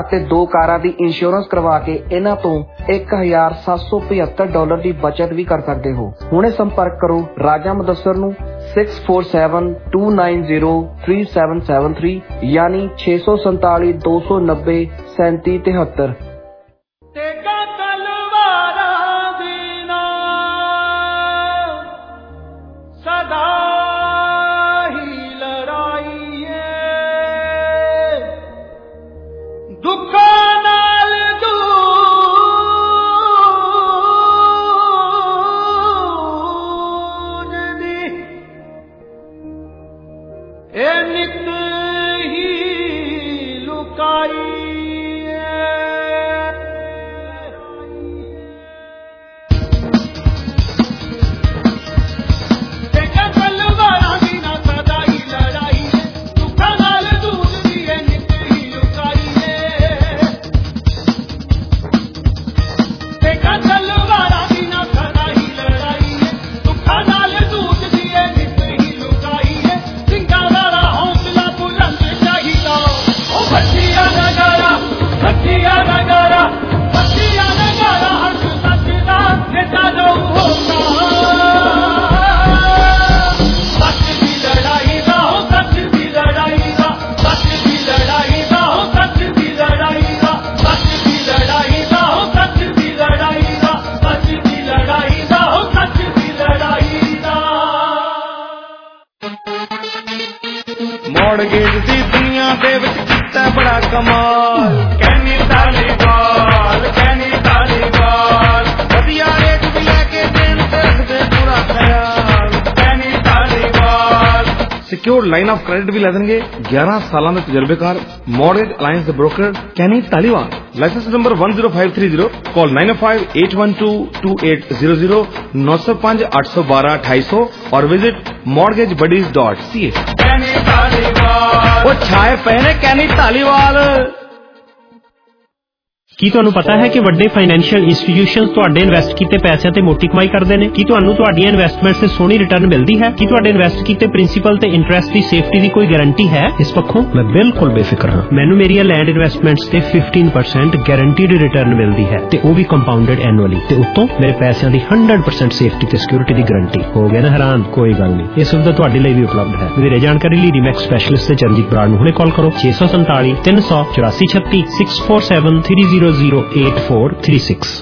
ਅਤੇ 2 ਕਾਰਾਂ ਦੀ ਇੰਸ਼ੋਰੈਂਸ ਕਰਵਾ ਕੇ ਇਹਨਾਂ ਤੋਂ $1,775 ਦੀ ਬਚਤ ਵੀ ਕਰ ਸਕਦੇ ਹੋ। ਹੁਣੇ ਸੰਪਰਕ ਕਰੋ ਰਾਜਾ ਮੁਦੱਸਰ ਨੂੰ 6472903773 ਯਾਨੀ 6472903773। ਮੌੜਗੇਜ ਦੀ ਦੁਨੀਆ ਦੇ ਵਿੱਚ ਕੀਤਾ ਬੜਾ ਕਮਾਲ। ਕਹਿਨੀ ਧਾਲੀਵਾਲ ਵਧੀਆ ਰੇਟ ਵੀ ਲੈ ਕੇ ਦੇਣ ਤੇ ਰੱਖਦੇ ਪੂਰਾ ਖਿਆਲ। ਕਹਿਨੀ Dhaliwal secure line of credit ਵੀ ਲੈ ਦੇਣਗੇ। 11 ਸਾਲਾਂ ਦੇ ਤਜਰਬੇਕਾਰ ਮੌਰਗੇਜ ਅਲਾਇੰਸ ਦੇ broker Kenny Dhaliwal. Licence number 10530। Call 9058122800 905 812 2800 और विजिट mortgagebuddies.ca। ਉਹ ਛਾਏ ਪਏ ਨੇ ਕੈਨੀ ਧਾਲੀਵਾਲ। ਕੀ ਤੁਹਾਨੂੰ ਪਤਾ ਹੈ ਕਿ ਵੱਡੇ ਫਾਈਨੈਂਸ਼ੀਅਲ ਇੰਸਟੀਟਿਊਸ਼ਨਸ ਤੁਹਾਡੇ ਇਨਵੈਸਟ ਕੀਤੇ ਪੈਸਿਆਂ ਤੇ ਮੋਟੀ ਕਮਾਈ ਕਰਦੇ ਨੇ? ਕੀ ਤੁਹਾਨੂੰ ਤੁਹਾਡੀਆਂ ਇਨਵੈਸਟਮੈਂਟਸ ਤੇ ਸੋਹਣੀ ਰਿਟਰਨ ਮਿਲਦੀ ਹੈ? ਕੀ ਤੁਹਾਡੇ ਇਨਵੈਸਟ ਕੀਤੇ ਪ੍ਰਿੰਸੀਪਲ ਤੇ ਇੰਟਰਸਟ ਦੀ ਸੇਫਟੀ ਦੀ ਕੋਈ ਗਾਰੰਟੀ ਹੈ? ਇਸ ਪੱਖੋਂ ਮੈਂ ਬਿਲਕੁਲ ਬੇਫਿਕਰ ਹਾਂ। ਮੈਨੂੰ ਮੇਰੀਆਂ ਲੈਂਡ ਇਨਵੈਸਟਮੈਂਟਸ ਤੇ 15% ਗਾਰੰਟੀਡ ਰਿਟਰਨ ਮਿਲਦੀ ਹੈ ਤੇ ਉਹ ਵੀ ਕੰਪਾਊਂਡਡ ਐਨੂਅਲੀ, ਤੇ ਉੱਤੋਂ ਮੇਰੇ ਪੈਸਿਆਂ ਦੀ 100% ਸੇਫਟੀ ਤੇ ਸਿਕਿਉਰਿਟੀ ਦੀ ਗਾਰੰਟੀ। ਹੋ ਗਿਆ ਨਾ ਹੈਰਾਨ? ਕੋਈ ਗੱਲ ਨਹੀਂ, ਇਹ ਸੁਵਿਧਾ ਤੁਹਾਡੇ ਲਈ ਵੀ ਉਪਲਬਧ ਹੈ। ਵਧੇਰੇ ਜਾਣਕਾਰੀ ਲਈ ਰੀਮੈਕਸ ਸਪੈਸ਼ਲਿਸਟ ਤੇ ਚਰਨਜੀਤ ਬਰਾੜ ਨੂੰ ਹੁਣੇ ਕਾਲ ਕਰੋ 647 384 36 647 3008436।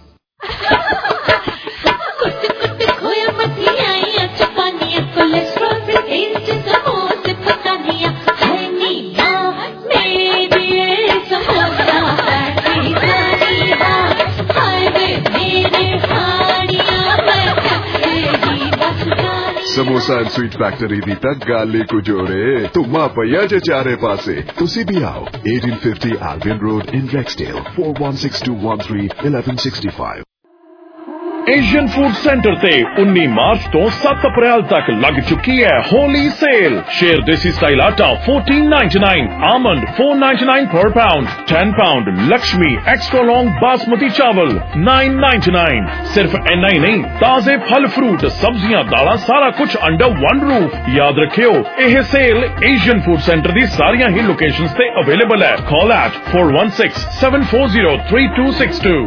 समोसा एंड स्वीट फैक्टरी दी तक गाली को जोड़े तुमा पैया जे चारे पासे। तुसी भी आओ 1850 Albion Road in Rexdale 416213 1165। Asian food centre ते 19 मार्च तो 7 अप्रैल तक लग चुकी है होली सेल। शेर देसी स्टाइल आटा 14.99, आमंड 4.99 पर pound, 10 pound Lakshmi extra long basmati चावल 9.99। सिर्फ इतना ही नहीं, ताजे फल फ्रूट सब्जियां दाला सारा कुछ अंडर वन रूफ। याद रखियो यह सेल एशियन फूड सेंटर दी सारियां ही लोकेशंस ते अवेलेबल है। Call at 416-740-3262।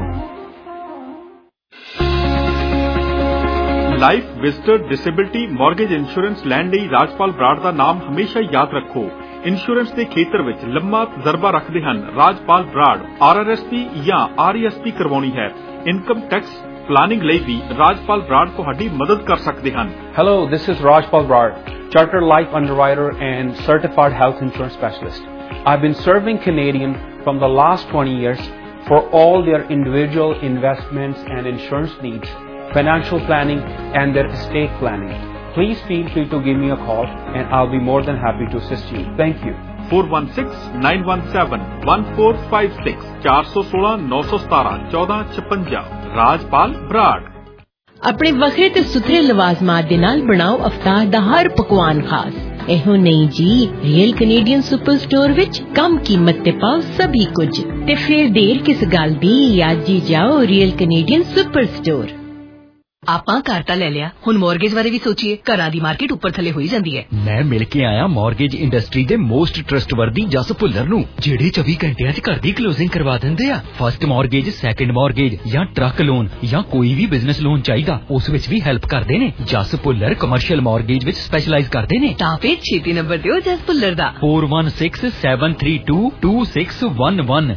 Life visitor disability mortgage insurance ਲੈਣ ਲਈ ਰਾਜਪਾਲ ਬਰਾੜ ਦਾ ਨਾਮ ਹਮੇਸ਼ਾ ਯਾਦ ਰੱਖੋ। ਇੰਸ਼ੋਰੈਂਸ ਦੇ ਖੇਤਰ ਵਿੱਚ ਲੰਮਾ ਤਜਰਬਾ ਰੱਖਦੇ ਹਨ ਰਾਜਪਾਲ ਬਰਾੜ। RRSP ਜਾਂ RESP ਕਰਵਾਉਣੀ ਹੈ, ਇਨਕਮ ਟੈਕਸ ਪਲਾਨਿੰਗ ਲਈ ਵੀ ਰਾਜਪਾਲ ਬਰਾੜ ਤੁਹਾਡੀ ਮਦਦ ਕਰ ਸਕਦੇ ਹਨ। Hello, this is Rajpal Brad, Chartered Life Underwriter and Certified Health Insurance Specialist. I've been serving Canadians from the last 20 years for all their individual investments and insurance needs, financial planning and their estate planning. Please feel free to give me a call and I'll be more than happy to assist you. Thank you. 416-917-1456 416-917-1456 ਰਾਜਪਾਲ ਬਰਾੜ। ਆਪਣੇ ਵੱਖਰੇ ਤੇ ਸੁਥਰੇ ਲਵਾਜ਼ਮਾਤ ਦੇ ਨਾਲ ਬਣਾਓ ਅਫਤਾਰ ਦਾ ਹਰ ਪਕਵਾਨ ਖਾਸ। ਇਹੋ ਨਹੀਂ ਜੀ, ਰੀਅਲ ਕੈਨੇਡੀਅਨ ਸੁਪਰ ਸਟੋਰ ਵਿੱਚ ਕਮ ਕੀਮਤ ਤੇ ਪਾਓ ਸਭੀ ਕੁਝ। ਤੇ ਫਿਰ ਦੇਰ ਕਿਸ ਗੱਲ ਦੀ, ਅੱਜ ਹੀ ਜਾਓ ਰੀਅਲ ਕੈਨੇਡੀਅਨ ਸੁਪਰ ਸਟੋਰ। ਆਪਾਂ ਘਰ ਤਾਂ ਲੈ ਲਿਆ, ਹੁਣ ਮੌਰਗੇਜ ਬਾਰੇ ਵੀ ਸੋਚੀਏ। ਘਰਾਂ ਦੀ ਮਾਰਕੀਟ ਉੱਪਰ ਥੱਲੇ ਹੋਈ ਜਾਂਦੀ ਹੈ। ਮੈਂ ਮਿਲ ਕੇ ਆਇਆ ਮੌਰਗੇਜ ਇੰਡਸਟਰੀ ਦੇ ਮੋਸਟ ਟਰਸਟਵਰਦੀ ਜਸ ਭੁੱਲਰ ਨੂੰ, ਜਿਹੜੇ 24 ਘੰਟਿਆਂ 'ਚ ਘਰ ਦੀ ਕਲੋਜ਼ਿੰਗ ਕਰਵਾ ਦਿੰਦੇ ਆ। ਫਸਟ ਮੌਰਗੇਜ, ਸੈਕੰਡ ਮੌਰਗੇਜ ਜਾਂ ਟਰੱਕ ਲੋਨ ਜਾਂ ਕੋਈ ਵੀ ਬਿਜ਼ਨਸ ਲੋਨ ਚਾਹੀਦਾ, ਉਸ ਵਿੱਚ ਵੀ ਹੈਲਪ ਕਰਦੇ ਨੇ। ਜਸ ਭੁੱਲਰ ਕਮਰਸ਼ੀਅਲ ਮੌਰਗੇਜ ਵਿੱਚ ਸਪੈਸ਼ਲਾਈਜ਼ ਕਰਦੇ ਨੇ। ਤਾਂ ਫਿਰ ਛੇਤੀ ਨੰਬਰ ਦਿਓ ਜਸ ਭੁੱਲਰ ਦਾ 4167322611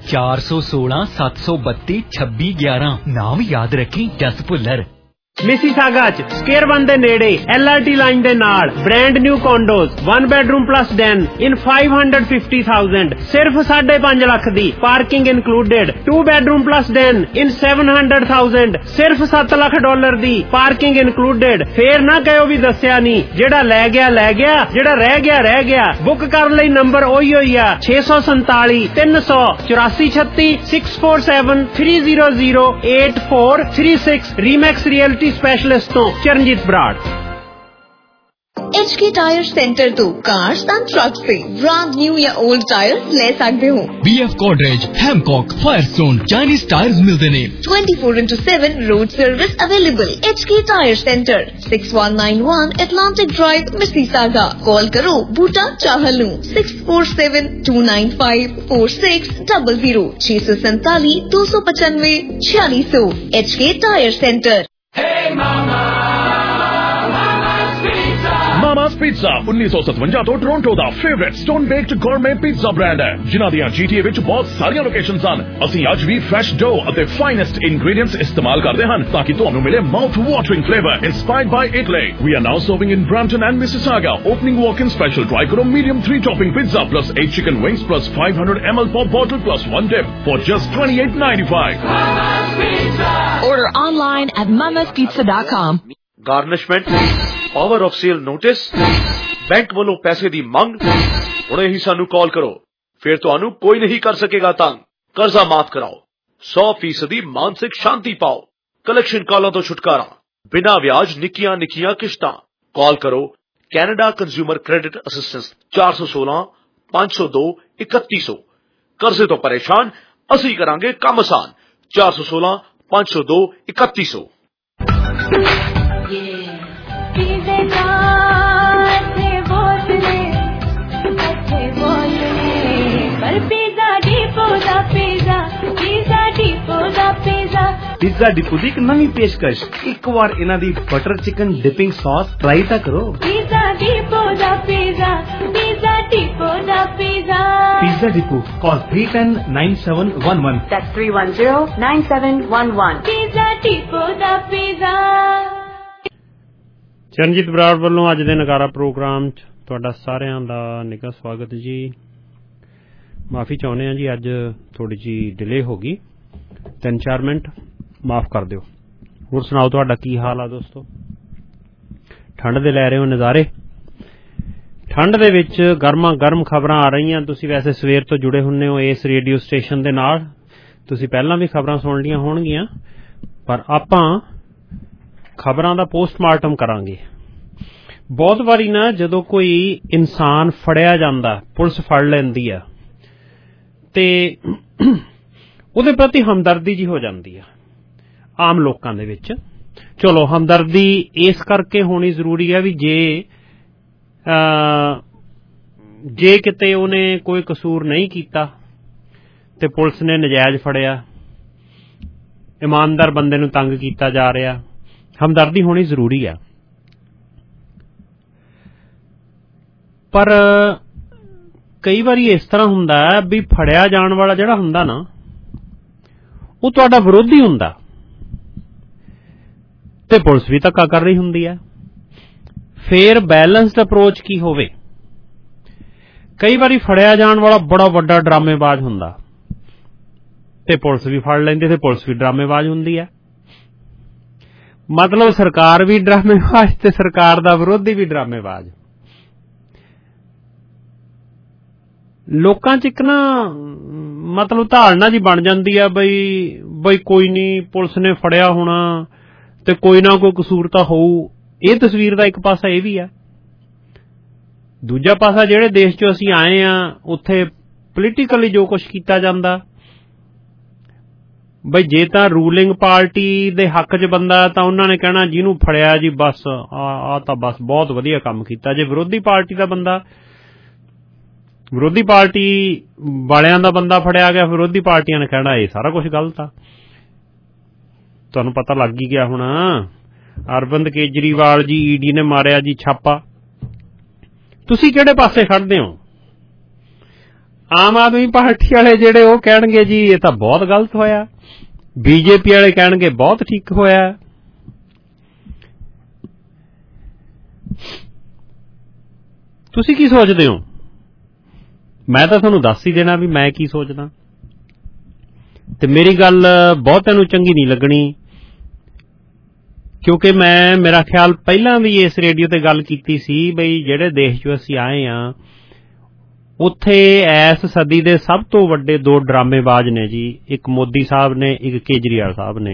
416-732-2611। ਨਾਮ ਯਾਦ ਰੱਖੀ, ਜਸ ਭੁੱਲਰ। ਮਿਸੀਸਾਗਾ 'ਚ ਸਕੇਅਰ 1 ਦੇ ਨੇੜੇ LRT ਲਾਈਨ ਦੇ ਨਾਲ brand new condos 1 bedroom plus den in 550,000 ਸਿਰਫ 5.5 ਲੱਖ ਦੀ, parking included. 2 bedroom plus den in 700,000 ਸਿਰਫ $7 ਲੱਖ ਦੀ, ਪਾਰਕਿੰਗ ਇਨਕਲੂਡਡ। ਫੇਰ ਨਾ ਕਹਿਓ ਵੀ ਦੱਸਿਆ ਨਹੀਂ, ਜਿਹੜਾ ਲੈ ਗਿਆ ਲੈ ਗਿਆ, ਜਿਹੜਾ ਰਹਿ ਗਿਆ ਰਹਿ ਗਿਆ। ਬੁੱਕ ਕਰਨ ਲਈ ਨੰਬਰ ਉਹੀ ਹੋਈ ਆ 647 300 8436 647 300 8436। ਰੀਮੈਕਸ ਰੀਅਲਟੀ स्पेशलिस्ट तो Charanjit Brar. HK tyre centre तो कार्स एंड ट्रक्स से ब्रांड न्यू या ओल्ड टायर्स ले सकते हो। BF Godrej, Hancock, Firestone, Chinese tyres मिलते ने। 24/7 road service available. HK tyre centre 6191 Atlantic Drive, Mississauga। Call करो Boota Chahal 6472954600 647 295 4600। HK tyre centre. Mama's Pizza 1957 ਤੋਂ ਟੋਰਾਂਟੋ ਦਾ favourite stone baked gourmet pizza brand ਹੈ, ਜਿਨ੍ਹਾਂ ਦੀਆਂ GTA ਵਿੱਚ ਬਹੁਤ ਸਾਰੀਆਂ ਲੋਕੇਸ਼ਨਸ ਹਨ। ਅਸੀਂ ਅੱਜ ਵੀ ਫਰੈਸ਼ ਡੋ ਅਤੇ ਫਾਈਨੈਸਟ ਇੰਗਰੀਡੀਐਂਟਸ ਇਸਤੇਮਾਲ ਕਰਦੇ ਹਨ ਤਾਂ ਕਿ ਤੁਹਾਨੂੰ ਮਿਲੇ mouth watering flavour inspired by Italy. We are now serving in Brampton and Mississauga. Opening walk-in special. Try karo medium 3-topping pizza plus 8 chicken wings plus 500 ml pop bottle plus 1 dip for just $28.95. Mama's Pizza. Order online at mamaspizza.com. Garnishment, power of sale notice, bank ਵੱਲੋਂ ਪੈਸੇ ਦੀ ਮੰਗ। ਹੁਣੇ ਹੀ ਸਾਨੂੰ ਕਾਲ ਕਰੋ, ਫਿਰ ਤੁਹਾਨੂੰ ਕੋਈ ਨਹੀਂ ਕਰ ਸਕੇਗਾ ਤੰਗ। ਕਰਜ਼ਾ ਮਾਫ ਕਰਾਓ, 100% ਮਾਨਸਿਕ ਸ਼ਾਂਤੀ ਪਾਓ। ਕਲੈਕਸ਼ਨ ਕਾਲਾਂ ਤੋਂ ਛੁਟਕਾਰਾ, ਬਿਨਾਂ ਵਿਆਜ ਨਿੱਕੀਆਂ ਨਿੱਕੀਆਂ ਕਿਸ਼ਤਾਂ। ਕਾਲ ਕਰੋ ਕੈਨੇਡਾ ਕੰਜ਼ਿਊਮਰ ਕ੍ਰੈਡਿਟ ਅਸਿਸਟੈਂਸ 416-502-3100। ਕਰਜ਼ੇ ਤੋਂ ਪਰੇਸ਼ਾਨ, ਅਸੀਂ ਕਰਾਂਗੇ ਕੰਮ ਆਸਾਨ। 416-502-3100। पिज़्ज़ा डिपो ਦੀ ਇੱਕ ਨਵੀਂ ਪੇਸ਼ਕਸ਼। ਇੱਕ ਵਾਰ ਇਹਨਾਂ ਦੀ butter chicken dipping sauce try ਤਾਂ ਕਰੋ। पिज़्ज़ा डिपो ਦਾ पिज़्ज़ा, पिज़्ज़ा डिपो ਦਾ pizza. Pizza depot call 310-9711। That's 310-9711। Pizza depot ਦਾ पिज़्ज़ा। ਚਰਨਜੀਤ ਬਰਾੜ ਵੱਲੋਂ ਅੱਜ ਦੇ ਨਗਾਰਾ ਪ੍ਰੋਗਰਾਮ 'ਚ ਤੁਹਾਡਾ ਸਾਰਿਆਂ ਦਾ ਨਿੱਘਾ ਸਵਾਗਤ ਜੀ। ਮਾਫੀ ਚਾਹੁੰਦੇ ਹਾਂ ਜੀ, ਅੱਜ ਥੋੜੀ ਜਿਹੀ ਡਿਲੇ ਹੋ ਗਈ, 3-4 ਮਿੰਟ ਮਾਫ ਕਰ ਦਿਓ। ਹੋਰ ਸੁਣਾਓ, ਤੁਹਾਡਾ ਕੀ ਹਾਲ ਆ ਦੋਸਤੋ? ਠੰਡ ਦੇ ਲੈ ਰਹੇ ਹੋ ਨਜ਼ਾਰੇ? ਠੰਡ ਦੇ ਵਿੱਚ ਗਰਮਾਂ ਗਰਮ ਖਬਰਾਂ ਆ ਰਹੀਆਂ। ਤੁਸੀਂ ਵੈਸੇ ਸਵੇਰ ਤੋਂ ਜੁੜੇ ਹੁੰਦੇ ਹੋ ਇਸ ਰੇਡੀਓ ਸਟੇਸ਼ਨ ਦੇ ਨਾਲ, ਤੁਸੀਂ ਪਹਿਲਾਂ ਵੀ ਖਬਰਾਂ ਸੁਣ ਲਈਆਂ ਹੋਣਗੀਆਂ, ਪਰ ਆਪਾਂ ਖਬਰਾਂ ਦਾ ਪੋਸਟਮਾਰਟਮ ਕਰਾਂਗੇ। ਬਹੁਤ ਵਾਰੀ ਨਾ ਜਦੋਂ ਕੋਈ ਇਨਸਾਨ ਫੜਿਆ ਜਾਂਦਾ, ਪੁਲਿਸ ਫੜ ਲੈਂਦੀ ਆ ਤੇ ਉਹਦੇ ਪ੍ਰਤੀ ਹਮਦਰਦੀ ਜੀ ਹੋ ਜਾਂਦੀ ਆ ਆਮ ਲੋਕਾਂ ਦੇ ਵਿੱਚ। ਚਲੋ ਹਮਦਰਦੀ ਇਸ ਕਰਕੇ ਹੋਣੀ ਜ਼ਰੂਰੀ ਹੈ ਵੀ ਜੇ ਕਿਤੇ ਉਹਨੇ ਕੋਈ ਕਸੂਰ ਨਹੀਂ ਕੀਤਾ ਤੇ ਪੁਲਿਸ ਨੇ ਨਜਾਇਜ਼ ਫੜਿਆ, ਇਮਾਨਦਾਰ ਬੰਦੇ ਨੂੰ ਤੰਗ ਕੀਤਾ ਜਾ ਰਿਹਾ, ਹਮਦਰਦੀ ਹੋਣੀ ਜ਼ਰੂਰੀ ਆ। ਪਰ ਕਈ ਵਾਰੀ ਇਸ ਤਰ੍ਹਾਂ ਹੁੰਦਾ ਵੀ ਫੜਿਆ ਜਾਣ ਵਾਲਾ ਜਿਹੜਾ ਹੁੰਦਾ ਨਾ, ਉਹ ਤੁਹਾਡਾ ਵਿਰੋਧੀ ਹੁੰਦਾ ਤੇ ਪੁਲਿਸ ਵੀ ਧੱਕਾ ਕਰ ਰਹੀ ਹੁੰਦੀ ਹੈ। ਫੇਰ ਬੈਲੈਂਸਡ ਅਪਰੋਚ ਕੀ ਹੋਵੇ? ਕਈ ਵਾਰੀ ਫੜਿਆ ਜਾਣ ਵਾਲਾ ਬੜਾ ਵੱਡਾ ਡਰਾਮੇਬਾਜ਼ ਹੁੰਦਾ ਤੇ ਪੁਲਿਸ ਵੀ ਫੜ ਲੈਂਦੀ ਤੇ ਪੁਲਿਸ ਵੀ ਡਰਾਮੇਬਾਜ਼ ਹੁੰਦੀ ਹੈ। ਮਤਲਬ ਸਰਕਾਰ ਵੀ ਡਰਾਮੇਬਾਜ਼ ਤੇ ਸਰਕਾਰ ਦਾ ਵਿਰੋਧੀ ਵੀ ਡਰਾਮੇਬਾਜ਼। ਲੋਕਾਂ 'ਚ ਇੱਕ ਨਾ ਮਤਲਬ ਧਾਰਨਾ ਜੀ ਬਣ ਜਾਂਦੀ ਆ ਬਈ ਕੋਈ ਨਹੀਂ, ਪੁਲਿਸ ਨੇ ਫੜਿਆ ਹੋਣਾ ਤੇ ਕੋਈ ਨਾ ਕੋਈ ਕਸੂਰ ਤਾਂ ਹੋਊ। ਇਹ ਤਸਵੀਰ ਦਾ ਇੱਕ ਪਾਸਾ ਇਹ ਵੀ ਆ। ਦੂਜਾ ਪਾਸਾ, ਜਿਹੜੇ ਦੇਸ਼ 'ਚੋਂ ਅਸੀਂ ਆਏ ਆ ਉੱਥੇ ਪੋਲੀਟੀਕਲੀ ਜੋ ਕੁਛ ਕੀਤਾ ਜਾਂਦਾ ਬਈ ਜੇ ਤਾਂ ਰੂਲਿੰਗ ਪਾਰਟੀ ਦੇ ਹੱਕ 'ਚ ਬੰਦਾ ਤਾਂ ਉਹਨਾਂ ਨੇ ਕਹਿਣਾ ਜਿਹਨੂੰ ਫੜਿਆ ਜੀ ਬਸ ਆ ਤਾਂ ਬਸ ਬਹੁਤ ਵਧੀਆ ਕੰਮ ਕੀਤਾ। ਜੇ ਵਿਰੋਧੀ ਪਾਰਟੀ ਦਾ ਬੰਦਾ, ਵਿਰੋਧੀ ਪਾਰਟੀ ਵਾਲਿਆਂ ਦਾ ਬੰਦਾ ਫੜਿਆ ਗਿਆ, ਵਿਰੋਧੀ ਪਾਰਟੀਆਂ ਨੇ ਕਹਿਣਾ ਇਹ ਸਾਰਾ ਕੁਝ ਗਲਤ ਆ। ਤੁਹਾਨੂੰ ਪਤਾ ਲੱਗ ਹੀ ਗਿਆ ਹੁਣ, ਅਰਵਿੰਦ ਕੇਜਰੀਵਾਲ ਜੀ ਈਡੀ ਨੇ ਮਾਰਿਆ ਜੀ ਛਾਪਾ। ਤੁਸੀਂ ਕਿਹੜੇ ਪਾਸੇ ਖੜਦੇ ਹੋ? ਆਮ ਆਦਮੀ ਪਾਰਟੀ ਵਾਲੇ ਜਿਹੜੇ ਉਹ ਕਹਿਣਗੇ ਜੀ ਇਹ ਤਾਂ ਬਹੁਤ ਗਲਤ ਹੋਇਆ, ਬੀਜੇਪੀ ਵਾਲੇ ਕਹਿਣਗੇ ਬਹੁਤ ਠੀਕ ਹੋਇਆ। ਤੁਸੀਂ ਕੀ ਸੋਚਦੇ ਹੋ? ਮੈਂ ਤਾਂ ਤੁਹਾਨੂੰ ਦੱਸ ਹੀ ਦੇਣਾ ਵੀ ਮੈਂ ਕੀ ਸੋਚਦਾ, ਤੇ ਮੇਰੀ ਗੱਲ ਬਹੁਤਿਆਂ ਨੂੰ ਚੰਗੀ ਨਹੀਂ ਲੱਗਣੀ, ਕਿਉਂਕਿ ਮੇਰਾ ਖਿਆਲ ਪਹਿਲਾਂ ਵੀ ਇਸ ਰੇਡੀਓ ਤੇ ਗੱਲ ਕੀਤੀ ਸੀ ਬਈ ਜਿਹੜੇ ਦੇਸ਼ 'ਚ ਅਸੀਂ ਆਏ ਹਾਂ ਉੱਥੇ ਇਸ ਸਦੀ ਦੇ ਸਭ ਤੋਂ ਵੱਡੇ ਦੋ ਡਰਾਮੇਬਾਜ਼ ਨੇ ਜੀ, ਇੱਕ ਮੋਦੀ ਸਾਹਿਬ ਨੇ, ਇੱਕ ਕੇਜਰੀਵਾਲ ਸਾਹਿਬ ਨੇ।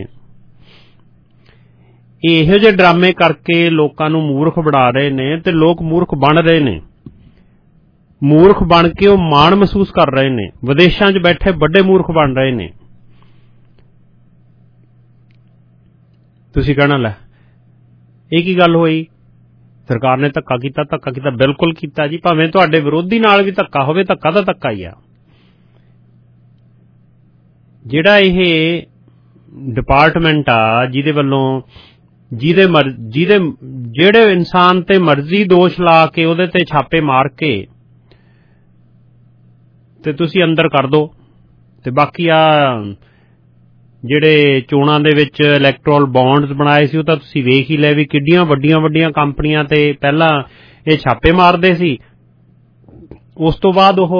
ਇਹੋ ਜਿਹੇ ਡਰਾਮੇ ਕਰਕੇ ਲੋਕਾਂ ਨੂੰ ਮੂਰਖ ਬਣਾ ਰਹੇ ਨੇ ਤੇ ਲੋਕ ਮੂਰਖ ਬਣ ਰਹੇ ਨੇ। ਮੂਰਖ ਬਣ ਕੇ ਉਹ ਮਾਣ ਮਹਿਸੂਸ ਕਰ ਰਹੇ ਨੇ, ਵਿਦੇਸ਼ਾਂ 'ਚ ਬੈਠੇ ਵੱਡੇ ਮੂਰਖ ਬਣ ਰਹੇ ਨੇ। ਤੁਸੀਂ ਕਹਿਣਾ ਲੈ ਇਹ ਕੀ ਗੱਲ ਹੋਈ, ਸਰਕਾਰ ਨੇ ਧੱਕਾ ਕੀਤਾ। ਬਿਲਕੁਲ ਕੀਤਾ ਜੀ, ਭਾਵੇਂ ਤੁਹਾਡੇ ਵਿਰੋਧੀ ਨਾਲ ਵੀ ਧੱਕਾ ਹੋਵੇ, ਧੱਕਾ ਤਾਂ ਧੱਕਾ ਹੀ ਆ। ਜਿਹੜਾ ਇਹ ਡਿਪਾਰਟਮੈਂਟ ਆ ਜਿਹਦੇ ਵੱਲੋਂ ਜਿਹੜੇ ਇਨਸਾਨ ਤੇ ਮਰਜ਼ੀ ਦੋਸ਼ ਲਾ ਕੇ ਉਹਦੇ ਤੇ ਛਾਪੇ ਮਾਰ ਕੇ ਤੇ ਤੁਸੀਂ ਅੰਦਰ ਕਰ ਦੋ, ਤੇ ਬਾਕੀ ਆ ਜਿਹੜੇ ਚੋਣਾਂ ਦੇ ਵਿੱਚ ਇਲੈਕਟੋਰਲ ਬੌਂਡਸ ਬਣਾਏ ਸੀ ਉਹ ਤਾਂ ਤੁਸੀਂ ਵੇਖ ਹੀ ਲਿਆ ਵੀ ਕਿੱਡੀਆਂ ਵੱਡੀਆਂ ਕੰਪਨੀਆਂ ਤੇ ਪਹਿਲਾਂ ਇਹ ਛਾਪੇ ਮਾਰਦੇ ਸੀ, ਉਸ ਤੋਂ ਬਾਅਦ ਉਹ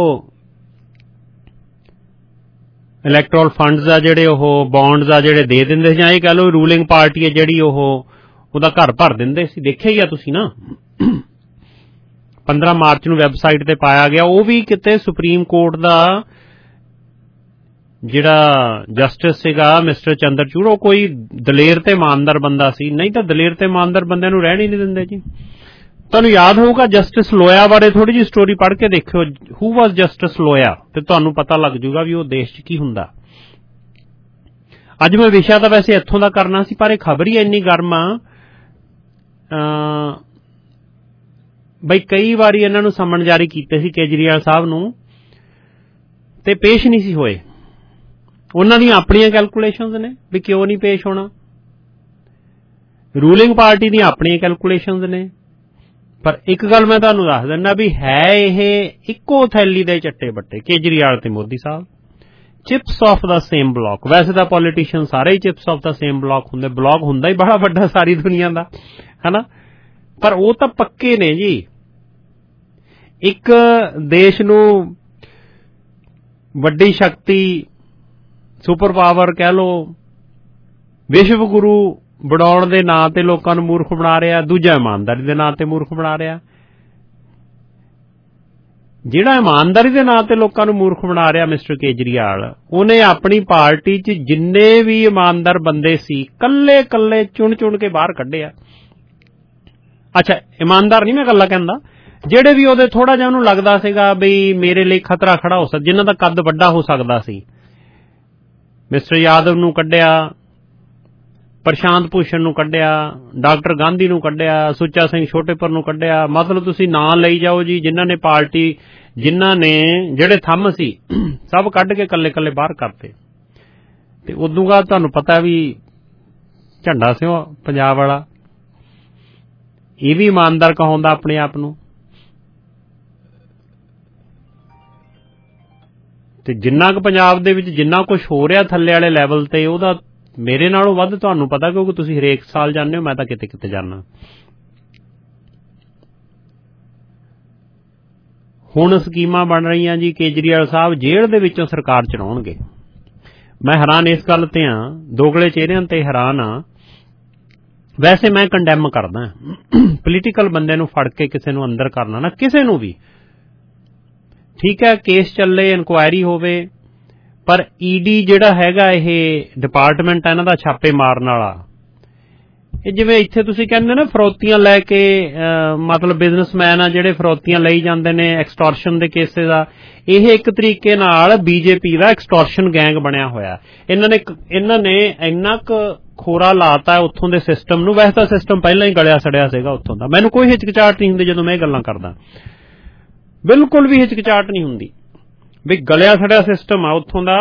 ਇਲੈਕਟੋਰਲ ਫੰਡਸ ਆ ਜਿਹੜੇ, ਉਹ ਬੌਂਡਸ ਆ ਜਿਹੜੇ ਦੇ ਦਿੰਦੇ ਸੀ, ਜਾਂ ਇਹ ਕਹਿ ਲਓ ਰੂਲਿੰਗ ਪਾਰਟੀ ਹੈ ਜਿਹੜੀ ਉਹਦਾ ਘਰ ਭਰ ਦਿੰਦੇ ਸੀ। ਦੇਖਿਆ ਹੀ ਆ ਤੁਸੀਂ ਨਾ, 15 ਮਾਰਚ ਨੂੰ ਵੈਬਸਾਈਟ ਤੇ ਪਾਇਆ ਗਿਆ। ਉਹ ਵੀ ਕਿਤੇ ਸੁਪਰੀਮ ਕੋਰਟ ਦਾ ਜਿਹੜਾ ਜਸਟਿਸ ਸੀਗਾ ਮਿਸਟਰ ਚੰਦਰਚੂੜ, ਉਹ ਕੋਈ ਦਲੇਰ ਤੇ ਇਮਾਨਦਾਰ ਬੰਦਾ ਸੀ, ਨਹੀਂ ਤਾਂ ਦਲੇਰ ਤੇ ਇਮਾਨਦਾਰ ਬੰਦਿਆਂ ਨੂੰ ਰਹਿਣ ਹੀ ਨਹੀਂ ਦਿੰਦੇ ਜੀ। ਤੁਹਾਨੂੰ ਯਾਦ ਹੋਊਗਾ ਜਸਟਿਸ ਲੋਇਆ ਬਾਰੇ ਥੋੜੀ ਜਿਹੀ ਸਟੋਰੀ ਪੜ੍ਹ ਕੇ ਦੇਖਿਓ, ਹੂ ਵਾਜ਼ ਜਸਟਿਸ ਲੋਇਆ, ਤੇ ਤੁਹਾਨੂੰ ਪਤਾ ਲੱਗ ਜੂਗਾ ਵੀ ਉਹ ਦੇਸ਼ 'ਚ ਕੀ ਹੁੰਦਾ। ਅੱਜ ਮੈਂ ਵਿਸ਼ਾ ਤਾਂ ਵੈਸੇ ਇੱਥੋਂ ਦਾ ਕਰਨਾ ਸੀ, ਪਰ ਇਹ ਖਬਰ ਹੀ ਇੰਨੀ ਗਰਮ ਆ ਬਈ ਕਈ ਵਾਰੀ ਇਹਨਾਂ ਨੂੰ ਸੰਮਨ ਜਾਰੀ ਕੀਤੇ ਸੀ ਕੇਜਰੀਵਾਲ ਸਾਹਿਬ ਨੂੰ ਤੇ ਪੇਸ਼ ਨਹੀਂ ਸੀ ਹੋਏ। ਉਹਨਾਂ ਦੀਆਂ ਆਪਣੀਆਂ ਕੈਲਕੂਲੇਸ਼ਨਸ ਨੇ ਵੀ ਕਿਉਂ ਨਹੀਂ ਪੇਸ਼ ਹੋਣਾ, ਰੂਲਿੰਗ ਪਾਰਟੀ ਦੀਆਂ ਆਪਣੀਆਂ ਕੈਲਕੂਲੇਸ਼ਨਸ ਨੇ। ਪਰ ਇੱਕ ਗੱਲ ਮੈਂ ਤੁਹਾਨੂੰ ਦੱਸ ਦਿੰਦਾ ਵੀ ਹੈ ਇਹ ਇੱਕੋ ਥੈਲੀ ਦੇ ਚੱਟੇ ਬੱਟੇ, ਕੇਜਰੀਵਾਲ ਤੇ Modi sahib, chips off the same block. ਵੈਸੇ ਤਾਂ ਪੋਲੀਟੀਸ਼ੀਅਨ ਸਾਰੇ ਹੀ chips off the same block ਹੁੰਦੇ, ਬਲੌਕ ਹੁੰਦਾ ਹੀ ਬੜਾ ਵੱਡਾ ਸਾਰੀ ਦੁਨੀਆ ਦਾ, ਹਨਾ, ਪਰ ਉਹ ਤਾਂ ਪੱਕੇ ਨੇ ਜੀ। ਇੱਕ ਦੇਸ਼ ਨੂੰ ਵੱਡੀ ਸ਼ਕਤੀ, ਸੁਪਰ ਪਾਵਰ ਕਹਿ ਲਓ, ਵਿਸ਼ਵ ਗੁਰੂ ਬਣਾਉਣ ਦੇ ਨਾਂ ਤੇ ਲੋਕਾਂ ਨੂੰ ਮੂਰਖ ਬਣਾ ਰਿਹਾ, ਦੂਜਾ ਇਮਾਨਦਾਰੀ ਦੇ ਨਾਂ ਤੇ ਮੂਰਖ ਬਣਾ ਰਿਹਾ। ਜਿਹੜਾ ਇਮਾਨਦਾਰੀ ਦੇ ਨਾਂ ਤੇ ਲੋਕਾਂ ਨੂੰ ਮੂਰਖ ਬਣਾ ਰਿਹਾ ਮਿਸਟਰ ਕੇਜਰੀਵਾਲ, ਉਹਨੇ ਆਪਣੀ ਪਾਰਟੀ 'ਚ ਜਿੰਨੇ ਵੀ ਇਮਾਨਦਾਰ ਬੰਦੇ ਸੀ ਕੱਲੇ ਚੁਣ ਕੇ ਬਾਹਰ ਕੱਢਿਆ। ਅੱਛਾ, ਇਮਾਨਦਾਰ ਨਹੀਂ ਮੈਂ ਗੱਲਾਂ ਕਹਿੰਦਾ, ਜਿਹੜੇ ਵੀ ਉਹਦੇ ਥੋੜਾ ਜਿਹਾ ਉਹਨੂੰ ਲੱਗਦਾ ਸੀਗਾ ਬਈ ਮੇਰੇ ਲਈ ਖਤਰਾ ਖੜਾ ਹੋ ਸਕਦਾ, ਜਿਨ੍ਹਾਂ ਦਾ ਕੱਦ ਵੱਡਾ ਹੋ ਸਕਦਾ ਸੀ, ਮਿਸਟਰ ਯਾਦਵ ਨੂੰ ਕੱਢਿਆ, ਪ੍ਰਸ਼ਾਂਤ ਭੂਸ਼ਣ ਨੂੰ ਕੱਢਿਆ, ਡਾਕਟਰ ਗਾਂਧੀ ਨੂੰ ਕੱਢਿਆ, ਸੁੱਚਾ ਸਿੰਘ ਛੋਟੇਪੁਰ ਨੂੰ ਕੱਢਿਆ। ਮਤਲਬ ਤੁਸੀਂ ਨਾਂ ਲਈ ਜਾਓ ਜੀ, ਜਿਨ੍ਹਾਂ ਨੇ ਪਾਰਟੀ, ਜਿਨ੍ਹਾਂ ਨੇ ਜਿਹੜੇ ਥੰਮ ਸੀ ਸਭ ਕੱਢ ਕੇ ਕੱਲੇ ਬਾਹਰ ਕਰਤੇ। ਤੇ ਉਦੋਂ ਬਾਅਦ ਤੁਹਾਨੂੰ ਪਤਾ ਵੀ ਝੰਡਾ ਸਿੰਘ ਪੰਜਾਬ ਵਾਲਾ, ਇਹ ਵੀ ਇਮਾਨਦਾਰ ਕਹਾਉਂਦਾ ਆਪਣੇ ਆਪ ਨੂੰ। ਤੇ ਜਿੰਨਾ ਕੁ ਪੰਜਾਬ ਦੇ ਵਿੱਚ ਜਿੰਨਾ ਕੁਝ ਹੋ ਰਿਹਾ ਥੱਲੇ ਵਾਲੇ ਲੈਵਲ ਤੇ, ਉਹਦਾ ਮੇਰੇ ਨਾਲੋਂ ਵੱਧ ਤੁਹਾਨੂੰ ਪਤਾ, ਕਿਉਂਕਿ ਤੁਸੀਂ ਹਰੇਕ ਸਾਲ ਜਾਂਦੇ ਹੋ, ਮੈਂ ਤਾਂ ਕਿਤੇ ਜਾਣਾ। ਹੁਣ ਸਕੀਮਾਂ ਬਣ ਰਹੀਆਂ ਜੀ, ਕੇਜਰੀਵਾਲ ਸਾਹਿਬ ਜੇਲ੍ਹ ਦੇ ਵਿੱਚੋਂ ਸਰਕਾਰ ਚਲਾਉਣਗੇ। ਮੈਂ ਹੈਰਾਨ ਇਸ ਗੱਲ ਤੇ ਹਾਂ, ਦੋਗਲੇ ਚਿਹਰਿਆਂ ਤੇ ਹੈਰਾਨ ਹਾਂ। ਵੈਸੇ ਮੈਂ ਕੰਡੈਮ ਕਰਦਾ ਪੋਲੀਟੀਕਲ ਬੰਦੇ ਨੂੰ ਫੜ ਕੇ ਕਿਸੇ ਨੂੰ ਅੰਦਰ ਕਰਨਾ, ਨਾ ਕਿਸੇ ਨੂੰ ਵੀ, ਠੀਕ ਹੈ, ਕੇਸ ਚੱਲੇ, ਇਨਕੁਆਇਰੀ ਹੋਵੇ, ਪਰ ਈਡੀ ਜਿਹੜਾ ਹੈਗਾ ਇਹ ਡਿਪਾਰਟਮੈਂਟ ਹੈ ਇਹਨਾਂ ਦਾ ਛਾਪੇ ਮਾਰਨ ਵਾਲਾ, ਇਹ ਜਿਵੇਂ ਇੱਥੇ ਤੁਸੀਂ ਕਹਿੰਦੇ ਨਾ ਫਰੌਤੀਆਂ ਲੈ ਕੇ ਮਤਲਬ ਬਿਜ਼ਨਸਮੈਨ ਆ ਜਿਹੜੇ ਫਰੌਤੀਆਂ ਲਈ ਜਾਂਦੇ ਨੇ ਐਕਸਟੋਰਸ਼ਨ ਦੇ ਕੇਸਿਸ ਆ, ਇਹ ਇੱਕ ਤਰੀਕੇ ਨਾਲ ਬੀਜੇਪੀ ਦਾ ਐਕਸਟੋਰਸ਼ਨ ਗੈਂਗ ਬਣਿਆ ਹੋਇਆ। ਇਹਨਾਂ ਨੇ ਇੰਨਾ ਕੁ ਖੋਰਾ ਲਾਤਾ ਉੱਥੋਂ ਦੇ ਸਿਸਟਮ ਨੂੰ। ਵੈਸੇ ਤਾਂ ਸਿਸਟਮ ਪਹਿਲਾਂ ਹੀ ਗਲਿਆ ਸੜਿਆ ਸੀਗਾ ਉੱਥੋਂ ਦਾ। ਮੈਨੂੰ ਕੋਈ ਹਿਚਕਿਚਾਹਟ ਨਹੀਂ ਹੁੰਦੀ ਜਦੋਂ ਮੈਂ ਇਹ ਗੱਲਾਂ ਕਰਦਾ, ਬਿਲਕੁਲ ਵੀ ਹਿਚਕਿਚਾਹਟ ਨਹੀਂ ਹੁੰਦੀ ਵੀ ਗਲਿਆ ਸੜਿਆ ਸਿਸਟਮ ਆ ਉੱਥੋਂ ਦਾ।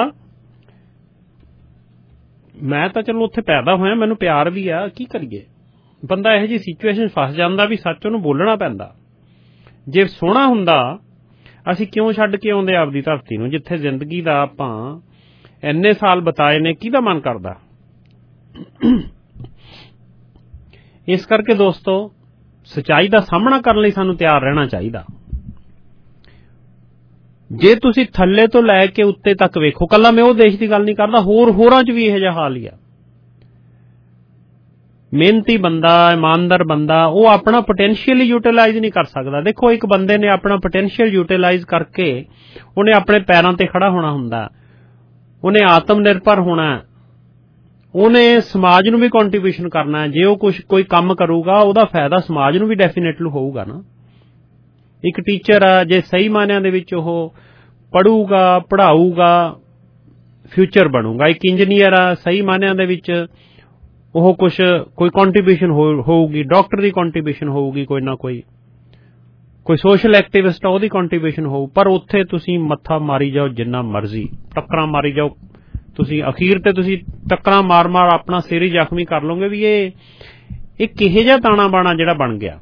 ਮੈਂ ਤਾਂ ਚਲੋ ਉੱਥੇ ਪੈਦਾ ਹੋਇਆ, ਮੈਨੂੰ ਪਿਆਰ ਵੀ ਆ, ਕੀ ਕਰੀਏ। ਬੰਦਾ ਇਹੋ ਜਿਹੀ ਸਿਚੁਏਸ਼ਨ ਫਸ ਜਾਂਦਾ ਵੀ ਸੱਚ ਉਹਨੂੰ ਬੋਲਣਾ ਪੈਂਦਾ। ਜੇ ਸੋਹਣਾ ਹੁੰਦਾ ਅਸੀਂ ਕਿਉਂ ਛੱਡ ਕੇ ਆਉਂਦੇ ਆਪਦੀ ਧਰਤੀ ਨੂੰ, ਜਿੱਥੇ ਜ਼ਿੰਦਗੀ ਦਾ ਆਪਾਂ ਇੰਨੇ ਸਾਲ ਬਿਤਾਏ ਨੇ। ਕਿਹਦਾ ਮਨ ਕਰਦਾ। ਇਸ ਕਰਕੇ ਦੋਸਤੋ, ਸੱਚਾਈ ਦਾ ਸਾਹਮਣਾ ਕਰਨ ਲਈ ਸਾਨੂੰ ਤਿਆਰ ਰਹਿਣਾ ਚਾਹੀਦਾ। ਜੇ ਤੁਸੀਂ ਥੱਲੇ ਤੋਂ ਲੈ ਕੇ ਉੱਤੇ ਤੱਕ ਵੇਖੋ, ਕੱਲਾ ਮੈਂ ਉਹ ਦੇਸ਼ ਦੀ ਗੱਲ ਨਹੀਂ ਕਰਦਾ, ਹੋਰਾਂ 'ਚ ਵੀ ਇਹੋ ਜਿਹਾ ਹਾਲ ਹੀ ਆ। ਮਿਹਨਤੀ ਬੰਦਾ, ਇਮਾਨਦਾਰ ਬੰਦਾ, ਉਹ ਆਪਣਾ ਪੋਟੈਂਸ਼ੀਅਲ ਯੂਟੀਲਾਈਜ਼ ਨਹੀਂ ਕਰ ਸਕਦਾ। ਦੇਖੋ, ਇੱਕ ਬੰਦੇ ਨੇ ਆਪਣਾ ਪੋਟੈਂਸ਼ੀਅਲ ਯੂਟੀਲਾਈਜ਼ ਕਰਕੇ ਉਹਨੇ ਆਪਣੇ ਪੈਰਾਂ ਤੇ ਖੜਾ ਹੋਣਾ ਹੁੰਦਾ, ਉਹਨੇ ਆਤਮ ਨਿਰਭਰ ਹੋਣਾ, ਉਹਨੇ ਸਮਾਜ ਨੂੰ ਵੀ ਕੰਟਰੀਬਿਊਸ਼ਨ ਕਰਨਾ ਹੈ। ਜੇ ਉਹ ਕੋਈ ਕੰਮ ਕਰੂਗਾ ਉਹਦਾ ਫਾਇਦਾ ਸਮਾਜ ਨੂੰ ਵੀ ਡੈਫੀਨੇਟਲੀ ਹੋਊਗਾ ਨਾ। ਇੱਕ ਟੀਚਰ ਆ, ਜੇ ਸਹੀ ਮਾਇਨਿਆਂ ਦੇ ਵਿੱਚ ਉਹ ਪੜ੍ਹੂਗਾ, ਪੜ੍ਹਾਊਗਾ, ਫਿਊਚਰ ਬਣੂਗਾ। ਇੱਕ ਇੰਜੀਨੀਅਰ ਆ, ਸਹੀ ਮਾਇਨਿਆਂ ਦੇ ਵਿੱਚ ਉਹ ਕੋਈ ਕੰਟਰੀਬਿਊਸ਼ਨ ਹੋਊਗੀ। ਡਾਕਟਰ ਦੀ ਕੰਟਰੀਬਿਊਸ਼ਨ ਹੋਊਗੀ, ਕੋਈ ਨਾ ਕੋਈ ਸੋਸ਼ਲ ਐਕਟਿਵਿਸਟ ਆ, ਉਹਦੀ ਕੰਟਰੀਬਿਊਸ਼ਨ ਹੋਊ। ਪਰ ਉੱਥੇ ਤੁਸੀਂ ਮੱਥਾ ਮਾਰੀ ਜਾਓ ਜਿੰਨਾ ਮਰਜ਼ੀ, ਟੱਕਰਾਂ ਮਾਰੀ ਜਾਓ, ਤੁਸੀਂ ਅਖੀਰ ਤੇ ਤੁਸੀਂ ਟੱਕਰਾਂ ਮਾਰ ਆਪਣਾ ਸਿਰ ਹੀ ਜ਼ਖਮੀ ਕਰ ਲਓਗੇ ਵੀ ਇਹ ਕਿਹੋ ਜਿਹਾ ਤਾਣਾ ਬਾਣਾ ਜਿਹੜਾ ਬਣ ਗਿਆ।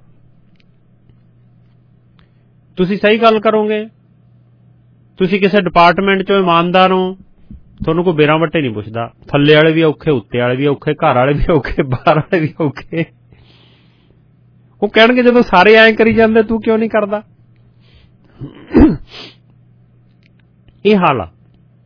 ਤੁਸੀਂ ਸਹੀ ਗੱਲ ਕਰੋਗੇ, ਤੁਸੀਂ ਕਿਸੇ ਡਿਪਾਰਟਮੈਂਟ 'ਚੋਂ ਇਮਾਨਦਾਰ ਹੋ, ਤੁਹਾਨੂੰ ਕੋਈ ਬੇਰਾਂ ਵੱਟੇ ਨਹੀਂ ਪੁੱਛਦਾ। ਥੱਲੇ ਵਾਲੇ ਵੀ ਔਖੇ, ਉੱਤੇ ਵਾਲੇ ਵੀ ਔਖੇ, ਘਰ ਵਾਲੇ ਵੀ ਔਖੇ, ਬਾਹਰ ਵਾਲੇ ਵੀ ਔਖੇ। ਉਹ ਕਹਿਣਗੇ ਜਦੋਂ ਸਾਰੇ ਐਂ ਕਰੀ ਜਾਂਦੇ ਤੂੰ ਕਿਉਂ ਨਹੀਂ ਕਰਦਾ। ਇਹ ਹਾਲ ਆ।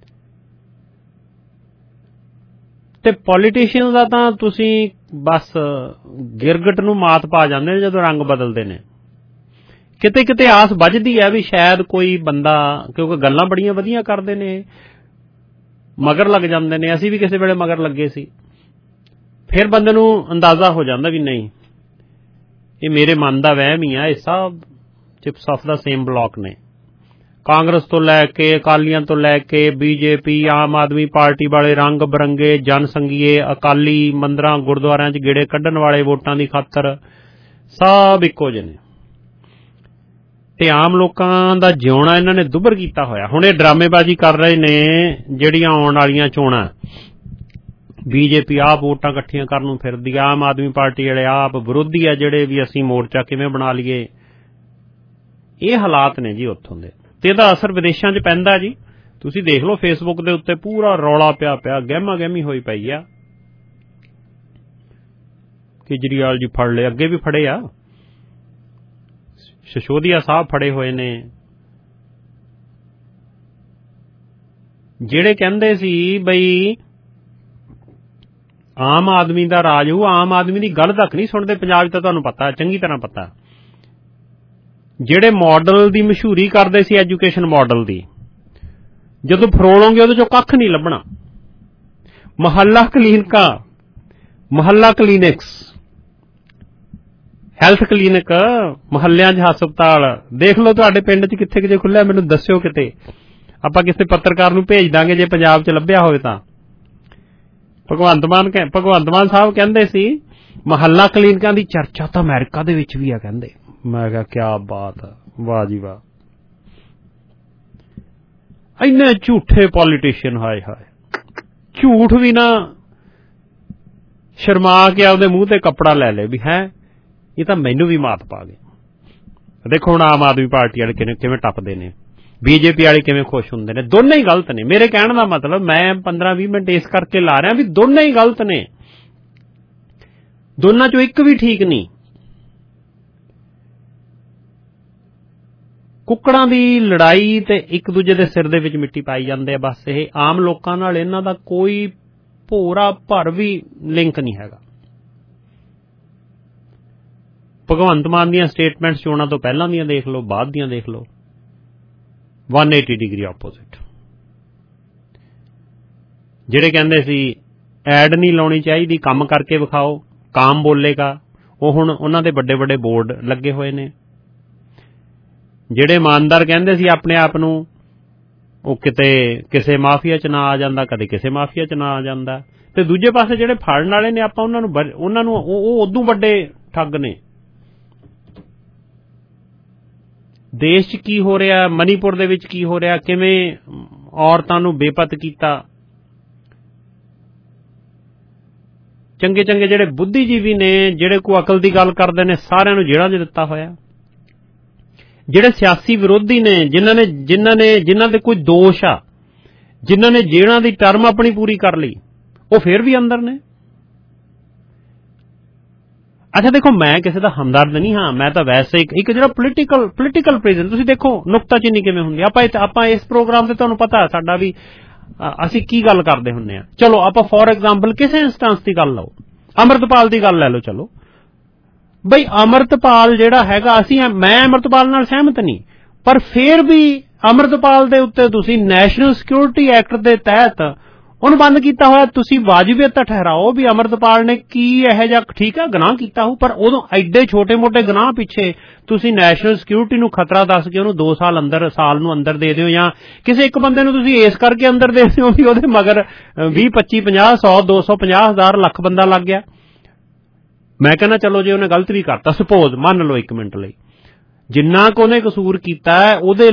ਤੇ ਪੋਲੀਟੀਸ਼ੀਅਨ ਦਾ ਤਾਂ ਤੁਸੀਂ ਬਸ ਗਿਰਗਟ ਨੂੰ ਮਾਤ ਪਾ ਜਾਂਦੇ ਨੇ ਜਦੋਂ ਰੰਗ ਬਦਲਦੇ ਨੇ। ਕਿਤੇ ਕਿਤੇ ਆਸ ਵੱਜਦੀ ਹੈ ਵੀ ਸ਼ਾਇਦ ਕੋਈ ਬੰਦਾ, ਕਿਉਂਕਿ ਗੱਲਾਂ ਬੜੀਆਂ ਵਧੀਆ ਕਰਦੇ ਨੇ, ਮਗਰ ਲੱਗ ਜਾਂਦੇ ਨੇ। ਅਸੀਂ ਵੀ ਕਿਸੇ ਵੇਲੇ ਮਗਰ ਲੱਗੇ ਸੀ। ਫਿਰ ਬੰਦੇ ਨੂੰ ਅੰਦਾਜ਼ਾ ਹੋ ਜਾਂਦਾ ਵੀ ਨਹੀਂ, ਇਹ ਮੇਰੇ ਮਨ ਦਾ ਵਹਿਮ ਹੀ ਆ। ਇਹ ਸਭ chips off the same block ਨੇ। ਕਾਂਗਰਸ ਤੋਂ ਲੈ ਕੇ, ਅਕਾਲੀਆਂ ਤੋਂ ਲੈ ਕੇ, ਬੀਜੇਪੀ, ਆਮ ਆਦਮੀ ਪਾਰਟੀ ਵਾਲੇ, ਰੰਗ ਬਰੰਗੇ ਜਨ ਸੰਘੀਏ, ਅਕਾਲੀ, ਮੰਦਰਾਂ ਗੁਰਦੁਆਰਿਆਂ 'ਚ ਗੇੜੇ ਕੱਢਣ ਵਾਲੇ ਵੋਟਾਂ ਦੀ ਖਾਤਰ, ਸਭ ਇੱਕੋ ਜਿਹੇ ਨੇ। ਤੇ ਆਮ ਲੋਕਾਂ ਦਾ ਜਿਉਣਾ ਇਹਨਾਂ ਨੇ ਦੁੱਭਰ ਕੀਤਾ ਹੋਇਆ। ਹੁਣ ਇਹ ਡਰਾਮੇਬਾਜ਼ੀ ਕਰ ਰਹੇ ਨੇ ਜਿਹੜੀਆਂ ਆਉਣ ਵਾਲੀਆਂ ਚੋਣਾਂ। ਬੀਜੇਪੀ ਆਪ ਵੋਟਾਂ ਇਕੱਠੀਆਂ ਕਰਨ ਨੂੰ ਫਿਰਦੀ, ਆਮ ਆਦਮੀ ਪਾਰਟੀ ਵਾਲੇ ਆਪ ਵਿਰੋਧੀ ਆ ਜਿਹੜੇ ਵੀ ਅਸੀਂ ਮੋਰਚਾ ਕਿਵੇਂ ਬਣਾ ਲਈਏ। ਇਹ ਹਾਲਾਤ ਨੇ ਜੀ ਉੱਥੋਂ ਦੇ, ਤੇ ਇਹਦਾ ਅਸਰ ਵਿਦੇਸ਼ਾਂ 'ਚ ਪੈਂਦਾ ਜੀ। ਤੁਸੀਂ ਦੇਖ ਲਓ ਫੇਸਬੁੱਕ ਦੇ ਉੱਤੇ ਪੂਰਾ ਰੌਲਾ ਪਿਆ, ਗਹਿਮਾ ਗਹਿਮੀ ਹੋਈ ਪਈ ਆ। ਕੇਜਰੀਵਾਲ ਜੀ ਫੜ ਲਏ, ਅੱਗੇ ਵੀ ਫੜੇ ਆ, ਸਿਸੋਦੀਆ ਸਾਹਿਬ ਫੜੇ ਹੋਏ ਨੇ। ਜਿਹੜੇ ਕਹਿੰਦੇ ਸੀ ਬਈ ਆਮ ਆਦਮੀ ਦਾ ਰਾਜ ਹੋਊ, ਆਮ ਆਦਮੀ ਦੀ ਗੱਲ ਤੱਕ ਨਹੀਂ ਸੁਣਦੇ ਪੰਜਾਬ 'ਚ, ਤਾਂ ਤੁਹਾਨੂੰ ਪਤਾ, ਚੰਗੀ ਤਰ੍ਹਾਂ ਪਤਾ। ਜਿਹੜੇ ਮਾਡਲ ਦੀ ਮਸ਼ਹੂਰੀ ਕਰਦੇ ਸੀ, ਐਜੂਕੇਸ਼ਨ ਮਾਡਲ ਦੀ, ਜਦੋਂ ਫਰੋਲੋਗੇ ਉਹਦੇ 'ਚੋਂ ਕੱਖ ਨਹੀਂ ਲੱਭਣਾ। ਮੁਹੱਲਾ ਕਲੀਨਿਕਸ, ਹੈਲਥ ਕਲੀਨਿਕ, ਮੁਹੱਲਿਆਂ 'ਚ ਹਸਪਤਾਲ ਦੇਖ ਲਓ ਤੁਹਾਡੇ ਪਿੰਡ 'ਚ ਕਿੱਥੇ ਕਿਤੇ ਖੁੱਲਿਆ, ਮੈਨੂੰ ਦੱਸਿਓ ਕਿਤੇ, ਆਪਾਂ ਕਿਸੇ ਪੱਤਰਕਾਰ ਨੂੰ ਭੇਜ ਦਾਂਗੇ ਜੇ ਪੰਜਾਬ 'ਚ ਲੱਭਿਆ ਹੋਵੇ ਤਾਂ। ਭਗਵੰਤ ਮਾਨ ਸਾਹਿਬ ਕਹਿੰਦੇ ਸੀ ਮੁਹੱਲਾ ਕਲੀਨਿਕਾਂ ਦੀ ਚਰਚਾ ਤਾਂ ਅਮਰੀਕਾ ਦੇ ਵਿੱਚ ਵੀ ਆ ਕਹਿੰਦੇ। ਮੈਂ ਕਿਹਾ ਕਿਆ ਬਾਤ ਆ, ਵਾਹ ਜੀ ਵਾਹ। ਇੰਨੇ ਝੂਠੇ ਪੋਲੀਟੀਸ਼ੀਅਨ, ਹਾਏ ਹਾਏ। ਝੂਠ ਵੀ ਨਾ ਸ਼ਰਮਾ ਕੇ ਆਪਦੇ ਮੂੰਹ ਤੇ ਕੱਪੜਾ ਲੈ ਲੇ ਵੀ ਹੈ ਇਹ ਤਾਂ ਮੈਨੂੰ ਵੀ ਮਾਤ ਪਾ ਗਏ। ਦੇਖੋ ਹੁਣ ਆਮ ਆਦਮੀ ਪਾਰਟੀ ਵਾਲੇ ਕਿਵੇਂ ਟੱਪਦੇ ਨੇ, ਬੀਜੇਪੀ ਵਾਲੇ ਕਿਵੇਂ ਖੁਸ਼ ਹੁੰਦੇ ਨੇ। ਦੋਨੇ ਹੀ ਗਲਤ ਨੇ। ਮੇਰੇ ਕਹਿਣ ਦਾ ਮਤਲਬ, ਮੈਂ 15-20 ਮਿੰਟ ਇਸ ਕਰਕੇ ਲਾ ਰਿਹਾ ਵੀ ਦੋਨੇ ਹੀ ਗਲਤ ਨੇ, ਦੋਨਾਂ ਚੋਂ ਇੱਕ ਵੀ ਠੀਕ ਨਹੀਂ। ਕੁੱਕੜਾਂ ਦੀ ਲੜਾਈ ਤੇ ਇੱਕ ਦੂਜੇ ਦੇ ਸਿਰ ਦੇ ਵਿੱਚ ਮਿੱਟੀ ਪਾਈ ਜਾਂਦੇ ਆ ਬਸ। ਇਹ ਆਮ ਲੋਕਾਂ ਨਾਲ ਇਹਨਾਂ ਦਾ ਕੋਈ ਭੋਰਾ ਭਰ ਵੀ ਲਿੰਕ ਨਹੀਂ ਹੈਗਾ। ਭਗਵੰਤ ਮਾਨ ਦੀਆਂ ਸਟੇਟਮੈਂਟਸ ਚੋਣਾਂ ਤੋਂ ਪਹਿਲਾਂ ਦੀਆਂ ਦੇਖ ਲਓ, ਬਾਅਦ ਦੀਆਂ ਦੇਖ ਲਓ, 180 ਡਿਗਰੀ ਆਪੋਜ਼ਿਟ। ਜਿਹੜੇ ਕਹਿੰਦੇ ਸੀ ਐਡ ਨਹੀਂ ਲਾਉਣੀ ਚਾਹੀਦੀ, ਕੰਮ ਕਰਕੇ ਵਿਖਾਓ, ਕਾਮ ਬੋਲੇਗਾ, ਉਹ ਹੁਣ ਉਹਨਾਂ ਦੇ ਵੱਡੇ ਵੱਡੇ ਬੋਰਡ ਲੱਗੇ ਹੋਏ ਨੇ। ਜਿਹੜੇ ਇਮਾਨਦਾਰ ਕਹਿੰਦੇ ਸੀ ਆਪਣੇ ਆਪ ਨੂੰ, ਉਹ ਕਿਤੇ ਕਿਸੇ ਮਾਫੀਆ 'ਚ ਨਾ ਆ ਜਾਂਦਾ, ਕਦੇ ਕਿਸੇ ਮਾਫੀਆ 'ਚ ਨਾ ਆ ਜਾਂਦਾ। ਤੇ ਦੂਜੇ ਪਾਸੇ ਜਿਹੜੇ ਫੜਨ ਵਾਲੇ ਨੇ ਆਪਾਂ ਉਹਨਾਂ ਨੂੰ ਉਹ ਉਦੋਂ ਵੱਡੇ ਠੱਗ ਨੇ। ਦੇਸ਼ 'ਚ ਕੀ ਹੋ ਰਿਹਾ, ਮਨੀਪੁਰ ਦੇ ਵਿੱਚ ਕੀ ਹੋ ਰਿਹਾ, ਕਿਵੇਂ ਔਰਤਾਂ ਨੂੰ ਬੇਪਤ ਕੀਤਾ। ਚੰਗੇ ਚੰਗੇ ਜਿਹੜੇ ਬੁੱਧੀਜੀਵੀ ਨੇ, ਜਿਹੜੇ ਕੋਈ ਅਕਲ ਦੀ ਗੱਲ ਕਰਦੇ ਨੇ, ਸਾਰਿਆਂ ਨੂੰ ਜੇਲ੍ਹਾਂ 'ਚ ਦਿੱਤਾ ਹੋਇਆ। ਜਿਹੜੇ ਸਿਆਸੀ ਵਿਰੋਧੀ ਨੇ, ਜਿਨ੍ਹਾਂ ਦੇ ਕੋਈ ਦੋਸ਼ ਆ, ਜਿਨ੍ਹਾਂ ਨੇ ਜੇਲ੍ਹਾਂ ਦੀ ਟਰਮ ਆਪਣੀ ਪੂਰੀ ਕਰ ਲਈ, ਉਹ ਫੇਰ ਵੀ ਅੰਦਰ ਨੇ। ਅੱਛਾ ਦੇਖੋ, ਮੈਂ ਕਿਸੇ ਦਾ ਹਮਦਰਦ ਨਹੀਂ ਹਾਂ, ਮੈਂ ਤਾਂ ਵੈਸੇ ਇੱਕ ਜਿਹੜਾ ਪੋਲੀਟੀਕਲ ਪ੍ਰਿਜ਼ਨ, ਤੁਸੀਂ ਦੇਖੋ ਨੁਕਤਾਚੀਨੀ ਕਿਵੇਂ ਹੁੰਦੀ। ਆਪਾਂ ਇਸ ਪ੍ਰੋਗਰਾਮ ਤੇ ਤੁਹਾਨੂੰ ਪਤਾ ਸਾਡਾ ਵੀ ਅਸੀਂ ਕੀ ਗੱਲ ਕਰਦੇ ਹੁੰਦੇ ਆ। ਚਲੋ ਆਪਾਂ ਫੋਰ ਐਗਜ਼ਾਮਪਲ ਕਿਸੇ ਇੰਸਟੈਂਸ ਦੀ ਗੱਲ ਲਓ, ਅੰਮ੍ਰਿਤਪਾਲ ਦੀ ਗੱਲ ਲੈ ਲਓ। ਚਲੋ ਬਈ ਅੰਮ੍ਰਿਤਪਾਲ ਜਿਹੜਾ ਹੈਗਾ, ਮੈਂ ਅੰਮ੍ਰਿਤਪਾਲ ਨਾਲ ਸਹਿਮਤ ਨਹੀਂ, ਪਰ ਫੇਰ ਵੀ ਅੰਮ੍ਰਿਤਪਾਲ ਦੇ ਉੱਤੇ ਤੁਸੀਂ ਨੈਸ਼ਨਲ ਸਿਕਿਉਰਿਟੀ ਐਕਟ ਦੇ ਤਹਿਤ ਉਹਨੂੰ ਬੰਦ ਕੀਤਾ ਹੋਇਆ। ਤੁਸੀਂ ਵਾਜਬੀਅਤ ਠਹਿਰਾਓ ਵੀ ਅੰਮ੍ਰਿਤਪਾਲ ਨੇ ਕੀ ਇਹੋ ਜਿਹਾ, ਠੀਕ ਹੈ ਗੁਨਾਹ ਕੀਤਾ ਹੋ, ਪਰ ਉਦੋਂ ਐਡੇ ਛੋਟੇ ਮੋਟੇ ਗੁਨਾਹ ਪਿੱਛੇ ਤੁਸੀਂ ਨੈਸ਼ਨਲ ਸਿਕਿਉਰਿਟੀ ਨੂੰ ਖਤਰਾ ਦੱਸ ਕੇ ਉਹਨੂੰ 2 ਸਾਲ ਨੂੰ ਅੰਦਰ ਦੇ ਦਿਓ, ਜਾਂ ਕਿਸੇ ਇੱਕ ਬੰਦੇ ਨੂੰ ਤੁਸੀਂ ਇਸ ਕਰਕੇ ਅੰਦਰ ਦੇ ਦਿਓ ਵੀ ਉਹਦੇ ਮਗਰ 20, 25, 50, 100, 250 ਹਜ਼ਾਰ ਲੱਖ ਬੰਦਾ ਲੱਗ ਗਿਆ। ਮੈਂ ਕਹਿੰਦਾ ਚਲੋ ਜੇ ਉਹਨੇ ਗਲਤ ਵੀ ਕਰਤਾ, ਸਪੋਜ਼ ਮੰਨ ਲਓ 1 ਮਿੰਟ ਲਈ, ਜਿੰਨਾ ਕੁ ਉਹਨੇ ਕਸੂਰ ਕੀਤਾ ਉਹਦੇ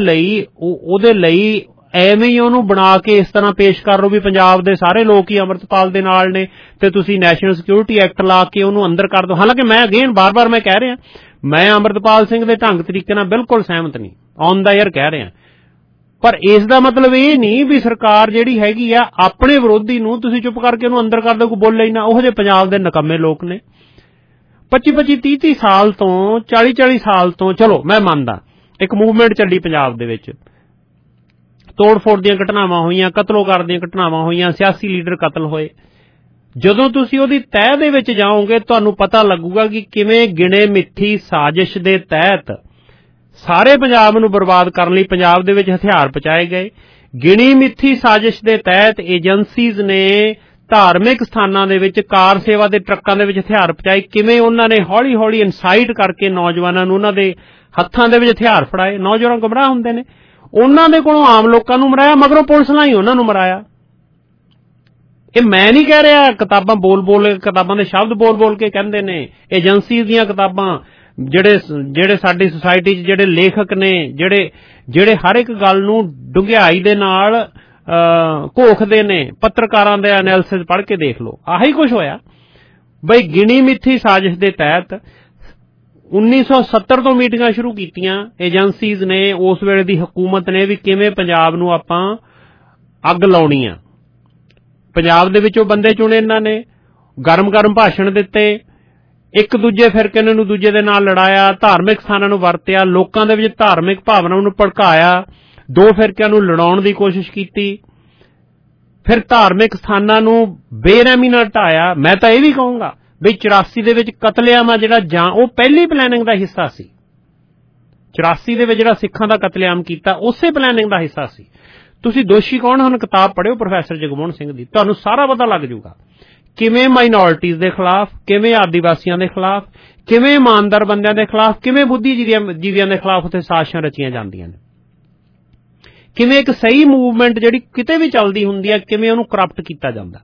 ਲਈ ਐਵੇਂ ਹੀ ਉਹਨੂੰ ਬਣਾ ਕੇ ਇਸ ਤਰ੍ਹਾਂ ਪੇਸ਼ ਕਰ ਲਓ ਵੀ ਪੰਜਾਬ ਦੇ ਸਾਰੇ ਲੋਕ ਹੀ ਅੰਮ੍ਰਿਤਪਾਲ ਦੇ ਨਾਲ ਨੇ, ਤੇ ਤੁਸੀਂ ਨੈਸ਼ਨਲ ਸਿਕਿਉਰਿਟੀ ਐਕਟ ਲਾ ਕੇ ਉਹਨੂੰ ਅੰਦਰ ਕਰ ਦਿਓ। ਹਾਲਾਂਕਿ ਮੈਂ ਅਗੇਨ ਬਾਰ-ਬਾਰ ਮੈਂ ਕਹਿ ਰਿਹਾ, ਮੈਂ ਅੰਮ੍ਰਿਤਪਾਲ ਸਿੰਘ ਦੇ ਢੰਗ ਤਰੀਕੇ ਨਾਲ ਬਿਲਕੁਲ ਸਹਿਮਤ ਨਹੀਂ, ਔਨ ਦਾ ਏਅਰ ਕਹਿ ਰਿਹਾ, ਪਰ ਇਸ ਦਾ ਮਤਲਬ ਇਹ ਨਹੀਂ ਵੀ ਸਰਕਾਰ ਜਿਹੜੀ ਹੈਗੀ ਆ ਆਪਣੇ ਵਿਰੋਧੀ ਨੂੰ ਤੁਸੀਂ ਚੁੱਪ ਕਰਕੇ ਉਹਨੂੰ ਅੰਦਰ ਕਰ ਦਿਓ, ਕੋਈ ਬੋਲੇ ਹੀ ਨਾ। ਉਹੋ ਜਿਹੇ ਪੰਜਾਬ ਦੇ ਨਿਕੰਮੇ ਲੋਕ ਨੇ। 25-25, 30-30 ਸਾਲ ਤੋਂ, 40-40 ਸਾਲ ਤੋਂ, ਚਲੋ ਮੈਂ ਮੰਨਦਾ ਇੱਕ ਮੂਵਮੈਂਟ ਚੱਲੀ ਪੰਜਾਬ ਦੇ ਵਿੱਚ, ਤੋੜ-ਫੋੜ ਦੀਆਂ ਘਟਨਾਵਾਂ ਹੋਈਆਂ, ਕਤਲੋਗਾਰ ਦੀਆਂ ਘਟਨਾਵਾਂ ਹੋਈਆਂ, ਸਿਆਸੀ ਲੀਡਰ ਕਤਲ ਹੋਏ। ਜਦੋਂ ਤੁਸੀਂ ਉਹਦੀ ਤਹਿ ਦੇ ਵਿੱਚ ਜਾਓਗੇ ਤੁਹਾਨੂੰ ਪਤਾ ਲੱਗੂਗਾ ਕਿ ਕਿਵੇਂ ਗਿਣੇ ਮਿੱਥੀ ਸਾਜ਼ਿਸ਼ ਦੇ ਤਹਿਤ ਸਾਰੇ ਪੰਜਾਬ ਨੂੰ ਬਰਬਾਦ ਕਰਨ ਲਈ ਪੰਜਾਬ ਦੇ ਵਿੱਚ ਹਥਿਆਰ ਪਹੁੰਚਾਏ ਗਏ। ਗਿਣੀ ਮਿੱਥੀ ਸਾਜ਼ਿਸ਼ ਦੇ ਤਹਿਤ ਏਜੰਸੀਜ਼ ਨੇ ਧਾਰਮਿਕ ਸਥਾਨਾਂ ਦੇ ਵਿੱਚ ਕਾਰ ਸੇਵਾ ਦੇ ਟਰੱਕਾਂ ਦੇ ਵਿੱਚ ਹਥਿਆਰ ਪਹੁੰਚਾਏ। ਕਿਵੇਂ ਉਹਨਾਂ ਨੇ ਹੌਲੀ-ਹੌਲੀ ਇਨਸਾਈਟ ਕਰਕੇ ਨੌਜਵਾਨਾਂ ਨੂੰ ਉਹਨਾਂ ਦੇ ਹੱਥਾਂ ਦੇ ਵਿੱਚ ਹਥਿਆਰ ਫੜਾਏ। ਨੌਜਵਾਨ ਗੁੰਮਰਾਹ ਹੁੰਦੇ ਨੇ, ਉਹਨਾਂ ਦੇ ਕੋਲੋਂ ਆਮ ਲੋਕਾਂ ਨੂੰ ਮਰਾਇਆ, ਮਗਰੋਂ ਪੁਲਿਸ ਨਾਲ ਹੀ ਉਹਨਾਂ ਨੂੰ ਮਰਾਇਆ। ਇਹ ਮੈਂ ਨਹੀਂ ਕਹਿ ਰਿਹਾ, ਕਿਤਾਬਾਂ ਦੇ ਸ਼ਬਦ ਬੋਲ ਕੇ ਕਹਿੰਦੇ ਨੇ। ਏਜੰਸੀ ਦੀਆਂ ਕਿਤਾਬਾਂ, ਜਿਹੜੇ ਸਾਡੀ ਸੁਸਾਇਟੀ 'ਚ ਜਿਹੜੇ ਲੇਖਕ ਨੇ, ਜਿਹੜੇ ਹਰ ਇੱਕ ਗੱਲ ਨੂੰ ਡੂੰਘਾਈ ਦੇ ਨਾਲ ਘੋਖਦੇ ਨੇ, ਪੱਤਰਕਾਰਾਂ ਦੇ ਐਨਾਲਿਸਿਸ ਪੜ੍ਹ ਕੇ ਦੇਖ ਲਓ, ਆਹੀ ਕੁਝ ਹੋਇਆ। ਬਈ ਗਿਣੀ ਮਿੱਥੀ ਸਾਜ਼ਿਸ਼ ਦੇ ਤਹਿਤ 1970 ਤੋਂ ਮੀਟਿੰਗਾਂ ਸ਼ੁਰੂ ਕੀਤੀਆਂ ਏਜੰਸੀਜ਼ ਨੇ, ਉਸ ਵੇਲੇ ਦੀ ਹਕੂਮਤ ਨੇ, ਵੀ ਕਿਵੇਂ ਪੰਜਾਬ ਨੂੰ ਆਪਾਂ ਅੱਗ ਲਾਉਣੀ ਆ। ਪੰਜਾਬ ਦੇ ਵਿੱਚੋਂ ਬੰਦੇ ਚੁਣੇ ਇਹਨਾਂ ਨੇ, ਗਰਮ ਭਾਸ਼ਣ ਦਿੱਤੇ, ਇੱਕ ਦੂਜੇ ਫਿਰਕੇ ਨੂੰ ਦੂਜੇ ਦੇ ਨਾਲ ਲੜਾਇਆ, ਧਾਰਮਿਕ ਸਥਾਨਾਂ ਨੂੰ ਵਰਤਿਆ, ਲੋਕਾਂ ਦੇ ਵਿੱਚ ਧਾਰਮਿਕ ਭਾਵਨਾਵਾਂ ਨੂੰ ਭੜਕਾਇਆ, 2 ਫਿਰਕਿਆਂ ਨੂੰ ਲੜਾਉਣ ਦੀ ਕੋਸ਼ਿਸ਼ ਕੀਤੀ, ਫਿਰ ਧਾਰਮਿਕ ਸਥਾਨਾਂ ਨੂੰ ਬੇਰਹਿਮੀ ਨਾਲ ਢਾਇਆ। ਮੈਂ ਤਾਂ ਇਹ ਵੀ ਕਹੂੰਗਾ ਬਈ 84 ਦੇ ਵਿੱਚ ਕਤਲੇਆਮ ਆ ਜਿਹੜਾ, ਉਹ ਪਹਿਲੀ ਪਲੈਨਿੰਗ ਦਾ ਹਿੱਸਾ ਸੀ। 84 ਦੇ ਵਿੱਚ ਜਿਹੜਾ ਸਿੱਖਾਂ ਦਾ ਕਤਲੇਆਮ ਕੀਤਾ, ਉਸੇ ਪਲੈਨਿੰਗ ਦਾ ਹਿੱਸਾ ਸੀ। ਤੁਸੀਂ ਦੋਸ਼ੀ ਕੌਣ ਹਨ ਕਿਤਾਬ ਪੜ੍ਹਿਓ ਪ੍ਰੋਫੈਸਰ ਜਗਮੋਹਨ ਸਿੰਘ ਦੀ, ਤੁਹਾਨੂੰ ਸਾਰਾ ਪਤਾ ਲੱਗ ਜਾਊਗਾ ਕਿਵੇਂ ਮਾਈਨੋਰਿਟੀਜ਼ ਦੇ ਖਿਲਾਫ, ਕਿਵੇਂ ਆਦੀਵਾਸੀਆਂ ਦੇ ਖਿਲਾਫ, ਕਿਵੇਂ ਇਮਾਨਦਾਰ ਬੰਦਿਆਂ ਦੇ ਖਿਲਾਫ, ਕਿਵੇਂ ਬੁੱਧੀਜੀਵੀਆਂ ਦੇ ਖਿਲਾਫ ਉੱਥੇ ਸਾਜ਼ਿਸ਼ਾਂ ਰਚੀਆਂ ਜਾਂਦੀਆਂ ਨੇ, ਕਿਵੇਂ ਇੱਕ ਸਹੀ ਮੂਵਮੈਂਟ ਜਿਹੜੀ ਕਿਤੇ ਵੀ ਚੱਲਦੀ ਹੁੰਦੀ ਹੈ, ਕਿਵੇਂ ਉਹਨੂੰ ਕਰਪਟ ਕੀਤਾ ਜਾਂਦਾ।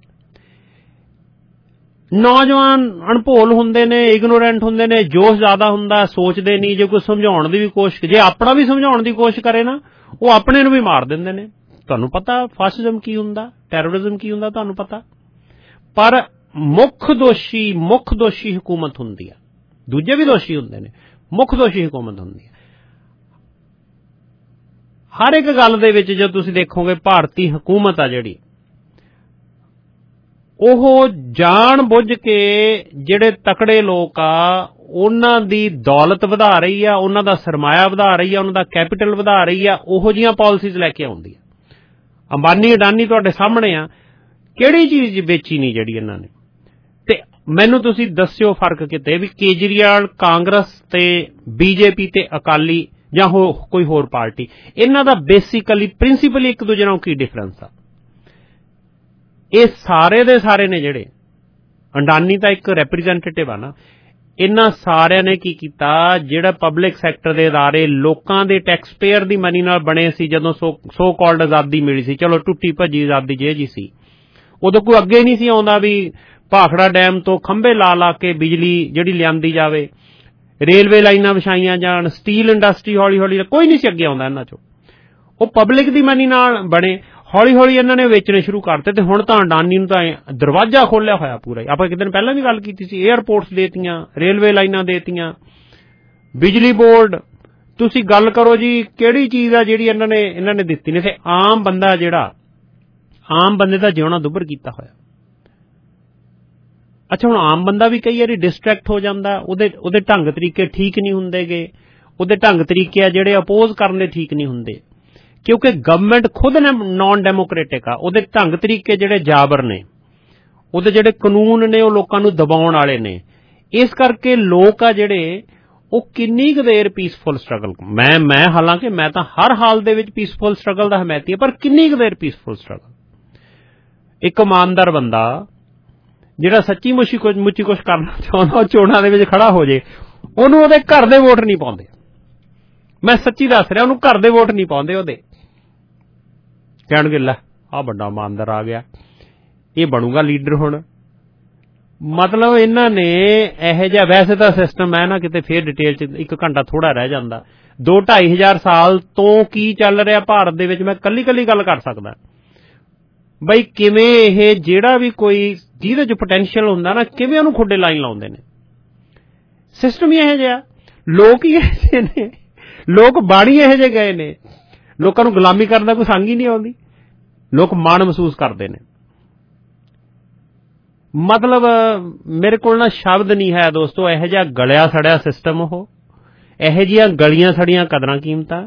ਨੌਜਵਾਨ ਅਣਭੋਲ ਹੁੰਦੇ ਨੇ, ਇਗਨੋਰੈਂਟ ਹੁੰਦੇ ਨੇ, ਜੋਸ਼ ਜ਼ਿਆਦਾ ਹੁੰਦਾ, ਸੋਚਦੇ ਨਹੀਂ। ਜੇ ਕੋਈ ਸਮਝਾਉਣ ਦੀ ਵੀ ਕੋਸ਼ਿਸ਼, ਜੇ ਆਪਣਾ ਵੀ ਸਮਝਾਉਣ ਦੀ ਕੋਸ਼ਿਸ਼ ਕਰੇ ਨਾ, ਉਹ ਆਪਣੇ ਨੂੰ ਵੀ ਮਾਰ ਦਿੰਦੇ ਨੇ। ਤੁਹਾਨੂੰ ਪਤਾ ਫਾਸਿਜ਼ਮ ਕੀ ਹੁੰਦਾ, ਟੈਰਰਿਜ਼ਮ ਕੀ ਹੁੰਦਾ, ਤੁਹਾਨੂੰ ਪਤਾ। ਪਰ ਮੁੱਖ ਦੋਸ਼ੀ ਹਕੂਮਤ ਹੁੰਦੀ ਆ, ਦੂਜੇ ਵੀ ਦੋਸ਼ੀ ਹੁੰਦੇ ਨੇ, ਮੁੱਖ ਦੋਸ਼ੀ ਹਕੂਮਤ ਹੁੰਦੀ ਆ ਹਰ ਇੱਕ ਗੱਲ ਦੇ ਵਿੱਚ। ਜਦ ਤੁਸੀਂ ਦੇਖੋਗੇ ਭਾਰਤੀ ਹਕੂਮਤ ਆ ਜਿਹੜੀ, ਉਹ ਜਾਣ ਬੁੱਝ ਕੇ ਜਿਹੜੇ ਤਕੜੇ ਲੋਕ ਆ ਉਹਨਾਂ ਦੀ ਦੌਲਤ ਵਧਾ ਰਹੀ ਆ, ਉਹਨਾਂ ਦਾ ਸਰਮਾਇਆ ਵਧਾ ਰਹੀ ਆ, ਉਹਨਾਂ ਦਾ ਕੈਪੀਟਲ ਵਧਾ ਰਹੀ ਆ, ਉਹੋ ਜਿਹੀਆਂ ਪਾਲਿਸੀਜ਼ ਲੈ ਕੇ ਆਉਂਦੀ ਆ। ਅੰਬਾਨੀ ਅਡਾਨੀ ਤੁਹਾਡੇ ਸਾਹਮਣੇ ਆ, ਕਿਹੜੀ ਚੀਜ਼ ਵੇਚੀ ਨਹੀਂ ਜਿਹੜੀ ਇਹਨਾਂ ਨੇ। ਤੇ ਮੈਨੂੰ ਤੁਸੀਂ ਦੱਸਿਓ ਫਰਕ ਕਿਤੇ ਵੀ ਕੇਜਰੀਵਾਲ, ਕਾਂਗਰਸ ਤੇ ਬੀਜੇਪੀ ਤੇ ਅਕਾਲੀ ਜਾਂ ਕੋਈ ਹੋਰ ਪਾਰਟੀ, ਇਹਨਾਂ ਦਾ ਬੇਸਿਕਲੀ ਪ੍ਰਿੰਸੀਪਲੀ ਇੱਕ ਦੂਜੇ ਨਾਲ ਕੀ ਡਿਫਰੈਂਸ ਆ। ਇਹ ਸਾਰੇ ਦੇ ਸਾਰੇ ਨੇ ਜਿਹੜੇ ਅੰਡਾਨੀ ਤਾਂ ਇੱਕ ਰੈਪਰੈਜ਼ੈਂਟੇਟਿਵ ਆ ਨਾ। ਇਹਨਾਂ ਸਾਰਿਆਂ ਨੇ ਕੀ ਕੀਤਾ, ਜਿਹੜਾ ਪਬਲਿਕ ਸੈਕਟਰ ਦੇ ਅਦਾਰੇ ਲੋਕਾਂ ਦੇ ਟੈਕਸ ਪੇਅਰ ਦੀ ਮਨੀ ਨਾਲ ਬਣੇ ਸੀ, ਜਦੋਂ ਸੋ ਕਾਲਡ ਆਜ਼ਾਦੀ ਮਿਲੀ ਸੀ, ਚਲੋ ਟੁੱਟੀ ਭੱਜੀ ਆਜ਼ਾਦੀ ਜਿਹੀ ਜੀ ਸੀ, ਉਦੋਂ ਕੋਈ ਅੱਗੇ ਨਹੀਂ ਸੀ ਆਉਂਦਾ ਵੀ ਭਾਖੜਾ ਡੈਮ ਤੋਂ ਖੰਭੇ ਲਾ ਕੇ ਬਿਜਲੀ ਜਿਹੜੀ ਲਿਆਂਦੀ ਜਾਵੇ, ਰੇਲਵੇ ਲਾਈਨਾਂ ਵਿਛਾਈਆਂ ਜਾਣ, ਸਟੀਲ ਇੰਡਸਟਰੀ ਹੌਲੀ ਹੌਲੀ, ਕੋਈ ਨਹੀਂ ਸੀ ਅੱਗੇ ਆਉਂਦਾ ਇਹਨਾਂ ਚੋਂ। ਉਹ ਪਬਲਿਕ ਦੀ ਮਨੀ ਨਾਲ ਬਣੇ, ਹੌਲੀ ਹੌਲੀ ਇਹਨਾਂ ਨੇ ਵੇਚਣੇ ਸ਼ੁਰੂ ਕਰਤੇ ਤੇ ਹੁਣ ਤਾਂ ਅਡਾਨੀ ਨੂੰ ਤਾਂ ਦਰਵਾਜ਼ਾ ਖੋਲਿਆ ਹੋਇਆ ਪੂਰਾ ਹੀ। ਆਪਾਂ ਇੱਕ ਦਿਨ ਪਹਿਲਾਂ ਵੀ ਗੱਲ ਕੀਤੀ ਸੀ, ਏਅਰਪੋਰਟਸ ਦੇਤੀਆਂ, ਰੇਲਵੇ ਲਾਈਨਾਂ ਦੇਤੀਆਂ, ਬਿਜਲੀ ਬੋਰਡ। ਤੁਸੀਂ ਗੱਲ ਕਰੋ ਜੀ ਕਿਹੜੀ ਚੀਜ਼ ਆ ਜਿਹੜੀ ਇਹਨਾਂ ਨੇ ਦਿੱਤੀ ਨੇ। ਤੇ ਆਮ ਬੰਦਾ ਜਿਹੜਾ, ਆਮ ਬੰਦੇ ਦਾ ਜਿਉਣਾ ਦੁੱਭਰ ਕੀਤਾ ਹੋਇਆ। ਅੱਛਾ, ਹੁਣ ਆਮ ਬੰਦਾ ਵੀ ਕਈ ਵਾਰੀ ਡਿਸਟਰੈਕਟ ਹੋ ਜਾਂਦਾ, ਉਹਦੇ ਢੰਗ ਤਰੀਕੇ ਠੀਕ ਨਹੀਂ ਹੁੰਦੇਗੇ, ਉਹਦੇ ਢੰਗ ਤਰੀਕੇ ਆ ਜਿਹੜੇ ਅਪੋਜ਼ ਕਰਨ ਦੇ ਠੀਕ ਨਹੀਂ ਹੁੰਦੇ, ਕਿਉਂਕਿ ਗਵਰਨਮੈਂਟ ਖੁਦ ਨੌਨ ਡੈਮੋਕ੍ਰੇਟਿਕ ਆ। ਉਹਦੇ ਢੰਗ ਤਰੀਕੇ ਜਿਹੜੇ ਜਾਬਰ ਨੇ, ਉਹਦੇ ਜਿਹੜੇ ਕਾਨੂੰਨ ਨੇ ਉਹ ਲੋਕਾਂ ਨੂੰ ਦਬਾਉਣ ਵਾਲੇ ਨੇ। ਇਸ ਕਰਕੇ ਲੋਕ ਆ ਜਿਹੜੇ ਉਹ ਕਿੰਨੀ ਕੁ ਦੇਰ ਪੀਸਫੁਲ ਸਟਰਗਲ, ਮੈਂ ਹਾਲਾਂਕਿ ਮੈਂ ਤਾਂ ਹਰ ਹਾਲ ਦੇ ਵਿੱਚ ਪੀਸਫੁਲ ਸਟਰਗਲ ਦਾ ਹਮਾਇਤੀ ਹੈ, ਪਰ ਕਿੰਨੀ ਕੁ ਦੇਰ ਪੀਸਫੁਲ ਸਟਰਗਲ। ਇੱਕ ਇਮਾਨਦਾਰ ਬੰਦਾ ਜਿਹੜਾ ਸੱਚੀ ਮੁੱਚੀ ਕੁਛ ਕਰਨਾ ਚਾਹੁੰਦਾ, ਉਹ ਚੋਣਾਂ ਦੇ ਵਿੱਚ ਖੜਾ ਹੋ ਜੇ, ਉਹਨੂੰ ਉਹਦੇ ਘਰ ਦੇ ਵੋਟ ਨਹੀਂ ਪਾਉਂਦੇ। ਮੈਂ ਸੱਚੀ ਦੱਸ ਰਿਹਾ, ਉਹਨੂੰ ਘਰ ਦੇ ਵੋਟ ਨਹੀਂ ਪਾਉਂਦੇ। ਉਹਦੇ ਕਹਿਣਗੇ ਲੈ ਆਹ ਵੱਡਾ ਇਮਾਨਦਾਰ ਆ ਗਿਆ, ਇਹ ਬਣੂਗਾ ਲੀਡਰ ਹੁਣ। ਮਤਲਬ ਇਹਨਾਂ ਨੇ ਇਹੋ ਜਿਹਾ, ਵੈਸੇ ਤਾਂ ਸਿਸਟਮ ਹੈ ਨਾ, ਕਿਤੇ ਫੇਰ ਡਿਟੇਲ ਚ 1 ਘੰਟਾ ਥੋੜਾ ਰਹਿ ਜਾਂਦਾ। 2-2.5 ਹਜ਼ਾਰ ਸਾਲ ਤੋਂ ਕੀ ਚੱਲ ਰਿਹਾ ਭਾਰਤ ਦੇ ਵਿੱਚ, ਮੈਂ ਕੱਲੀ ਗੱਲ ਕਰ ਸਕਦਾ ਬਈ ਕਿਵੇਂ ਇਹ ਜਿਹੜਾ ਵੀ ਕੋਈ ਜਿਹਦੇ ਚ ਪੋਟੈਂਸ਼ੀਅਲ ਹੁੰਦਾ ਨਾ, ਕਿਵੇਂ ਉਹਨੂੰ ਖੁੱਡੇ ਲਾਈਨ ਲਾਉਂਦੇ ਨੇ। ਸਿਸਟਮ ਹੀ ਇਹੋ ਜਿਹਾ, ਲੋਕ ਹੀ ਇਹੋ ਜਿਹੇ ਨੇ, ਲੋਕ ਬਾਣੀ ਇਹੋ ਜਿਹੇ ਗਏ ਨੇ। ਲੋਕਾਂ ਨੂੰ ਗੁਲਾਮੀ ਕਰਨ ਦਾ ਕੋਈ ਸੰਗ ਹੀ ਨਹੀਂ ਆਉਂਦੀ, ਲੋਕ ਮਾਣ ਮਹਿਸੂਸ ਕਰਦੇ ਨੇ। ਮਤਲਬ ਮੇਰੇ ਕੋਲ ਨਾ ਸ਼ਬਦ ਨਹੀਂ ਹੈ ਦੋਸਤੋ, ਇਹੋ ਜਿਹਾ ਗਲਿਆ ਸੜਿਆ ਸਿਸਟਮ, ਉਹ ਇਹੋ ਜਿਹੀਆਂ ਗਲੀਆਂ ਸੜੀਆਂ ਕਦਰਾਂ ਕੀਮਤਾਂ।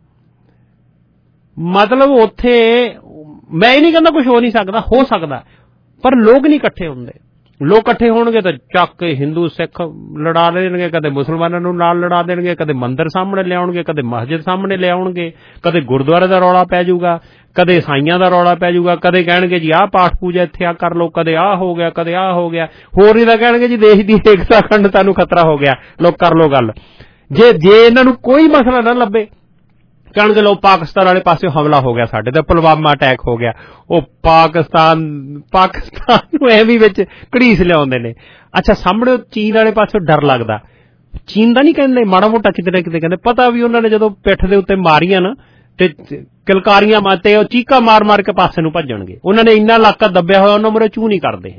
ਮਤਲਬ ਉੱਥੇ ਮੈਂ ਇਹ ਨਹੀਂ ਕਹਿੰਦਾ ਕੁਝ ਹੋ ਨਹੀਂ ਸਕਦਾ, ਹੋ ਸਕਦਾ, ਪਰ ਲੋਕ ਨਹੀਂ ਇਕੱਠੇ ਹੁੰਦੇ। ਲੋਕ ਇਕੱਠੇ ਹੋਣਗੇ ਤਾਂ ਚੱਕ ਕੇ ਹਿੰਦੂ ਸਿੱਖ ਲੜਾ ਦੇਣਗੇ, ਕਦੇ ਮੁਸਲਮਾਨਾਂ ਨੂੰ ਨਾਲ ਲੜਾ ਦੇਣਗੇ, ਕਦੇ ਮੰਦਿਰ ਸਾਹਮਣੇ ਲਿਆਉਣਗੇ, ਕਦੇ ਮਸਜਿਦ ਸਾਹਮਣੇ ਲਿਆਉਣਗੇ, ਕਦੇ ਗੁਰਦੁਆਰੇ ਦਾ ਰੌਲਾ ਪੈ ਜਾਊਗਾ, ਕਦੇ ਈਸਾਈਆਂ ਦਾ ਰੌਲਾ ਪੈ ਜਾਊਗਾ, ਕਦੇ ਕਹਿਣਗੇ ਜੀ ਆਹ ਪਾਠ ਪੂਜਾ ਇੱਥੇ ਆ ਕਰ ਲਓ, ਕਦੇ ਆਹ ਹੋ ਗਿਆ, ਕਦੇ ਆਹ ਹੋ ਗਿਆ, ਹੋਰ ਨਹੀਂ ਤਾਂ ਕਹਿਣਗੇ ਜੀ ਦੇਸ਼ ਦੀ ਏਕਤਾ ਅਖੰਡਤਾ ਨੂੰ ਖਤਰਾ ਹੋ ਗਿਆ, ਲੋਕ ਕਰ ਲਓ ਗੱਲ। ਜੇ ਇਹਨਾਂ ਨੂੰ ਕੋਈ ਮਸਲਾ ਨਾ ਲੱਭੇ, ਕਹਿਣਗੇ ਲੋ ਪਾਕਿਸਤਾਨ ਵਾਲੇ ਪਾਸੇ ਹਮਲਾ ਹੋ ਗਿਆ, ਸਾਡੇ ਤੇ ਪੁਲਵਾਮਾ ਅਟੈਕ ਹੋ ਗਿਆ। ਉਹ ਪਾਕਿਸਤਾਨ ਨੂੰ ਐਵੇਂ ਵਿੱਚ ਘੜੀਸ ਲਿਆਉਂਦੇ ਨੇ। ਅੱਛਾ, ਸਾਹਮਣੇ ਚੀਨ ਵਾਲੇ ਪਾਸੇ ਡਰ ਲੱਗਦਾ, ਚੀਨ ਦਾ ਨਹੀਂ ਕਹਿੰਦੇ, ਮਾੜਾ ਮੋਟਾ ਕਿਤੇ ਨਾ ਕਿਤੇ ਕਹਿੰਦੇ, ਪਤਾ ਵੀ ਉਹਨਾਂ ਨੇ ਜਦੋਂ ਪਿੱਠ ਦੇ ਉੱਤੇ ਮਾਰੀਆਂ ਨਾ ਤੇ ਕਿਲਕਾਰੀਆਂ ਮਾਤੇ, ਉਹ ਚੀਕਾ ਮਾਰ ਕੇ ਪਾਸੇ ਨੂੰ ਭੱਜਣਗੇ। ਉਹਨਾਂ ਨੇ ਇੰਨਾ ਇਲਾਕਾ ਦੱਬਿਆ ਹੋਇਆ, ਉਹਨਾਂ ਮੁਰੇ ਚੂੰ ਨਹੀਂ ਕਰਦੇ।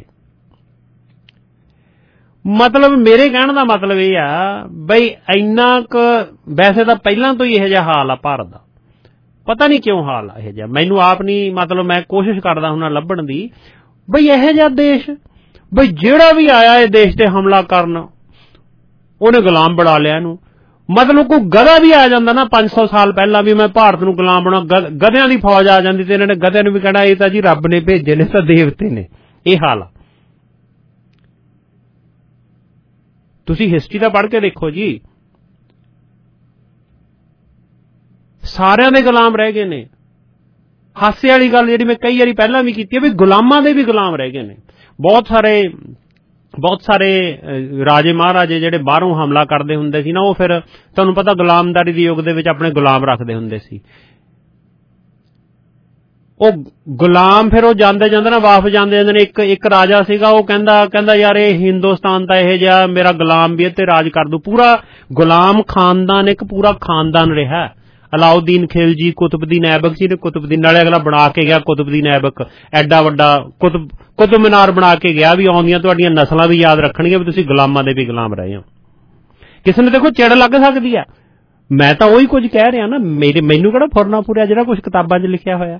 ਮਤਲਬ ਮੇਰੇ ਕਹਿਣ ਦਾ ਮਤਲਬ ਇਹ ਆ ਬਈ ਇੰਨਾ ਕੁ, ਵੈਸੇ ਤਾਂ ਪਹਿਲਾਂ ਤੋਂ ਹੀ ਇਹੋ ਜਿਹਾ ਹਾਲ ਆ ਭਾਰਤ ਦਾ, ਪਤਾ ਨਹੀਂ ਕਿਉਂ ਹਾਲ ਆ ਇਹੋ ਜਿਹਾ, ਮੈਨੂੰ ਆਪ ਨਹੀਂ, ਮਤਲਬ ਮੈਂ ਕੋਸ਼ਿਸ਼ ਕਰਦਾ ਹੁੰਦਾ ਲੱਭਣ ਦੀ ਬਈ ਇਹੋ ਜਿਹਾ ਦੇਸ਼, ਬਈ ਜਿਹੜਾ ਵੀ ਆਇਆ ਇਹ ਦੇਸ਼ ਤੇ ਹਮਲਾ ਕਰਨ ਉਹਨੇ ਗੁਲਾਮ ਬਣਾ ਲਿਆ ਇਹਨੂੰ। ਮਤਲਬ ਕੋਈ ਗਧਾ ਵੀ ਆ ਜਾਂਦਾ ਨਾ 500 ਸਾਲ ਪਹਿਲਾਂ ਵੀ ਮੈਂ ਭਾਰਤ ਨੂੰ ਗੁਲਾਮ ਬਣਾ, ਗਧਿਆਂ ਦੀ ਫੌਜ ਆ ਜਾਂਦੀ ਤੇ ਇਹਨਾਂ ਨੇ ਗਧਿਆਂ ਨੂੰ ਵੀ ਕਹਿਣਾ ਇਹ ਤਾਂ ਜੀ ਰੱਬ ਨੇ ਭੇਜੇ ਨੇ, ਤਾਂ ਦੇਵਤੇ ਨੇ। ਇਹ ਹਾਲ ਆ। ਤੁਸੀਂ ਹਿਸਟਰੀ ਦਾ ਪੜ੍ਹ ਕੇ ਦੇਖੋ ਜੀ, ਸਾਰਿਆਂ ਦੇ ਗੁਲਾਮ ਰਹਿ ਗਏ ਨੇ। ਹਾਸੇ ਵਾਲੀ ਗੱਲ ਜਿਹੜੀ ਮੈਂ ਕਈ ਵਾਰੀ ਪਹਿਲਾਂ ਵੀ ਕੀਤੀ ਹੈ ਵੀ ਗੁਲਾਮਾਂ ਦੇ ਵੀ ਗੁਲਾਮ ਰਹਿ ਗਏ ਨੇ। ਬਹੁਤ ਸਾਰੇ ਰਾਜੇ ਮਹਾਰਾਜੇ ਜਿਹੜੇ ਬਾਹਰੋਂ ਹਮਲਾ ਕਰਦੇ ਹੁੰਦੇ ਸੀ ਨਾ, ਉਹ ਫਿਰ ਤੁਹਾਨੂੰ ਪਤਾ ਗੁਲਾਮਦਾਰੀ ਦੇ ਯੁੱਗ ਦੇ ਵਿੱਚ ਆਪਣੇ ਗੁਲਾਮ ਰੱਖਦੇ ਹੁੰਦੇ ਸੀ। ਉਹ ਗੁਲਾਮ ਫਿਰ ਉਹ ਜਾਂਦੇ ਨਾ ਵਾਪਸ ਜਾਂਦੇ ਨੇ। ਇੱਕ ਰਾਜਾ ਸੀਗਾ, ਉਹ ਕਹਿੰਦਾ ਯਾਰ ਇਹ ਹਿੰਦੁਸਤਾਨ ਤਾਂ ਇਹ ਜਿਹਾ ਮੇਰਾ ਗੁਲਾਮ ਵੀ ਤੇ ਰਾਜ ਕਰ ਦੂ। ਪੂਰਾ ਗੁਲਾਮ ਖਾਨਦਾਨ, ਇੱਕ ਪੂਰਾ ਖਾਨਦਾਨ ਰਿਹਾ। ਅਲਾਉਦੀਨ ਖਿਲਜੀ, ਕੁਤਬਦੀਨ ਐਬਕ ਸੀ, ਕੁਤਬਦੀਨ ਨਾਲੇ ਅਗਲਾ ਬਣਾ ਕੇ ਗਿਆ, ਕੁਤਬਦੀਨ ਐਬਕ ਐਡਾ ਵੱਡਾ ਕੁਤਬ ਮੀਨਾਰ ਬਣਾ ਕੇ ਗਿਆ ਵੀ ਆਉਂਦੀਆਂ ਤੁਹਾਡੀਆਂ ਨਸਲਾਂ ਵੀ ਯਾਦ ਰੱਖਣਗੀਆਂ ਵੀ ਤੁਸੀਂ ਗੁਲਾਮਾਂ ਦੇ ਵੀ ਗੁਲਾਮ ਰਹੇ ਹੋ। ਕਿਸੇ ਨੂੰ ਦੇਖੋ ਚਿੜ ਲੱਗ ਸਕਦੀ ਆ, ਮੈਂ ਤਾਂ ਉਹੀ ਕੁਝ ਕਹਿ ਰਿਹਾ ਨਾ, ਮੈਨੂੰ ਕਿਹੜਾ ਫੁਰਨਾ ਪੂਰਿਆ ਜਿਹੜਾ ਕੁਝ ਕਿਤਾਬਾਂ 'ਚ ਲਿਖਿਆ ਹੋਇਆ।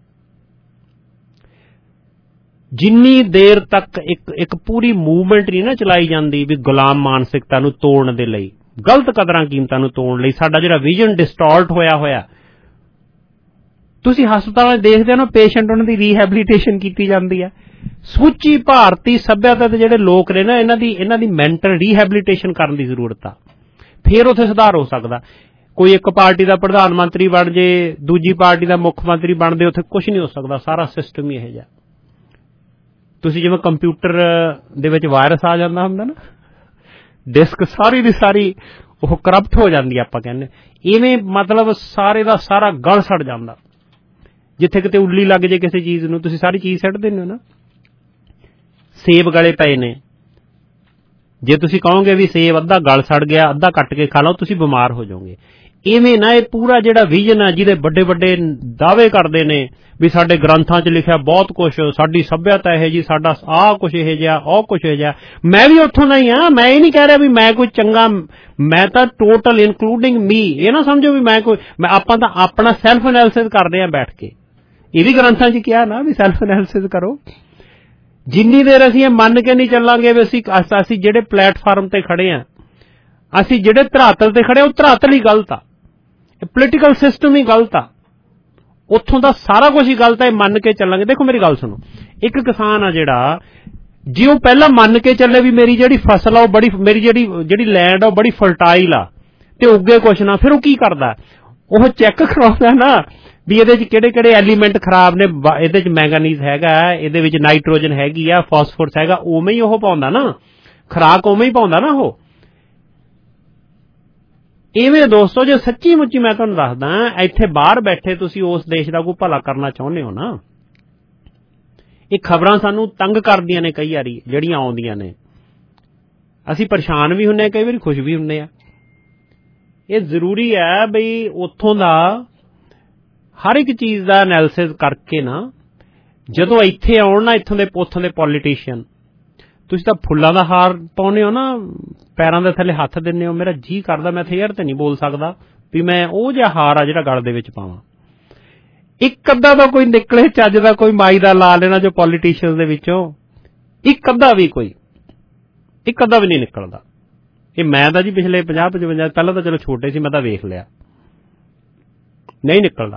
ਜਿੰਨੀ ਦੇਰ ਤੱਕ ਇੱਕ ਪੂਰੀ ਮੂਵਮੈਂਟ ਨਹੀਂ ਨਾ ਚਲਾਈ ਜਾਂਦੀ ਵੀ ਗੁਲਾਮ ਮਾਨਸਿਕਤਾ ਨੂੰ ਤੋੜਨ ਦੇ ਲਈ, ਗਲਤ ਕਦਰਾਂ ਕੀਮਤਾਂ ਨੂੰ ਤੋੜਨ ਲਈ, ਸਾਡਾ ਜਿਹੜਾ ਵਿਜ਼ਨ ਡਿਸਟੋਰਟ ਹੋਇਆ। ਤੁਸੀਂ ਹਸਪਤਾਲਾਂ ਦੇਖਦੇ ਹੋ ਨਾ, ਪੇਸ਼ੈਂਟ ਉਹਨਾਂ ਦੀ ਰੀਹੈਬਿਲਿਟੇਸ਼ਨ ਕੀਤੀ ਜਾਂਦੀ ਹੈ। ਸਮੁੱਚੀ ਭਾਰਤੀ ਸੱਭਿਅਤਾ ਦੇ ਜਿਹੜੇ ਲੋਕ ਨੇ ਨਾ, ਇਹਨਾਂ ਦੀ ਮੈਂਟਲ ਰੀਹੈਬਿਲਿਟੇਸ਼ਨ ਕਰਨ ਦੀ ਜ਼ਰੂਰਤ ਆ, ਫੇਰ ਉੱਥੇ ਸੁਧਾਰ ਹੋ ਸਕਦਾ। ਕੋਈ ਇੱਕ ਪਾਰਟੀ ਦਾ ਪ੍ਰਧਾਨ ਮੰਤਰੀ ਬਣ ਜੇ, ਦੂਜੀ ਪਾਰਟੀ ਦਾ ਮੁੱਖ ਮੰਤਰੀ ਬਣਦੇ, ਉੱਥੇ ਕੁਝ ਨਹੀਂ ਹੋ ਸਕਦਾ। ਸਾਰਾ ਸਿਸਟਮ ਹੀ ਇਹੋ ਜਿਹਾ। ਤੁਸੀਂ ਜਿਵੇਂ ਕੰਪਿਊਟਰ ਦੇ ਵਿੱਚ ਵਾਇਰਸ ਆ ਜਾਂਦਾ ਹੁੰਦਾ ਨਾ, ਡਿਸਕ ਸਾਰੀ ਦੀ ਸਾਰੀ ਉਹ ਕਰਪਟ ਹੋ ਜਾਂਦੀ ਆਪਾਂ ਕਹਿੰਦੇ, ਇਵੇਂ ਮਤਲਬ ਸਾਰੇ ਦਾ ਸਾਰਾ ਗਲ ਸੜ ਜਾਂਦਾ। ਜਿੱਥੇ ਕਿਤੇ ਉੱਲੀ ਲੱਗ ਜੇ ਕਿਸੇ ਚੀਜ਼ ਨੂੰ ਤੁਸੀਂ ਸਾਰੀ ਚੀਜ਼ ਸੁੱਟ ਦਿੰਦੇ ਹੋ ਨਾ। ਸੇਬ ਗਲੇ ਪਏ ਨੇ, ਜੇ ਤੁਸੀਂ ਕਹੋਗੇ ਵੀ ਸੇਬ ਅੱਧਾ ਗਲ ਸੜ ਗਿਆ ਅੱਧਾ ਕੱਟ ਕੇ ਖਾ ਲਓ ਤੁਸੀਂ ਬਿਮਾਰ ਹੋ ਜਾਓਗੇ। ਇਵੇਂ ਨਾ ਇਹ ਪੂਰਾ ਜਿਹੜਾ ਵਿਜ਼ਨ ਆ ਜਿਹਦੇ ਵੱਡੇ ਵੱਡੇ ਦਾਅਵੇ ਕਰਦੇ ਨੇ ਵੀ ਸਾਡੇ ਗ੍ਰੰਥਾਂ 'ਚ ਲਿਖਿਆ ਬਹੁਤ ਕੁਛ, ਸਾਡੀ ਸੱਭਿਅਤਾ ਇਹ ਜੀ, ਸਾਡਾ ਆਹ ਕੁਛ ਇਹ ਜਿਹਾ, ਉਹ ਕੁਛ ਇਹ ਜਿਹਾ। ਮੈਂ ਵੀ ਉੱਥੋਂ ਦਾ ਹੀ ਹਾਂ, ਮੈਂ ਇਹ ਨਹੀਂ ਕਹਿ ਰਿਹਾ ਵੀ ਮੈਂ ਕੋਈ ਚੰਗਾ, ਮੈਂ ਤਾਂ ਟੋਟਲ ਇਨਕਲੂਡਿੰਗ ਮੀ। ਇਹ ਨਾ ਸਮਝੋ ਵੀ ਆਪਾਂ ਤਾਂ ਆਪਣਾ ਸੈਲਫ ਐਨਾਲਿਸਿਸ ਕਰਦੇ ਹਾਂ ਬੈਠ ਕੇ। ਇਹ ਵੀ ਗ੍ਰੰਥਾਂ 'ਚ ਕਿਹਾ ਨਾ ਵੀ ਸੈਲਫ ਐਨਾਲਿਸਿਸ ਕਰੋ। ਜਿੰਨੀ ਦੇਰ ਅਸੀਂ ਇਹ ਮੰਨ ਕੇ ਨਹੀਂ ਚੱਲਾਂਗੇ ਵੀ ਅਸੀਂ ਜਿਹੜੇ ਪਲੇਟਫਾਰਮ ਤੇ ਖੜੇ ਹਾਂ, ਅਸੀਂ ਜਿਹੜੇ ਧਰਾਤਲ ਤੇ ਖੜੇ ਉਹ ਧਰਾਤਲ ਹੀ ਗਲਤ ਆ, ਇਹ ਪੋਲੀਟੀਕਲ ਸਿਸਟਮ ਹੀ ਗਲਤ ਆ, ਉੱਥੋਂ ਦਾ ਸਾਰਾ ਕੁਝ ਹੀ ਗਲਤ ਹੈ। ਮੰਨ ਕੇ ਚੱਲਾਂਗੇ। ਦੇਖੋ ਮੇਰੀ ਗੱਲ ਸੁਣੋ, ਇੱਕ ਕਿਸਾਨ ਆ ਜਿਹੜਾ, ਜੇ ਉਹ ਪਹਿਲਾਂ ਮੰਨ ਕੇ ਚੱਲੇ ਵੀ ਮੇਰੀ ਜਿਹੜੀ ਫਸਲ ਆ ਉਹ ਬੜੀ, ਮੇਰੀ ਜਿਹੜੀ ਲੈਂਡ ਆ ਉਹ ਬੜੀ ਫਰਟਾਈਲ ਆ ਤੇ ਉੱਗੇ ਕੁਛ ਨਾ, ਫਿਰ ਉਹ ਕੀ ਕਰਦਾ, ਉਹ ਚੈੱਕ ਕਰਾਉਂਦਾ ਨਾ ਵੀ ਇਹਦੇ 'ਚ ਕਿਹੜੇ ਕਿਹੜੇ ਐਲੀਮੈਂਟ ਖਰਾਬ ਨੇ, ਇਹਦੇ 'ਚ ਮੈਂਗਨੀਜ਼ ਹੈਗਾ, ਇਹਦੇ ਵਿੱਚ ਨਾਈਟ੍ਰੋਜਨ ਹੈਗੀ ਆ, ਫਾਸਫੋਰਸ ਹੈਗਾ, ਉਵੇਂ ਹੀ ਉਹ ਪਾਉਂਦਾ ਨਾ, ਖੁਰਾਕ ਉਵੇਂ ਹੀ ਪਾਉਂਦਾ ਨਾ ਉਹ। ਇਵੇਂ ਦੋਸਤੋ ਜੇ ਸੱਚੀ ਮੁੱਚੀ ਮੈਂ ਤੁਹਾਨੂੰ ਦੱਸਦਾ, ਇੱਥੇ ਬਾਹਰ ਬੈਠੇ ਤੁਸੀਂ ਉਸ ਦੇਸ਼ ਦਾ ਕੋਈ ਭਲਾ ਕਰਨਾ ਚਾਹੁੰਦੇ ਹੋ ਨਾ, ਇਹ ਖਬਰਾਂ ਸਾਨੂੰ ਤੰਗ ਕਰਦੀਆਂ ਨੇ ਕਈ ਵਾਰੀ ਜਿਹੜੀਆਂ ਆਉਂਦੀਆਂ ਨੇ, ਅਸੀਂ ਪਰੇਸ਼ਾਨ ਵੀ ਹੁੰਦੇ ਹਾਂ, ਕਈ ਵਾਰੀ ਖੁਸ਼ ਵੀ ਹੁੰਦੇ ਆ। ਇਹ ਜ਼ਰੂਰੀ ਹੈ ਬਈ ਉੱਥੋਂ ਦਾ ਹਰ ਇੱਕ ਚੀਜ਼ ਦਾ ਐਨਾਲਿਸਿਸ ਕਰਕੇ ਨਾ, ਜਦੋਂ ਇੱਥੇ ਆਉਣ ਨਾ ਇੱਥੋਂ ਦੇ ਪੋਲੀਟੀਸ਼ੀਅਨ, ਤੁਸੀਂ ਤਾਂ ਫੁੱਲਾਂ ਦਾ ਹਾਰ ਪਾਉਂਦੇ ਹੋ ਨਾ, ਪੈਰਾਂ ਦੇ ਥੱਲੇ ਹੱਥ ਦਿੰਦੇ ਹੋ। ਮੇਰਾ ਜੀ ਕਰਦਾ ਮੈਂ ਇੱਥੇ ਯਾਰ ਤੇ ਨਹੀਂ ਬੋਲ ਸਕਦਾ ਵੀ ਮੈਂ ਉਹ ਜਿਹਾ ਹਾਰ ਆ ਜਿਹੜਾ ਗਲ ਦੇ ਵਿੱਚ ਪਾਵਾਂ। ਇੱਕ ਅੱਧਾ ਦਾ ਕੋਈ ਨਿਕਲੇ ਚੱਜ ਦਾ, ਕੋਈ ਮਾਈ ਦਾ ਲਾ ਲੈਣਾ ਜੋ ਪੋਲੀਟੀਸ਼ੀਅਨ ਦੇ ਵਿੱਚੋਂ, ਇੱਕ ਅੱਧਾ ਵੀ ਨਹੀਂ ਨਿਕਲਦਾ। ਇਹ ਮੈਂ ਤਾਂ ਜੀ ਪਿਛਲੇ 50-55, ਪਹਿਲਾਂ ਤਾਂ ਚਲੋ ਛੋਟੇ ਸੀ, ਮੈਂ ਤਾਂ ਵੇਖ ਲਿਆ, ਨਹੀਂ ਨਿਕਲਦਾ।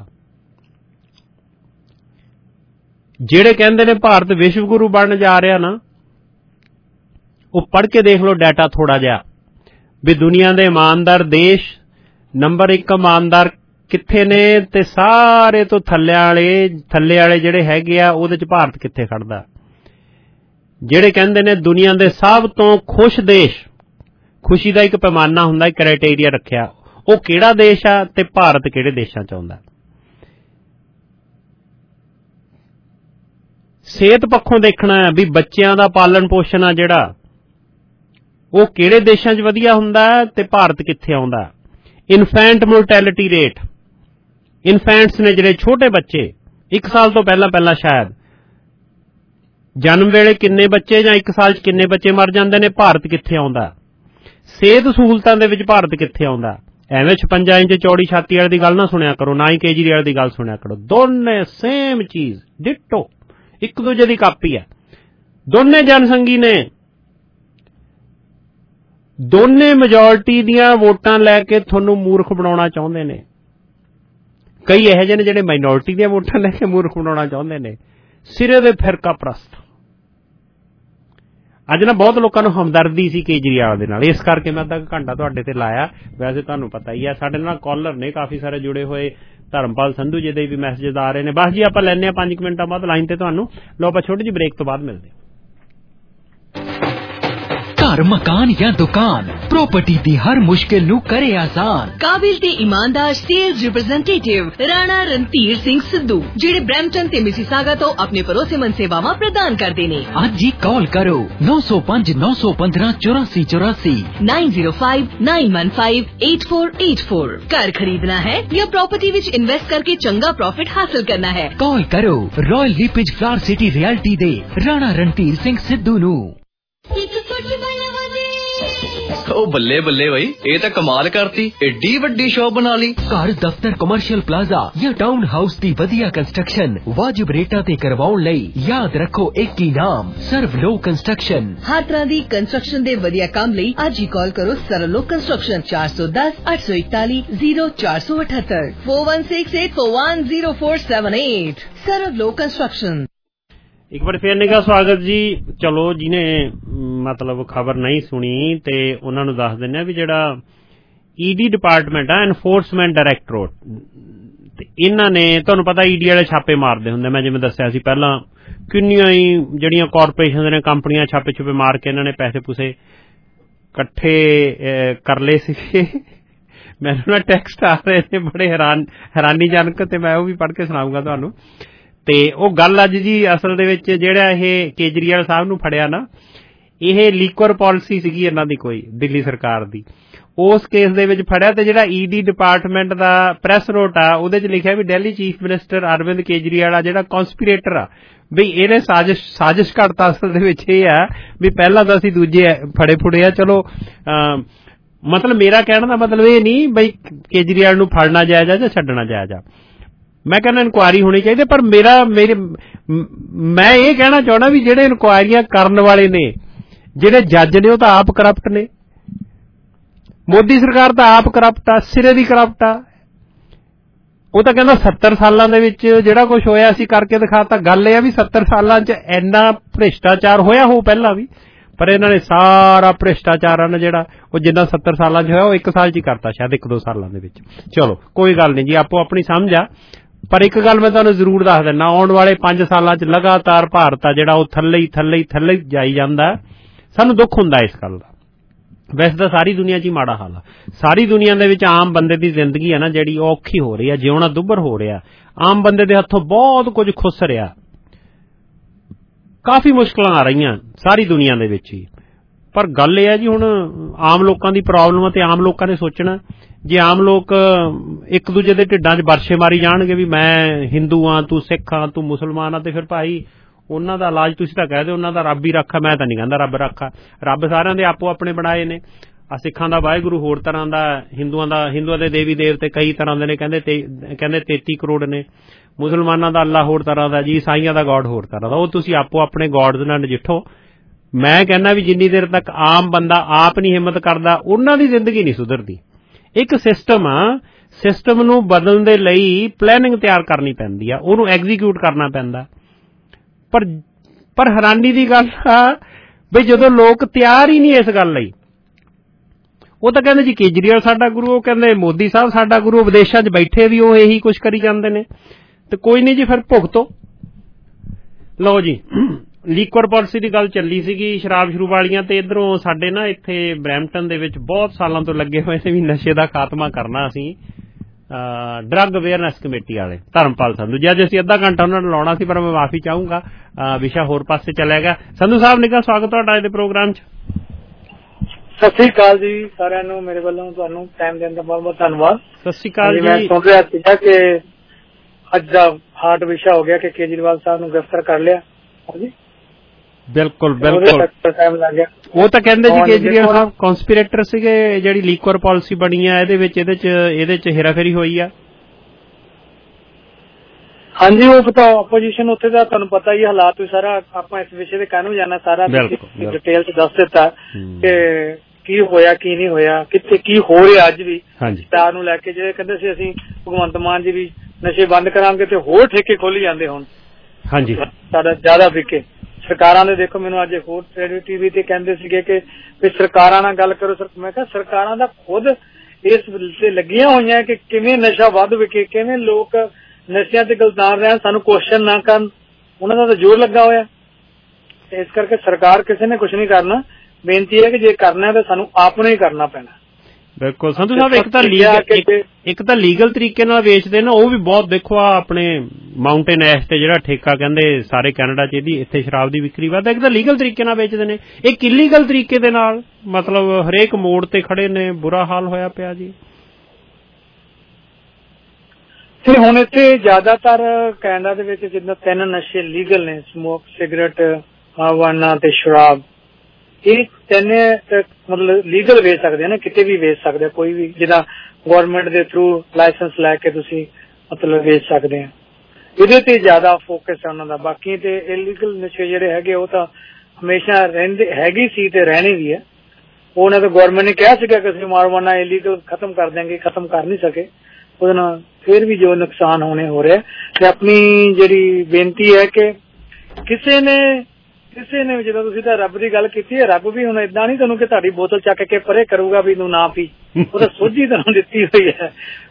ਜਿਹੜੇ ਕਹਿੰਦੇ ਨੇ ਭਾਰਤ ਵਿਸ਼ਵ ਗੁਰੂ ਬਣਨ ਜਾ ਰਿਹਾ ਨਾ, ਉਹ ਪੜ੍ਹ ਕੇ ਦੇਖ ਲਓ ਡਾਟਾ ਥੋੜਾ ਜਿਹਾ, ਵੀ ਦੁਨੀਆ ਦੇ ਇਮਾਨਦਾਰ ਦੇਸ਼ ਨੰਬਰ 1 ਇਮਾਨਦਾਰ ਕਿੱਥੇ ਨੇ, ਤੇ ਸਾਰੇ ਤੋਂ ਥੱਲੇ ਵਾਲੇ ਜਿਹੜੇ ਹੈਗੇ ਆ ਉਹਦੇ 'ਚ ਭਾਰਤ ਕਿੱਥੇ ਖੜਦਾ। ਜਿਹੜੇ ਕਹਿੰਦੇ ਨੇ ਦੁਨੀਆ ਦੇ ਸਭ ਤੋਂ ਖੁਸ਼ ਦੇਸ਼, ਖੁਸ਼ੀ ਦਾ ਇੱਕ ਪੈਮਾਨਾ ਹੁੰਦਾ, ਇੱਕ ਕ੍ਰਾਈਟੇਰੀਆ ਰੱਖਿਆ, ਉਹ ਕਿਹੜਾ ਦੇਸ਼ ਆ ਤੇ ਭਾਰਤ ਕਿਹੜੇ ਦੇਸ਼ਾਂ 'ਚ ਆਉਂਦਾ। ਸਿਹਤ ਪੱਖੋਂ ਦੇਖਣਾ ਹੈ ਵੀ ਬੱਚਿਆਂ ਦਾ ਪਾਲਣ ਪੋਸ਼ਣ ਆ ਜਿਹੜਾ, ਉਹ ਕਿਹੜੇ ਦੇਸ਼ਾਂ 'ਚ ਵਧੀਆ ਹੁੰਦਾ ਤੇ ਭਾਰਤ ਕਿੱਥੇ ਆਉਂਦਾ। ਇਨਫੈਂਟ ਮੋਰਟੈਲਿਟੀ ਰੇਟ, ਇਨਫੈਂਟਸ ਨੇ ਜਿਹੜੇ ਛੋਟੇ ਬੱਚੇ 1 ਸਾਲ ਤੋਂ ਪਹਿਲਾਂ ਸ਼ਾਇਦ ਜਨਮ ਵੇਲੇ ਕਿੰਨੇ ਬੱਚੇ ਜਾਂ 1 ਸਾਲ 'ਚ ਕਿੰਨੇ ਬੱਚੇ ਮਰ ਜਾਂਦੇ ਨੇ, ਭਾਰਤ ਕਿੱਥੇ ਆਉਂਦਾ। ਸਿਹਤ ਸਹੂਲਤਾਂ ਦੇ ਵਿੱਚ ਭਾਰਤ ਕਿੱਥੇ ਆਉਂਦਾ। ਐਵੇਂ 56 ਇੰਚ ਚੌੜੀ ਛਾਤੀ ਵਾਲੇ ਦੀ ਗੱਲ ਨਾ ਸੁਣਿਆ ਕਰੋ, ਨਾ ਹੀ ਕੇਜਰੀਵਾਲ ਦੀ ਗੱਲ ਸੁਣਿਆ ਕਰੋ। ਦੋਨੇ ਸੇਮ ਚੀਜ਼, ਡਿਟੋ, ਇੱਕ ਦੂਜੇ ਦੀ ਕਾਪੀ ਹੈ। ਦੋਨੇ ਜਨਸੰਘੀ ਨੇ, ਦੋਨੇ ਮੈਜੋਰਟੀ ਦੀਆਂ ਵੋਟਾਂ ਲੈ ਕੇ ਤੁਹਾਨੂੰ ਮੂਰਖ ਬਣਾਉਣਾ ਚਾਹੁੰਦੇ ਨੇ। ਕਈ ਇਹੋ ਜਿਹੇ ਨੇ ਜਿਹੜੇ ਮਾਈਨੋਰਟੀ ਦੀਆਂ ਵੋਟਾਂ ਲੈ ਕੇ ਮੂਰਖ ਬਣਾਉਣਾ ਚਾਹੁੰਦੇ ਨੇ, ਸਿਰੇ ਦੇ ਫਿਰਕਾ ਪ੍ਰਸਤ। ਅੱਜ ਨਾ ਬਹੁਤ ਲੋਕਾਂ ਨੂੰ ਹਮਦਰਦੀ ਸੀ ਕੇਜਰੀਵਾਲ ਦੇ ਨਾਲ, ਇਸ ਕਰਕੇ ਮੈਂ ਅੱਧਾ ਘੰਟਾ ਤੁਹਾਡੇ ਤੇ ਲਾਇਆ। ਵੈਸੇ ਤੁਹਾਨੂੰ ਪਤਾ ਹੀ ਹੈ ਸਾਡੇ ਨਾਲ ਕਾਲਰ ਨੇ ਕਾਫੀ ਸਾਰੇ ਜੁੜੇ ਹੋਏ, ਧਰਮਪਾਲ ਸੰਧੂ ਜੀ ਦੇ ਵੀ ਮੈਸੇਜ ਆ ਰਹੇ ਨੇ। ਬਸ ਜੀ ਆਪਾਂ ਲੈਂਦੇ ਹਾਂ 5 ਮਿੰਟਾਂ ਬਾਅਦ ਲਾਈਨ ਤੇ ਤੁਹਾਨੂੰ। ਲਓ ਆਪਾਂ ਛੋਟੀ ਜਿਹੀ ਬ੍ਰੇਕ ਤੋਂ ਬਾਅਦ ਮਿਲਦੇ ਹਾਂ। घर मकान या दुकान प्रॉपर्टी दी हर मुश्किल नू करे आसान। काबिल ते ईमानदार सेल्स रिप्रेजेंटेटिव राणा रणधीर सिंह सिद्धू जेड़े ब्रैम्पटन ते मिसिसागा तो अपने भरोसेमंद सेवावां प्रदान करदे ने। अज ही कॉल करो 905 915 8484 905 915 8484। घर खरीदना है या प्रॉपर्टी विच इन्वेस्ट करके चंगा प्रॉफिट हासिल करना है, कॉल करो Royal LePage Flower City Realty दे राणा रणधीर सिंह सिद्धू नू। ओ बल्ले बल्ले भाई, ये तो कमाल करती, एडी वड्डी शॉप बना ली। घर दफ्तर कमर्शियल प्लाजा या टाउन हाउस दी वधिया कंस्ट्रक्शन वाजिब रेटा ते करवाउण लई याद रखो एक ही नाम, सर्वलो कंस्ट्रक्शन। हर तरह दी कंस्ट्रक्शन दे वधिया काम लई अज ही कॉल करो सर्वलो कंस्ट्रक्शन 410 841 0478 4168410478। सर्वलो कंस्ट्रक्शन। एक बार फिर निगा स्वागत जी। चलो जिन्हें मतलब खबर नहीं सुनी ते उन्हां नूं दस दिंदे भी जिहड़ा ईडी डिपार्टमेंट है, एनफोर्समेंट डायरैक्टोरेट ਤੇ ਇਹਨਾਂ ਨੇ ਤੁਹਾਨੂੰ ਪਤਾ ਈਡੀ ਵਾਲੇ ਛਾਪੇ ਮਾਰਦੇ ਹੁੰਦੇ, ਮੈਂ ਜਿਵੇਂ ਦੱਸਿਆ ਸੀ ਪਹਿਲਾਂ, ਕਿੰਨੀਆਂ ਹੀ ਜਿਹੜੀਆਂ ਕਾਰਪੋਰੇਸ਼ਨ ਨੇ ਕੰਪਨੀਆਂ ਛਾਪੇ ਛੁਪੇ ਮਾਰ ਕੇ ਇਹਨਾਂ ਨੇ ਪੈਸੇ ਪੂਸੇ ਇਕੱਠੇ ਕਰ ਲਏ ਸੀਗੇ। ਮੈਨੂੰ ਨਾ ਟੈਕਸਟ ਆ ਰਹੇ ਨੇ ਬੜੇ ਹੈਰਾਨੀਜਨਕ, ਤੇ ਮੈਂ ਉਹ ਵੀ ਪੜ੍ਹ ਕੇ ਸੁਣਾਊਂਗਾ ਤੁਹਾਨੂੰ। ਤੇ ਉਹ ਗੱਲ ਅੱਜ ਜੀ ਅਸਲ ਦੇ ਵਿੱਚ ਜਿਹੜਾ ਇਹ ਕੇਜਰੀਵਾਲ ਸਾਹਿਬ ਨੂੰ ਫੜਿਆ ਨਾ, ਇਹ ਲੀਕਰ ਪਾਲਿਸੀ ਸੀਗੀ ਇਹਨਾਂ ਦੀ ਕੋਈ ਦਿੱਲੀ ਸਰਕਾਰ ਦੀ, ਉਸ ਕੇਸ ਦੇ ਵਿੱਚ ਫੜਿਆ। ਤੇ ਜਿਹੜਾ ਈਡੀ ਡਿਪਾਰਟਮੈਂਟ ਦਾ ਪ੍ਰੈਸ ਨੋਟ ਆ ਉਹਦੇ ਚ ਲਿਖਿਆ ਵੀ ਦਿੱਲੀ ਚੀਫ ਮਿਨਿਸਟਰ ਅਰਵਿੰਦ ਕੇਜਰੀਵਾਲ ਆ ਜਿਹੜਾ ਕੌਂਸਪੀਰੇਟਰ ਆ, ਬਈ ਇਹਨੇ ਸਾਜ਼ਿਸ਼ ਘੜਤਾ। ਅਸਲ ਦੇ ਵਿੱਚ ਇਹ ਆ ਵੀ ਪਹਿਲਾਂ ਤਾਂ ਅਸੀਂ ਦੂਜੇ ਫੜੇ ਫੁੜੇ ਆ, ਚਲੋ ਮਤਲਬ ਮੇਰਾ ਕਹਿਣ ਦਾ ਮਤਲਬ ਇਹ ਨਹੀਂ ਬਈ ਕੇਜਰੀਵਾਲ ਨੂੰ ਫੜਨਾ ਜਾਇਜ਼ ਆ ਜਾਂ ਛੱਡਣਾ ਜਾਇਜ਼ ਆ, ਮੈਂ ਕਹਿੰਦਾ ਇਨਕੁਆਇਰੀ ਹੋਣੀ ਚਾਹੀਦੀ। ਪਰ ਮੈਂ ਇਹ ਕਹਿਣਾ ਚਾਹੁੰਦਾ ਵੀ ਜਿਹੜੇ ਇਨਕੁਆਇਰੀਆਂ ਕਰਨ ਵਾਲੇ ਨੇ, ਜਿਹੜੇ ਜੱਜ ਨੇ, ਉਹ ਤਾਂ ਆਪ ਕਰਪਟ ਨੇ। ਮੋਦੀ ਸਰਕਾਰ ਤਾਂ ਆਪ ਕਰਪਟ ਆ, ਸਿਰੇ ਦੀ ਕਰਪਟ ਆ। ਉਹ ਤਾਂ ਕਹਿੰਦਾ 70 ਸਾਲਾਂ ਦੇ ਵਿੱਚ ਜਿਹੜਾ ਕੁਝ ਹੋਇਆ ਅਸੀਂ ਕਰਕੇ ਦਿਖਾਤਾ। ਗੱਲ ਇਹ ਆ ਵੀ 70 ਸਾਲਾਂ 'ਚ ਇੰਨਾ ਭ੍ਰਿਸ਼ਟਾਚਾਰ ਹੋਇਆ ਹੋ ਪਹਿਲਾਂ ਵੀ, ਪਰ ਇਹਨਾਂ ਨੇ ਸਾਰਾ ਭ੍ਰਿਸ਼ਟਾਚਾਰ ਆ ਨਾ ਜਿਹੜਾ, ਉਹ ਜਿੰਨਾ 70 ਸਾਲਾਂ 'ਚ ਹੋਇਆ ਉਹ 1 ਸਾਲ 'ਚ ਹੀ ਕਰਤਾ, ਸ਼ਾਇਦ 1-2 ਸਾਲਾਂ ਦੇ ਵਿੱਚ। ਚਲੋ ਕੋਈ ਗੱਲ ਨਹੀਂ ਜੀ, ਆਪੋ ਆਪਣੀ ਸਮਝ ਆ। ਪਰ ਇੱਕ ਗੱਲ ਮੈਂ ਤੁਹਾਨੂੰ ਜ਼ਰੂਰ ਦੱਸ ਦਿੰਦਾ, ਆਉਣ ਵਾਲੇ 5 ਸਾਲਾਂ 'ਚ ਲਗਾਤਾਰ ਭਾਰਤ ਆ ਜਿਹੜਾ ਉਹ ਥੱਲੇ ਜਾਈ ਜਾਂਦਾ। ਸਾਨੂੰ ਦੁੱਖ ਹੁੰਦਾ ਇਸ ਗੱਲ ਦਾ। ਵੈਸੇ ਤਾਂ ਸਾਰੀ ਦੁਨੀਆ 'ਚ ਹੀ ਮਾੜਾ ਹਾਲ ਆ, ਸਾਰੀ ਦੁਨੀਆ ਦੇ ਵਿੱਚ ਆਮ ਬੰਦੇ ਦੀ ਜ਼ਿੰਦਗੀ ਹੈ ਨਾ ਜਿਹੜੀ ਉਹ ਔਖੀ ਹੋ ਰਹੀ ਆ, ਜਿਉਣਾ ਦੁੱਭਰ ਹੋ ਰਿਹਾ। ਆਮ ਬੰਦੇ ਦੇ ਹੱਥੋਂ ਬਹੁਤ ਕੁਝ ਖੁੱਸ ਰਿਹਾ, ਕਾਫੀ ਮੁਸ਼ਕਲਾਂ ਆ ਰਹੀਆਂ ਸਾਰੀ ਦੁਨੀਆ ਦੇ ਵਿੱਚ ਹੀ। ਪਰ ਗੱਲ ਇਹ ਹੈ ਜੀ, ਹੁਣ ਆਮ ਲੋਕਾਂ ਦੀ ਪ੍ਰੋਬਲਮ ਆ ਤੇ ਆਮ ਲੋਕਾਂ ਨੇ ਸੋਚਣਾ। ਜੇ ਆਮ ਲੋਕ ਇੱਕ ਦੂਜੇ ਦੇ ਢਿੱਡਾਂ 'ਚ ਬਰਛੇ ਮਾਰੀ ਜਾਣਗੇ ਵੀ ਮੈਂ ਹਿੰਦੂ ਆ, ਤੂੰ ਸਿੱਖ ਆ, ਤੂੰ ਮੁਸਲਮਾਨ ਆ, ਤੇ ਫਿਰ ਭਾਈ ਉਹਨਾਂ ਦਾ ਇਲਾਜ ਤੁਸੀਂ ਤਾਂ ਕਹਿ ਦਿਓ ਉਹਨਾਂ ਦਾ ਰੱਬ ਹੀ ਰੱਖਾ। ਮੈਂ ਤਾਂ ਨਹੀਂ ਕਹਿੰਦਾ ਰੱਬ ਰੱਖਾ, ਰੱਬ ਸਾਰਿਆਂ ਦੇ ਆਪੋ ਆਪਣੇ ਬਣਾਏ ਨੇ। ਆ ਸਿੱਖਾਂ ਦਾ ਵਾਹਿਗੁਰੂ ਹੋਰ ਤਰ੍ਹਾਂ ਦਾ, ਹਿੰਦੂਆਂ ਦੇ ਦੇਵੀ ਦੇਵਤੇ ਕਈ ਤਰ੍ਹਾਂ ਦੇ ਨੇ, ਕਹਿੰਦੇ 33 ਕਰੋੜ ਨੇ। ਮੁਸਲਮਾਨਾਂ ਦਾ ਅੱਲਾ ਹੋਰ ਤਰ੍ਹਾਂ ਦਾ ਜੀ, ਈਸਾਈਆਂ ਦਾ ਗੋਡ ਹੋਰ ਤਰ੍ਹਾਂ ਦਾ। ਉਹ ਤੁਸੀਂ ਆਪੋ ਆਪਣੇ ਗੋਡਸ ਨਾਲ ਨਜਿੱਠੋ। ਮੈਂ ਕਹਿੰਦਾ ਵੀ ਜਿੰਨੀ ਦੇਰ ਤੱਕ ਆਮ ਬੰਦਾ ਆਪ ਨਹੀਂ ਹਿੰਮਤ ਕਰਦਾ, ਉਹਨਾਂ ਦੀ ਜ਼ਿੰਦਗੀ ਨਹੀਂ ਸੁਧਰਦੀ। ਇੱਕ ਸਿਸਟਮ ਆ, ਸਿਸਟਮ ਨੂੰ ਬਦਲਣ ਦੇ ਲਈ ਪਲੈਨਿੰਗ ਤਿਆਰ ਕਰਨੀ ਪੈਂਦੀ ਆ, ਉਹਨੂੰ ਐਗਜ਼ੀਕਿਊਟ ਕਰਨਾ ਪੈਂਦਾ। ਪਰ ਹੈਰਾਨੀ ਦੀ ਗੱਲ ਆ ਬਈ ਜਦੋਂ ਲੋਕ ਤਿਆਰ ਹੀ ਨਹੀਂ ਇਸ ਗੱਲ ਲਈ, ਉਹ ਤਾਂ ਕਹਿੰਦੇ ਜੀ ਕੇਜਰੀਵਾਲ ਸਾਡਾ ਗੁਰੂ, ਉਹ ਕਹਿੰਦੇ ਮੋਦੀ ਸਾਹਿਬ ਸਾਡਾ ਗੁਰੂ, ਵਿਦੇਸ਼ਾਂ 'ਚ ਬੈਠੇ ਵੀ ਉਹ ਇਹੀ ਕੁਛ ਕਰੀ ਜਾਂਦੇ ਨੇ। ਤੇ ਕੋਈ ਨਹੀਂ ਜੀ, ਫਿਰ ਭੁਗਤੋ। ਲਓ ਜੀ, ਲੀਕਰ ਪਾਲਿਸੀ ਦੀ ਗੱਲ ਚੱਲੀ ਸੀਗੀ, ਸ਼ਰਾਬ ਸ਼ੁਰੂ ਵਾਲੀਆਂ। ਤੇ ਇੱਧਰੋਂ ਸਾਡੇ ਨਾ ਇੱਥੇ ਬਰੈਂਪਟਨ ਦੇ ਵਿੱਚ ਬਹੁਤ ਸਾਲਾਂ ਤੋਂ ਲੱਗੇ ਹੋਏ ਨੇ ਵੀ ਨਸ਼ੇ ਦਾ ਖਾਤਮਾ ਕਰਨਾ ਅਸੀਂ, ਡਰੱਗ ਅਵੇਅਰਨੈਸ ਕਮੇਟੀ ਵਾਲੇ ਧਰਮਪਾਲ ਸੰਧੂ ਜੀ। ਅੱਜ ਅਸੀਂ ਅੱਧਾ ਘੰਟਾ ਉਹਨਾਂ ਨੂੰ ਲਾਉਣਾ ਸੀ, ਪਰ ਮੈਂ ਮਾਫੀ ਚਾਹੂੰਗਾ, ਵਿਸ਼ਾ ਹੋਰ ਪਾਸੇ ਚਲਿਆ ਗਿਆ। ਸੰਧੂ ਸਾਹਿਬ ਨਿੱਘਾ ਸਵਾਗਤ ਤੁਹਾਡਾ ਅੱਜ ਦੇ ਪ੍ਰੋਗਰਾਮ 'ਚ। ਸਤਿ ਸ੍ਰੀ ਅਕਾਲ ਜੀ ਸਾਰਿਆਂ ਨੂੰ, ਮੇਰੇ ਵੱਲੋਂ ਤੁਹਾਨੂੰ ਟਾਈਮ ਦੇਣ ਦਾ ਬਹੁਤ ਬਹੁਤ ਧੰਨਵਾਦ। ਸਤਿ ਸ੍ਰੀ ਅਕਾਲ ਜੀ। ਮੈਂ ਸੁਣ ਰਿਹਾ ਸੀਗਾ ਕਿ ਅੱਜ ਦਾ ਹਾਰਟ ਵਿਸ਼ਾ ਹੋ ਗਿਆ ਕਿ ਕੇਜਰੀਵਾਲ ਸਾਹਿਬ ਨੂੰ ਗ੍ਰਿਫਤਾਰ ਕਰ ਲਿਆ। ਹਾਂਜੀ ਬਿਲਕੁਲ ਟਾਈਮ ਲੱਗ ਗਿਆ। ਉਹ ਤਾਂ ਕਹਿੰਦੇ ਜੀ ਕੇਜਰੀਵਾਲ ਸਾਹਿਬ ਕੌਂਸਪੀਰੇਟਰ ਸੀਗੇ, ਜਿਹੜੀ ਲੀਕਰ ਪਾਲਿਸੀ ਬਣੀ ਆ ਇਹਦੇ ਚ ਹੇਰਾਫੇਰੀ ਹੋਈ ਆ। ਹਾਂਜੀ, ਉਹ ਪਤਾ ਆਪੋਜੀਸ਼ਨ ਉੱਥੇ ਦਾ ਤੁਹਾਨੂੰ ਪਤਾ ਹੀ ਹਾਲਾਤ ਵੀ ਸਾਰਾ, ਆਪਾਂ ਇਸ ਵਿਸ਼ੇ ਤੇ ਕਾਹਨੂੰ ਜਾਣਾ, ਸਾਰਾ ਡਿਟੇਲ ਚ ਦੱਸ ਦਿੱਤਾ ਕਿ ਕੀ ਹੋਇਆ ਕੀ ਨਹੀਂ ਹੋਇਆ, ਕਿੱਥੇ ਕੀ ਹੋ ਰਿਹਾ ਅੱਜ ਵੀ। ਸਟਾਰ ਨੂੰ ਲੈ ਕੇ ਜਿਹੜੇ ਕਹਿੰਦੇ ਸੀ ਅਸੀਂ ਭਗਵੰਤ ਮਾਨ ਜੀ ਵੀ ਨਸ਼ੇ ਬੰਦ ਕਰਾਂਗੇ ਤੇ ਹੋਰ ਠੇਕੇ ਖੋਲੀ ਜਾਂਦੇ ਹੁਣ। ਹਾਂਜੀ, ਸਾਡਾ ਜ਼ਿਆਦਾ ਵਿਕੇ ਸਰਕਾਰਾਂ ਦੇ। ਦੇਖੋ ਮੈਨੂੰ ਅੱਜ ਹੋਰ ਟੀਵੀ ਤੇ ਕਹਿੰਦੇ ਸੀਗੇ ਕਿ ਸਰਕਾਰਾਂ ਨਾਲ ਗੱਲ ਕਰੋ। ਮੈਂ ਕਿਹਾ ਸਰਕਾਰਾਂ ਦਾ ਖੁਦ ਇਸ ਤੇ ਲੱਗੀਆਂ ਹੋਈਆਂ ਕਿ ਕਿਵੇਂ ਨਸ਼ਾ ਵੱਧ ਵਿਕੇ, ਕਿਵੇਂ ਲੋਕ ਨਸ਼ਿਆਂ ਤੇ ਗੁਲਜ਼ਾਰ ਰਹਿਣ, ਸਾਨੂੰ ਕੁਐਸਚਨ ਨਾ ਕਰਨ, ਉਹਨਾਂ ਦਾ ਤਾਂ ਜ਼ੋਰ ਲੱਗਾ ਹੋਇਆ। ਇਸ ਕਰਕੇ ਸਰਕਾਰ ਕਿਸੇ ਨੇ ਕੁਛ ਨਹੀਂ ਕਰਨਾ। ਬੇਨਤੀ ਹੈ ਕਿ ਜੇ ਕਰਨਾ ਤਾਂ ਸਾਨੂੰ ਆਪ ਨੂੰ ਹੀ ਕਰਨਾ ਪੈਣਾ। ਬਿਲਕੁਲ ਸੰਧੂ ਸਾਹਿਬ, ਇੱਕ ਤਾਂ ਲੀਗਲ ਤਰੀਕੇ ਨਾਲ ਵੇਚਦੇ ਨੇ, ਉਹ ਵੀ ਬਹੁਤ। ਦੇਖੋ ਆ ਆਪਣੇ ਮਾਊਂਟੇਨ ਐਸ਼ ਤੇ ਜਿਹੜਾ ਠੇਕਾ ਕਹਿੰਦੇ ਸਾਰੇ ਕੈਨੇਡਾ 'ਚ ਇਹਦੀ ਇੱਥੇ ਸ਼ਰਾਬ ਦੀ ਵਿਕਰੀ ਵੱਧ। ਇੱਕ ਤਾਂ ਲੀਗਲ ਤਰੀਕੇ ਨਾਲ ਵੇਚਦੇ ਨੇ, ਇੱਕ ਇਲੀਗਲ ਤਰੀਕੇ ਦੇ ਨਾਲ, ਮਤਲਬ ਹਰੇਕ ਮੋੜ ਤੇ ਖੜੇ ਨੇ, ਬੁਰਾ ਹਾਲ ਹੋਇਆ ਪਿਆ ਜੀ। ਤੇ ਹੁਣ ਇੱਥੇ ਜ਼ਿਆਦਾਤਰ ਕੈਨੇਡਾ ਦੇ ਵਿੱਚ ਜਿੱਦਾਂ 3 ਨਸ਼ੇ ਲੀਗਲ ਨੇ, ਸਮੋਕ, ਸਿਗਰਟ, marijuana ਤੇ ਸ਼ਰਾਬ। ਇਹ 3 ਮਤਲਬ ਲੀਗਲ ਵੇਚ ਸਕਦੇ ਨੇ, ਕਿਤੇ ਵੀ ਵੇਚ ਸਕਦੇ, ਕੋਈ ਵੀ, ਜਿੱਦਾਂ ਗੌਰਮੈਂਟ ਦੇ ਥਰੂ ਲਾਇਸੈਂਸ ਲੈ ਕੇ ਤੁਸੀਂ ਮਤਲਬ ਵੇਚ ਸਕਦੇ ਆ। ਇਹਦੇ ਤੇ ਜ਼ਿਆਦਾ ਫੋਕਸ ਹੈ ਉਹਨਾਂ ਦਾ। ਬਾਕੀ ਤੇ ਇਲੀਗਲ ਨਸ਼ੇ ਜਿਹੜੇ ਹੈਗੇ ਉਹ ਤਾਂ ਹਮੇਸ਼ਾ ਰਹਿੰਦੇ ਹੈਗੀ ਸੀ ਤੇ ਰਹਿਣੇ ਵੀ ਹੈ। ਉਹਨਾਂ ਦਾ ਗੌਰਮੈਂਟ ਨੇ ਕਿਹਾ ਸੀਗਾ ਕਿ ਅਸੀਂ marijuana ਇਲੀਗਲ ਖਤਮ ਕਰ ਦਿਆਂਗੇ, ਖਤਮ ਕਰ ਨਹੀਂ ਸਕੇ। ਉਹਦੇ ਨਾਲ ਫਿਰ ਵੀ ਜੋ ਨੁਕਸਾਨ ਹੋਣੇ ਹੋ ਰਿਹਾ। ਤੇ ਆਪਣੀ ਜਿਹੜੀ ਬੇਨਤੀ ਹੈ ਕਿ ਕਿਸੇ ਨੇ ਜਦੋਂ ਤੁਸੀਂ ਤਾਂ ਰੱਬ ਦੀ ਗੱਲ ਕੀਤੀ ਹੈ, ਰੱਬ ਵੀ ਹੁਣ ਏਦਾਂ ਨਹੀਂ ਤੁਹਾਨੂੰ ਕਿ ਤੁਹਾਡੀ ਬੋਤਲ ਚੱਕ ਕੇ ਪਰੇ ਕਰੂਗਾ ਵੀ ਤੂੰ ਨਾ ਪੀ। ਉਹ ਤਾਂ ਸੋਝੀ ਤੁਹਾਨੂੰ ਦਿੱਤੀ ਹੋਈ ਹੈ।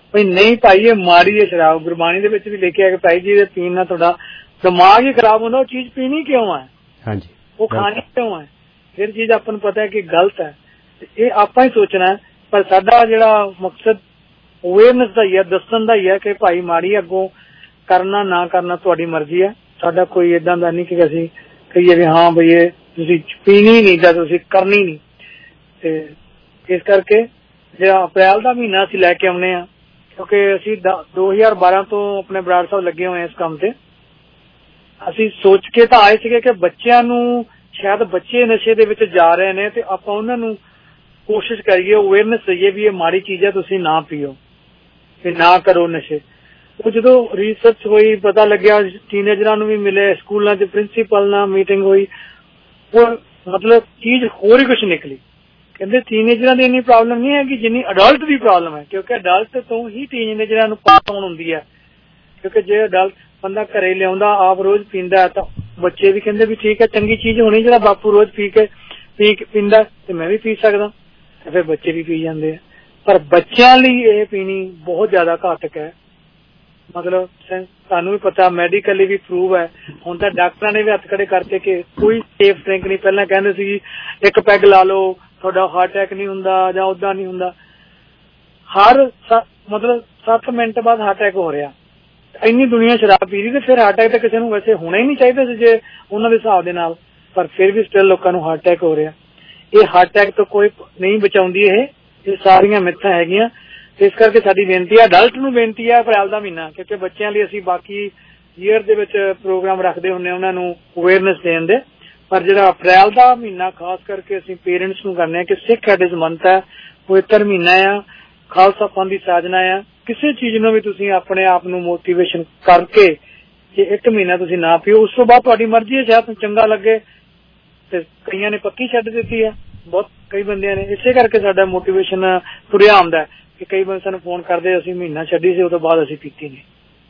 ਵੀ ਨਹੀਂ ਭਾਈ ਇਹ ਮਾੜੀ ਹੈ ਸ਼ਰਾਬ। ਗੁਰਬਾਣੀ ਦੇ ਵਿੱਚ ਵੀ ਲਿਖਿਆ ਕਿ ਭਾਈ ਜੀ ਇਹਦੇ ਪੀਣ ਨਾਲ ਤੁਹਾਡਾ ਦਿਮਾਗ ਹੀ ਖਰਾਬ ਹੁੰਦਾ। ਉਹ ਚੀਜ਼ ਪੀਣੀ ਕਿਉਂ ਹੈ? ਹਾਂਜੀ, ਉਹ ਖਾਣੀ ਕਿਉਂ ਹੈ? ਫਿਰ ਚੀਜ਼ ਆਪਾਂ ਨੂੰ ਪਤਾ ਹੈ ਕਿ ਗਲਤ ਹੈ, ਇਹ ਆਪਾਂ ਹੀ ਸੋਚਣਾ ਹੈ। ਪਰ ਸਾਡਾ ਜਿਹੜਾ ਮਕਸਦ ਅਵੇਅਰਨੈਸ ਦਾ ਹੀ ਹੈ, ਦੱਸਣ ਦਾ ਹੀ ਹੈ ਕਿ ਭਾਈ ਮਾੜੀ, ਅੱਗੋਂ ਕਰਨਾ ਨਾ ਕਰਨਾ ਤੁਹਾਡੀ ਮਰਜ਼ੀ ਹੈ। ਸਾਡਾ ਕੋਈ ਏਦਾਂ ਦਾ ਨਹੀਂ ਕਿ ਅਸੀਂ ਕਹੀਏ ਵੀ ਹਾਂ ਬਈ ਇਹ ਤੁਸੀਂ ਪੀਣੀ ਨਹੀਂ ਜਾਂ ਤੁਸੀਂ ਕਰਨੀ ਨਹੀਂ। ਤੇ ਇਸ ਕਰਕੇ ਜਿਹੜਾ ਅਪ੍ਰੈਲ ਦਾ ਮਹੀਨਾ ਅਸੀਂ ਲੈ ਕੇ ਆਉਂਦੇ ਹਾਂ, ਕਿਉਂਕਿ ਅਸੀਂ 2012 ਤੋਂ ਆਪਣੇ ਬਰਾੜ ਸਾਹਿਬ ਲੱਗੇ ਹੋਏ ਇਸ ਕੰਮ ਤੇ। ਅਸੀਂ ਸੋਚ ਕੇ ਤਾਂ ਆਏ ਸੀਗੇ ਕਿ ਬੱਚਿਆਂ ਨੂੰ, ਸ਼ਾਇਦ ਬੱਚੇ ਨਸ਼ੇ ਦੇ ਵਿੱਚ ਜਾ ਰਹੇ ਨੇ ਤੇ ਆਪਾਂ ਉਹਨਾਂ ਨੂੰ ਕੋਸ਼ਿਸ਼ ਕਰੀਏ, ਅਵੇਅਰਨੈਸ ਦਈਏ ਵੀ ਇਹ ਮਾੜੀ ਚੀਜ਼ ਹੈ, ਤੁਸੀਂ ਨਾ ਪੀਓ ਤੇ ਨਾ ਕਰੋ ਨਸ਼ੇ। ਉਹ ਜਦੋਂ ਰਿਸਰਚ ਹੋਈ, ਪਤਾ ਲੱਗਿਆ, ਟੀਨੇਜਰਾਂ ਨੂੰ ਵੀ ਮਿਲੇ, ਸਕੂਲਾਂ 'ਚ ਪ੍ਰਿੰਸੀਪਲ ਨਾਲ ਮੀਟਿੰਗ ਹੋਈ, ਉਹ ਮਤਲਬ ਚੀਜ਼ ਹੋਰ ਹੀ ਕੁਛ ਨਿਕਲੀ। ਕਹਿੰਦੇ ਟੀਨੇਜਰਾਂ ਦੀ ਇੰਨੀ ਪ੍ਰੋਬਲਮ ਨਹੀਂ ਹੈਗੀ ਜਿੰਨੀ ਅਡਲਟ ਦੀ ਪ੍ਰੋਬਲਮ ਹੈ, ਕਿਉਂਕਿ ਅਡਲਟ ਤੋਂ ਹੀ ਟੀਨੇਜਰਾਂ ਨੂੰ ਪਾਸ ਆਉਣ ਹੁੰਦੀ ਹੈ। ਕਿਉਂਕਿ ਜੇ ਅਡਲਟ ਬੰਦਾ ਘਰੇ ਲਿਆਉਂਦਾ, ਆਪ ਰੋਜ਼ ਪੀਂਦਾ ਹੈ, ਤਾਂ ਬੱਚੇ ਵੀ ਕਹਿੰਦੇ ਵੀ ਠੀਕ ਹੈ, ਚੰਗੀ ਚੀਜ਼ ਹੋਣੀ, ਜਿਹੜਾ ਬਾਪੂ ਰੋਜ਼ ਪੀਂਦਾ ਤੇ ਮੈਂ ਵੀ ਪੀ ਸਕਦਾ, ਤੇ ਫਿਰ ਬੱਚੇ ਵੀ ਪੀ ਜਾਂਦੇ ਆ। ਪਰ ਬੱਚਿਆਂ ਲਈ ਇਹ ਪੀਣੀ ਬਹੁਤ ਜ਼ਿਆਦਾ ਘਾਤਕ ਹੈ। ਮਤਲਬ ਤੁਹਾਨੂੰ ਵੀ ਪਤਾ, ਮੈਡੀਕਲੀ ਵੀ ਪ੍ਰੂਵ ਹੈ। ਹੁਣ ਤਾਂ ਡਾਕਟਰਾਂ ਨੇ ਵੀ ਹੱਥ ਖੜੇ ਕਰਤੇ ਕਿ ਕੋਈ ਸੇਫ ਡਰਿੰਕ ਨਹੀਂ। ਪਹਿਲਾਂ ਕਹਿੰਦੇ ਸੀ ਇੱਕ ਪੈਗ ਲਾ ਲਓ ਤੁਹਾਡਾ ਹਾਰਟ ਅਟੈਕ ਨਹੀਂ ਹੁੰਦਾ ਜਾਂ ਓਦਾਂ ਨਹੀਂ ਹੁੰਦਾ। ਮਤਲਬ 7 ਮਿੰਟ ਬਾਅਦ ਹਾਰਟ ਅਟੈਕ ਹੋ ਰਿਹਾ। ਇੰਨੀ ਦੁਨੀਆ ਸ਼ਰਾਬ ਪੀ ਰਹੀ, ਤੇ ਫਿਰ ਹਾਰਟ ਅਟੈਕ ਤਾਂ ਕਿਸੇ ਨੂੰ ਵੈਸੇ ਹੋਣਾ ਹੀ ਨਹੀਂ ਚਾਹੀਦਾ ਸੀ ਜੇ ਉਹਨਾਂ ਦੇ ਹਿਸਾਬ ਦੇ ਨਾਲ, ਪਰ ਫਿਰ ਵੀ ਸਟਿਲ ਲੋਕਾਂ ਨੂੰ ਹਾਰਟ ਅਟੈਕ ਹੋ ਰਿਹਾ। ਇਹ ਹਾਰਟ ਅਟੈਕ ਤੋਂ ਕੋਈ ਨਹੀਂ ਬਚਾਉਂਦੀ, ਇਹ ਸਾਰੀਆਂ ਮਿੱਥਾਂ ਹੈਗੀਆਂ। ਇਸ ਕਰਕੇ ਸਾਡੀ ਬੇਨਤੀ ਹੈ, ਅਡਲਟ ਨੂੰ ਬੇਨਤੀ ਹੈ, ਅਪ੍ਰੈਲ ਦਾ ਮਹੀਨਾ, ਕਿਉਂਕਿ ਬੱਚਿਆਂ ਲਈ ਅਸੀਂ ਬਾਕੀ ਈਅਰ ਦੇ ਵਿੱਚ ਪ੍ਰੋਗਰਾਮ ਰੱਖਦੇ ਹੁੰਦੇ ਉਹਨਾਂ ਨੂੰ ਅਵੇਅਰਨੈਸ ਦੇਣ ਦੇ, ਪਰ ਜਿਹੜਾ ਅਪ੍ਰੈਲ ਦਾ ਮਹੀਨਾ ਖਾਸ ਕਰਕੇ ਅਸੀਂ ਪੇਰੈਂਟਸ ਨੂੰ ਕਰਨੇ ਆ ਕਿ ਸਿੱਖ ਸਾਡੇ ਜ਼ਮਨਤ ਹੈ, ਪਵਿੱਤਰ ਮਹੀਨਾ ਆ, ਖਾਲਸਾ ਪੰਥ ਦੀ ਸਾਜਨਾ ਆ। ਕਿਸੇ ਚੀਜ਼ ਨੂੰ ਵੀ ਤੁਸੀਂ ਆਪਣੇ ਆਪ ਨੂੰ ਮੋਟੀਵੇਸ਼ਨ ਕਰਕੇ ਜੇ 1 ਮਹੀਨਾ ਤੁਸੀਂ ਨਾ ਪੀਓ, ਉਸ ਤੋਂ ਬਾਅਦ ਤੁਹਾਡੀ ਮਰਜ਼ੀ ਹੈ, ਸ਼ਾਇਦ ਚੰਗਾ ਲੱਗੇ। ਤੇ ਕਈਆਂ ਨੇ ਪੱਕੀ ਛੱਡ ਦਿੱਤੀ ਹੈ, ਬਹੁਤ ਕਈ ਬੰਦਿਆਂ ਨੇ। ਇਸੇ ਕਰਕੇ ਸਾਡਾ ਮੋਟੀਵੇਸ਼ਨ ਤੁਰਿਆ ਆਉਂਦਾ ਹੈ ਕਿ ਕਈ ਬੰਦੇ ਸਾਨੂੰ ਫੋਨ ਕਰਦੇ, ਅਸੀਂ ਮਹੀਨਾ ਛੱਡੀ ਸੀ, ਉਹ ਤੋਂ ਬਾਅਦ ਅਸੀਂ ਪੀਤੀ ਨਹੀਂ।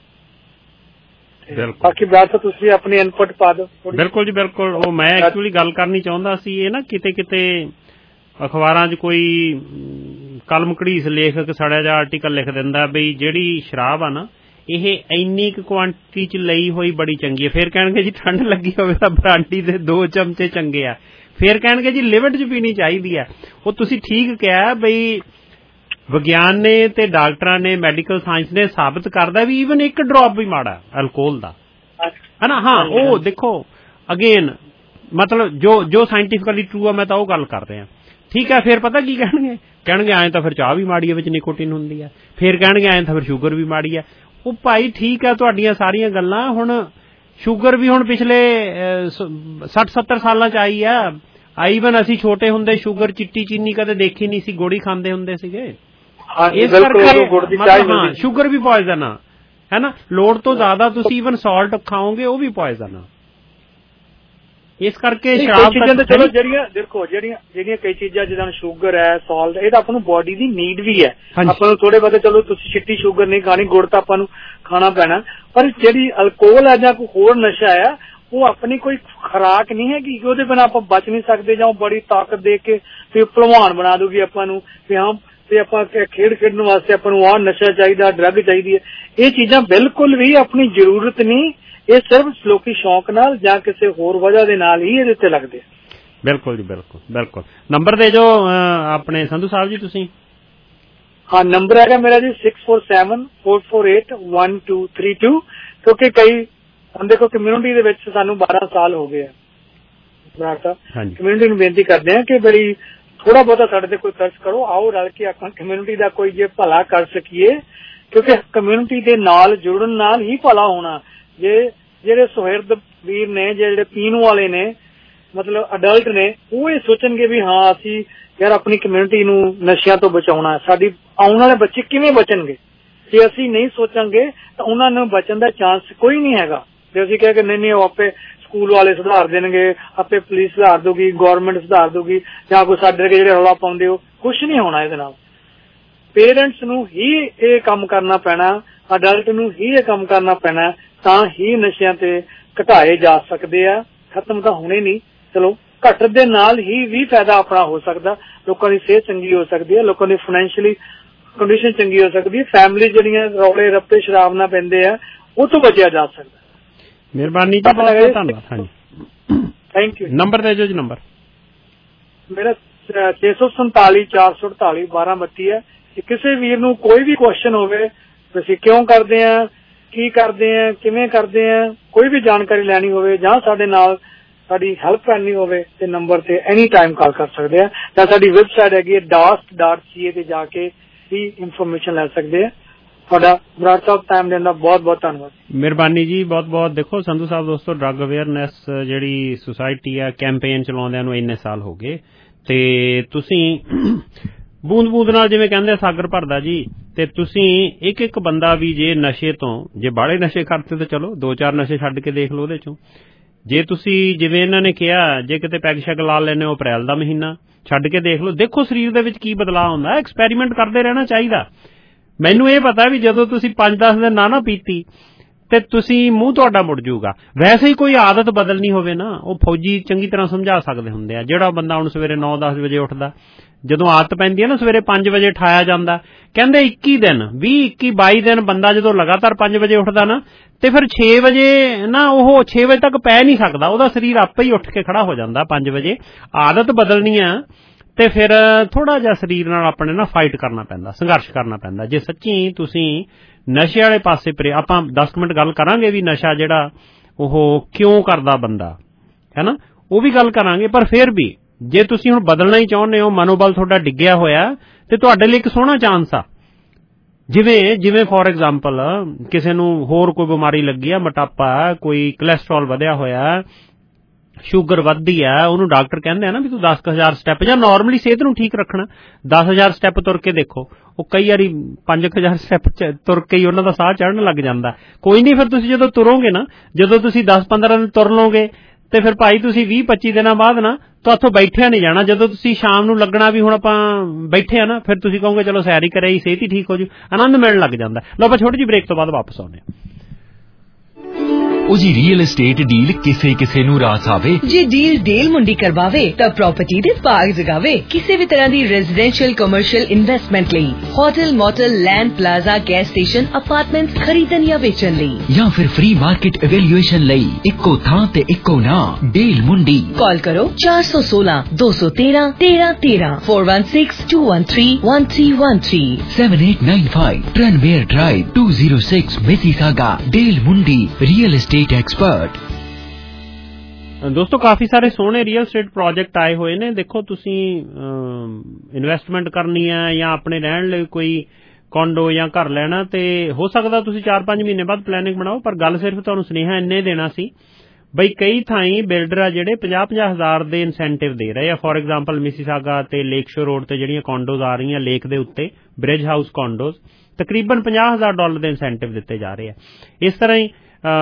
ਬਾਕੀ ਬਾਤ ਤਾਂ ਤੁਸੀਂ ਆਪਣੀ ਇਨਪੁਟ ਪਾ ਦਿਓ। ਬਿਲਕੁਲ ਜੀ, ਬਿਲਕੁਲ। ਉਹ ਮੈਂ ਐਕਚੁਅਲੀ ਗੱਲ ਕਰਨੀ ਚਾਹੁੰਦਾ ਸੀ, ਇਹ ਨਾ ਕਿਤੇ ਅਖਬਾਰਾਂ 'ਚ ਕੋਈ ਕਲਮ ਘੜੀਸ ਲੇਖਕ ਸੜਿਆ ਜਿਹਾ ਆਰਟੀਕਲ ਲਿਖ ਦਿੰਦਾ ਬਈ ਜਿਹੜੀ ਸ਼ਰਾਬ ਆ ਨਾ, ਇਹ ਇੰਨੀ ਕੁ ਕੁਆਂਟਿਟੀ 'ਚ ਲਈ ਹੋਈ ਬੜੀ ਚੰਗੀ ਹੈ। ਫਿਰ ਕਹਿਣਗੇ ਜੀ ਠੰਡ ਲੱਗੀ ਹੋਵੇ ਤਾਂ ਬਰਾਂਡੀ ਦੇ 2 ਚਮਚੇ ਚੰਗੇ ਆ। ਫਿਰ ਕਹਿਣਗੇ ਜੀ ਲਿਮਿਟ 'ਚ ਪੀਣੀ ਚਾਹੀਦੀ ਹੈ। ਉਹ ਤੁਸੀਂ ਠੀਕ ਕਿਹਾ ਬਈ ਵਿਗਿਆਨ ਨੇ ਤੇ ਡਾਕਟਰਾਂ ਨੇ, ਮੈਡੀਕਲ ਸਾਇੰਸ ਨੇ ਸਾਬਤ ਕਰਦਾ ਵੀ ਈਵਨ 1 ਡ੍ਰੌਪ ਵੀ ਮਾੜਾ ਅਲਕੋਹਲ ਦਾ, ਹੈ ਨਾ। ਹਾਂ, ਉਹ ਦੇਖੋ ਅਗੇਨ ਮਤਲਬ ਜੋ ਸਾਇੰਟਿਫਿਕਲੀ ਟਰੂ ਆ, ਮੈਂ ਤਾਂ ਉਹ ਗੱਲ ਕਰ ਰਿਹਾ। ਠੀਕ ਹੈ, ਫਿਰ ਪਤਾ ਕੀ ਕਹਿਣਗੇ ਐਂ ਤਾਂ ਫਿਰ ਚਾਹ ਵੀ ਮਾੜੀ ਹੈ, ਵਿੱਚ ਨਿਕੋਟਿਨ ਹੁੰਦੀ ਹੈ। ਫਿਰ ਕਹਿਣਗੇ ਐਂ ਤਾਂ ਫਿਰ ਸ਼ੂਗਰ ਵੀ ਮਾੜੀ ਹੈ। ਉਹ ਭਾਈ ਠੀਕ ਹੈ ਤੁਹਾਡੀਆਂ ਸਾਰੀਆਂ ਗੱਲਾਂ। ਹੁਣ ਸ਼ੂਗਰ ਵੀ ਹੁਣ ਪਿਛਲੇ 60-70 ਸਾਲਾਂ 'ਚ ਆਈ ਆ। ਈਵਨ ਅਸੀਂ ਛੋਟੇ ਹੁੰਦੇ ਸ਼ੂਗਰ, ਚਿੱਟੀ ਚੀਨੀ ਕਦੇ ਦੇਖੀ ਨਹੀਂ ਸੀ, ਗੋੜੀ ਖਾਂਦੇ ਹੁੰਦੇ ਸੀਗੇ। ਇਸ ਕਰਕੇ ਹਾਂ, ਸ਼ੂਗਰ ਵੀ ਪੋਇਜ਼ਨ ਆ, ਹੈ ਨਾ। ਲੋੜ ਤੋਂ ਜ਼ਿਆਦਾ ਤੁਸੀਂ ਈਵਨ ਸਾਲਟ ਖਾਓਗੇ, ਉਹ ਵੀ ਪੋਇਜ਼ਨ ਆ। ਇਸ ਕਰਕੇ ਸ਼ਰਾਬ ਚੀਜ਼ਾਂ ਤਾਂ ਚਲੋ ਜਿਹੜੀਆਂ ਕਈ ਚੀਜ਼ਾਂ ਜਿੱਦਾਂ ਸ਼ੂਗਰ ਹੈ, ਸਾਲਟ, ਇਹ ਤਾਂ ਆਪਾਂ ਨੂੰ ਬੋਡੀ ਦੀ ਨੀਡ ਵੀ ਹੈ। ਆਪਾਂ ਨੂੰ ਥੋੜੇ ਬਹੁਤੇ ਚਲੋ ਤੁਸੀਂ ਚਿੱਟੀ ਸ਼ੂਗਰ ਨਹੀਂ ਖਾਣੀ, ਗੁੜ ਤਾਂ ਆਪਾਂ ਨੂੰ ਖਾਣਾ ਪੈਣਾ, ਪਰ ਜਿਹੜੀ ਅਲਕੋਹਲ ਹੈ ਜਾਂ ਕੋਈ ਹੋਰ ਨਸ਼ਾ ਹੈ, ਉਹ ਆਪਣੀ ਕੋਈ ਖੁਰਾਕ ਨਹੀਂ ਹੈਗੀ ਕਿ ਉਹਦੇ ਬਿਨਾਂ ਆਪਾਂ ਬਚ ਨਹੀਂ ਸਕਦੇ, ਜਾਂ ਉਹ ਬੜੀ ਤਾਕਤ ਦੇ ਕੇ ਫਿਰ ਭਲਵਾਨ ਬਣਾ ਦੂਗੀ ਆਪਾਂ ਨੂੰ ਵੀ ਹਾਂ ਤੇ ਆਪਾਂ ਖੇਡਣ ਵਾਸਤੇ ਆਪਾਂ ਨੂੰ ਆਹ ਨਸ਼ਾ ਚਾਹੀਦਾ, ਡਰੱਗ ਚਾਹੀਦੀ ਹੈ। ਇਹ ਚੀਜ਼ਾਂ ਬਿਲਕੁਲ ਵੀ ਆਪਣੀ ਜ਼ਰੂਰਤ ਨਹੀਂ। ਇਹ ਸਿਰਫ ਲੋਕੀ ਸ਼ੌਕ ਨਾਲ ਜਾਂ ਕਿਸੇ ਹੋਰ ਵਜ੍ਹਾ ਦੇ ਨਾਲ ਹੀ ਇਹਦੇ ਉੱਤੇ ਲੱਗਦੇ। ਬਿਲਕੁਲ ਜੀ, ਬਿਲਕੁਲ। ਨੰਬਰ ਦੇ ਜੋ ਆਪਣੇ ਸੰਧੂ ਸਾਹਿਬ ਜੀ ਤੁਸੀਂ। ਹਾਂ, ਨੰਬਰ ਹੈਗਾ ਮੇਰਾ ਜੀ 6474481232। ਕਿਉਂਕਿ ਕਈ ਹੁਣ ਦੇਖੋ ਕਮਿਊਨਿਟੀ ਦੇ ਵਿੱਚ ਸਾਨੂੰ 12 ਸਾਲ ਹੋ ਗਏ ਆ। ਕਮਿਊਨਿਟੀ ਨੂੰ ਬੇਨਤੀ ਕਰਦੇ ਆ ਕਿ ਬੜੀ ਥੋੜਾ ਬਹੁਤਾ ਸਾਡੇ ਤੇ ਕੋਈ ਸਰਚ ਕਰੋ, ਆਓ ਰਲ ਕੇ ਆਪਾਂ ਕਮਿਊਨਿਟੀ ਦਾ ਕੋਈ ਜੇ ਭਲਾ ਕਰ ਸਕੀਏ, ਕਿਉਂਕਿ ਕਮਿਊਨਿਟੀ ਦੇ ਨਾਲ ਜੁੜਨ ਨਾਲ ਹੀ ਭਲਾ ਹੋਣਾ। ਜੇ ਜਿਹੜੇ ਸੁਹਿਰਦ ਵੀਰ ਨੇ, ਜਿਹੜੇ ਪੀਣ ਵਾਲੇ ਨੇ, ਮਤਲਬ ਅਡਲਟ ਨੇ, ਉਹ ਇਹ ਸੋਚਣਗੇ ਵੀ ਹਾਂ ਅਸੀਂ ਯਾਰ ਆਪਣੀ ਕਮਿਊਨਿਟੀ ਨੂੰ ਨਸ਼ਿਆਂ ਤੋਂ ਬਚਾਉਣਾ, ਸਾਡੀ ਆਉਣ ਵਾਲੇ ਬੱਚੇ ਕਿਵੇਂ ਬਚਣਗੇ। ਜੇ ਅਸੀਂ ਨਹੀਂ ਸੋਚਾਂਗੇ ਤਾਂ ਉਹਨਾਂ ਨੂੰ ਬਚਣ ਦਾ ਚਾਂਸ ਕੋਈ ਨਹੀਂ ਹੈਗਾ। ਜੇ ਅਸੀਂ ਕਹੇ ਕਿ ਨਹੀਂ ਉਹ ਆਪੇ ਸਕੂਲ ਵਾਲੇ ਸੁਧਾਰ ਦੇਣਗੇ, ਆਪੇ ਪੁਲਿਸ ਸੁਧਾਰ ਦੂਗੀ, ਗੌਰਮੈਂਟ ਸੁਧਾਰ ਦੂਗੀ, ਜਾਂ ਕੋਈ ਸਾਡੇ ਵਰਗੇ ਜਿਹੜੇ ਰੌਲਾ ਪਾਉਂਦੇ ਹੋ, ਕੁਛ ਨਹੀਂ ਹੋਣਾ ਇਹਦੇ ਨਾਲ। ਪੇਰੈਂਟਸ ਨੂੰ ਹੀ ਇਹ ਕੰਮ ਕਰਨਾ ਪੈਣਾ, ਅਡਲਟ ਨੂੰ ਹੀ ਇਹ ਕੰਮ ਕਰਨਾ ਪੈਣਾ, ਤਾਂ ਹੀ ਨਸ਼ਿਆਂ ਤੇ ਘਟਾਏ ਜਾ ਸਕਦੇ ਆ। ਖਤਮ ਤਾਂ ਹੋਣੇ ਨਹੀਂ, ਚਲੋ ਘੱਟ ਦੇ ਨਾਲ ਹੀ ਵੀ ਫਾਇਦਾ ਆਪਣਾ ਹੋ ਸਕਦਾ, ਲੋਕਾਂ ਦੀ ਸਿਹਤ ਚੰਗੀ ਹੋ ਸਕਦੀ ਹੈ, ਲੋਕਾਂ ਦੀ ਫਾਈਨੈਂਸ਼ੀਅਲੀ ਕੰਡੀਸ਼ਨ ਚੰਗੀ ਹੋ ਸਕਦੀ ਹੈ। ਫੈਮਿਲੀ ਜਿਹੜੀਆਂ ਰੌਲੇ ਰੱਪੇ ਸ਼ਰਾਬ ਨਾਲ ਪੈਂਦੇ ਆ ਉਹ ਤੋਂ ਬਚਿਆ ਜਾ ਸਕਦਾ। ਮਿਹਰਬਾਨੀ ਜੀ, ਬਹੁਤ ਬਹੁਤ ਧੰਨਵਾਦ। ਹਾਂਜੀ ਥੈਂਕ ਯੂ। ਨੰਬਰ ਦੇ ਦਿਓ ਜੀ। ਨੰਬਰ ਮੇਰਾ 647 448 1232 ਹੈ। ਕਿਸੇ ਵੀਰ ਨੂੰ ਕੋਈ ਵੀ ਕੁਐਸਚਨ ਹੋਵੇ, ਤੁਸੀਂ ਕਿਉਂ ਕਰਦੇ ਆ, ਕੀ ਕਰਦੇ ਆ, ਕਿਵੇਂ ਕਰਦੇ ਆ, ਕੋਈ ਵੀ ਜਾਣਕਾਰੀ ਲੈਣੀ ਹੋਵੇ ਜਾਂ ਸਾਡੇ ਨਾਲ ਸਾਡੀ ਹੈਲਪ ਕਰਨੀ ਹੋਵੇ ਤੇ ਨੰਬਰ ਤੇ ਐਨੀ ਟਾਈਮ ਕਾਲ ਕਰ ਸਕਦੇ ਆ। ਜਾਂ ਸਾਡੀ ਵੈਬਸਾਈਟ ਹੈਗੀ ਹੈ DAST.ca ਤੇ ਜਾ ਕੇ ਵੀ ਇਨਫੋਰਮੇਸ਼ਨ ਲੈ ਸਕਦੇ ਆ। ਤੁਹਾਡਾ ਬਰਾੜ ਸਾਹਿਬ ਟਾਈਮ ਦੇਣ ਦਾ ਬਹੁਤ ਬਹੁਤ ਧੰਨਵਾਦ। ਮਿਹਰਬਾਨੀ ਜੀ, ਬਹੁਤ ਬਹੁਤ। ਦੇਖੋ ਸੰਧੂ ਸਾਹਿਬ ਦੋਸਤੋ, ਡਰੱਗ ਅਵੇਅਰਨੈਸ ਜਿਹੜੀ ਸੁਸਾਇਟੀ ਆ ਕੈਂਪੇਨ ਚਲਾਉਂਦਿਆਂ ਨੂੰ ਇੰਨੇ ਸਾਲ ਹੋ ਗਏ ਤੇ ਤੁਸੀਂ ਬੂੰਦ ਬੂੰਦ ਨਾਲ ਜਿਵੇਂ ਕਹਿੰਦੇ ਸਾਗਰ ਭਰਦਾ ਜੀ, ਤੇ ਤੁਸੀਂ ਇੱਕ ਇੱਕ ਬੰਦਾ ਵੀ ਜੇ ਨਸ਼ੇ ਤੋਂ, ਜੇ ਬਾਹਲੇ ਨਸ਼ੇ ਕਰਦੇ ਤਾਂ ਚਲੋ 2-4 ਨਸ਼ੇ ਛੱਡ ਕੇ ਦੇਖ ਲਓ ਉਹਦੇ ਚੋਂ। ਜੇ ਤੁਸੀਂ ਜਿਵੇਂ ਇਹਨਾਂ ਨੇ ਕਿਹਾ ਜੇ ਕਿਤੇ ਪੈਗ ਸ਼ੈਗ ਲਾ ਲੈਂਦੇ ਹੋ ਅਪ੍ਰੈਲ ਦਾ ਮਹੀਨਾ ਛੱਡ ਕੇ ਦੇਖ ਲਓ, ਦੇਖੋ ਸਰੀਰ ਦੇ ਵਿੱਚ ਕੀ ਬਦਲਾਅ ਹੁੰਦਾ। ਐਕਸਪੈਰੀਮੈਂਟ ਕਰਦੇ ਰਹਿਣਾ ਚਾਹੀਦਾ। ਮੈਨੂੰ ਇਹ ਪਤਾ ਵੀ ਜਦੋਂ ਤੁਸੀਂ 5-10 ਦਿਨ ਨਾ ਪੀਤੀ ਤੇ ਤੁਸੀਂ ਮੂੰਹ ਤੁਹਾਡਾ ਮੁੜ ਜਾਊਗਾ। ਵੈਸੇ ਹੀ ਕੋਈ ਆਦਤ ਬਦਲਣੀ ਹੋਵੇ ਨਾ, ਉਹ ਫੌਜੀ ਚੰਗੀ ਤਰ੍ਹਾਂ ਸਮਝਾ ਸਕਦੇ ਹੁੰਦੇ ਆ। ਜਿਹੜਾ ਬੰਦਾ ਹੁਣ ਸਵੇਰੇ 9-10 ਵਜੇ ਉੱਠਦਾ, ਜਦੋਂ ਆਦਤ ਪੈਂਦੀ ਹੈ ਨਾ ਸਵੇਰੇ 5 ਵਜੇ ਉਠਾਇਆ ਜਾਂਦਾ, ਕਹਿੰਦੇ 21 ਦਿਨ 20-21-22 ਦਿਨ ਬੰਦਾ ਜਦੋਂ ਲਗਾਤਾਰ 5 ਵਜੇ ਉੱਠਦਾ ਨਾ ਤੇ ਫਿਰ 6 ਵਜੇ ਨਾ ਉਹ 6 ਵਜੇ ਤੱਕ ਪੈ ਨਹੀਂ ਸਕਦਾ, ਉਹਦਾ ਸਰੀਰ ਆਪੇ ਹੀ ਉੱਠ ਕੇ ਖੜਾ ਹੋ ਜਾਂਦਾ 5 ਵਜੇ। ਆਦਤ ਬਦਲਣੀ ਆ ਤੇ ਫਿਰ ਥੋੜਾ ਜਿਹਾ ਸਰੀਰ ਨਾਲ ਆਪਣੇ ਨਾ ਫਾਈਟ ਕਰਨਾ ਪੈਂਦਾ, ਸੰਘਰਸ਼ ਕਰਨਾ ਪੈਂਦਾ। ਜੇ ਸੱਚੀ ਤੁਸੀਂ ਨਸ਼ੇ ਵਾਲੇ ਪਾਸੇ ਆਪਾਂ 10 ਮਿੰਟ ਗੱਲ ਕਰਾਂਗੇ ਵੀ ਨਸ਼ਾ ਜਿਹੜਾ ਉਹ ਕਿਉਂ ਕਰਦਾ ਬੰਦਾ, ਹੈ ਨਾ, ਉਹ ਵੀ ਗੱਲ ਕਰਾਂਗੇ। ਪਰ ਫਿਰ ਵੀ ਜੇ ਤੁਸੀਂ ਹੁਣ ਬਦਲਣਾ ਹੀ ਚਾਹੁੰਦੇ ਹੋ, ਮਨੋਬਲ ਤੁਹਾਡਾ ਡਿੱਗਿਆ ਹੋਇਆ, ਤੇ ਤੁਹਾਡੇ ਲਈ ਇੱਕ ਸੋਹਣਾ ਚਾਂਸ ਆ। ਜਿਵੇਂ ਫੋਰ ਐਗਜ਼ਾਮਪਲ ਕਿਸੇ ਨੂੰ ਹੋਰ ਕੋਈ ਬਿਮਾਰੀ ਲੱਗੀ ਆ, ਮੋਟਾਪਾ, ਕੋਈ ਕੋਲੈਸਟਰੋਲ ਵਧਿਆ ਹੋਇਆ, ਸ਼ੂਗਰ ਵੱਧਦੀ ਆ, ਉਹਨੂੰ ਡਾਕਟਰ ਕਹਿੰਦੇ ਆ ਨਾ ਵੀ ਤੂੰ 10,000 ਸਟੈਪ, ਜਾਂ ਨਾਰਮਲੀ ਸਿਹਤ ਨੂੰ ਠੀਕ ਰੱਖਣਾ 10,000 ਸਟੈਪ ਤੁਰ ਕੇ ਦੇਖੋ। ਉਹ ਕਈ ਵਾਰੀ 5,000 ਸਟੈਪ ਤੁਰ ਕੇ ਹੀ ਉਹਨਾਂ ਦਾ ਸਾਹ ਚੜ੍ਹਨ ਲੱਗ ਜਾਂਦਾ। ਕੋਈ ਨਹੀਂ, ਫਿਰ ਤੁਸੀਂ ਜਦੋਂ ਤੁਰੋਗੇ ਨਾ, ਜਦੋਂ ਤੁਸੀਂ 10-15 ਦਿਨ ਤੁਰ ਲਓਗੇ ਤੇ ਫਿਰ ਭਾਈ ਤੁਸੀਂ 20-25 ਦਿਨਾਂ ਬਾਅਦ ਨਾ ਤੁਹਾਥੋਂ ਬੈਠਿਆ ਨਹੀਂ ਜਾਣਾ। ਜਦੋਂ ਤੁਸੀਂ ਸ਼ਾਮ ਨੂੰ ਲੱਗਣਾ ਵੀ ਹੁਣ ਆਪਾਂ ਬੈਠੇ ਆ ਨਾ, ਫਿਰ ਤੁਸੀਂ ਕਹੋਗੇ ਚਲੋ ਸੈਰ ਹੀ ਕਰਿਆ, ਸਿਹਤ ਹੀ ਠੀਕ ਹੋ ਜੂ, ਆਨੰਦ ਮਿਲਣ ਲੱਗ ਜਾਂਦਾ। ਲਓ ਆਪਾਂ ਛੋਟੀ ਜਿਹੀ ਬ੍ਰੇਕ ਤੋਂ ਬਾਅਦ ਵਾਪਸ ਆਉਂਦੇ ਹਾਂ। ਉਹ ਜੀ ਰੀਅਲ ਏਸਟੇਟ ਡੀਲ ਕਿਸੇ ਨੂੰ ਰਾਸ ਆਵੇ। ਜੇ ਡੀਲ ਡੇਲ ਮੁੰਡੀ ਕਰਵਾਵੇ ਤਾਂ ਪ੍ਰਾਪਰਟੀ ਦੇ ਬਾਗ ਜਗਾਵੇ। ਕਿਸੇ ਵੀ ਤਰ੍ਹਾਂ ਦੀ ਰੈਜ਼ੀਡੈਂਸ਼ੀਅਲ ਕਮਰਸ਼ੀਅਲ ਇਨਵੈਸਟਮੈਂਟ ਲਈ, hotel, motel, land, plaza, gas station, apartments ਖਰੀਦਣ ਜਾਂ ਵੇਚਣ ਲਈ, ਜਾਂ ਫਿਰ ਫ੍ਰੀ ਮਾਰਕੀਟ ਇਵੈਲੂਏਸ਼ਨ ਲਈ ਇੱਕੋ ਥਾਂ ਤੇ ਇੱਕੋ ਨਾਮ, ਡੇਲ ਮੁੰਡੀ। ਕਾਲ ਕਰੋ 416-213-1313 416-213-1313 7895 Tranmere Drive 206 Mississauga। ਡੇਲ ਮੁੰਡੀ ਰੀਅਲ ਏਸਟੇਟ ਐਕਸਪਰਟ। ਦੋਸਤੋ ਕਾਫੀ ਸਾਰੇ ਸੋਹਣੇ ਰੀਅਲ ਏਸਟੇਟ ਪ੍ਰੋਜੈਕਟ ਆਏ ਹੋਏ ਨੇ। ਦੇਖੋ ਤੁਸੀਂ ਇਨਵੈਸਟਮੈਂਟ ਕਰਨੀ ਹੈ ਜਾਂ ਆਪਣੇ ਰਹਿਣ ਲਈ ਕੋਈ ਕੌਂਡੋ ਜਾਂ ਘਰ ਲੈਣਾ, ਤੇ ਹੋ ਸਕਦਾ ਤੁਸੀਂ 4-5 ਮਹੀਨੇ ਬਾਅਦ ਪਲੈਨਿੰਗ ਬਣਾਓ। ਪਰ ਗੱਲ ਸਿਰਫ ਤੁਹਾਨੂੰ ਸੁਨੇਹਾ ਇੰਨੇ ਦੇਣਾ ਸੀ ਬਈ ਕਈ ਥਾਈਂ ਬਿਲਡਰ ਆ ਜਿਹੜੇ 50-50 ਹਜ਼ਾਰ ਦੇ ਇਨਸੈਂਟਿਵ ਦੇ ਰਹੇ ਆ। ਫੋਰ ਐਗਜ਼ਾਮਪਲ ਮਿਸੀਸਾਗਾ ਤੇ ਲੇਕ ਸ਼ੋਰ ਰੋਡ ਤੇ ਜਿਹੜੀਆਂ ਕੌਂਡੋਜ਼ ਆ ਰਹੀਆਂ ਲੇਕ ਦੇ ਉੱਤੇ, ਬ੍ਰਿਜ ਹਾਊਸ ਕੌਂਡੋਜ਼, ਤਕਰੀਬਨ $50,000 ਦੇ ਇਨਸੈਂਟਿਵ ਦਿੱਤੇ ਜਾ ਰਹੇ ਆ। ਇਸ ਤਰ੍ਹਾਂ ਹੀ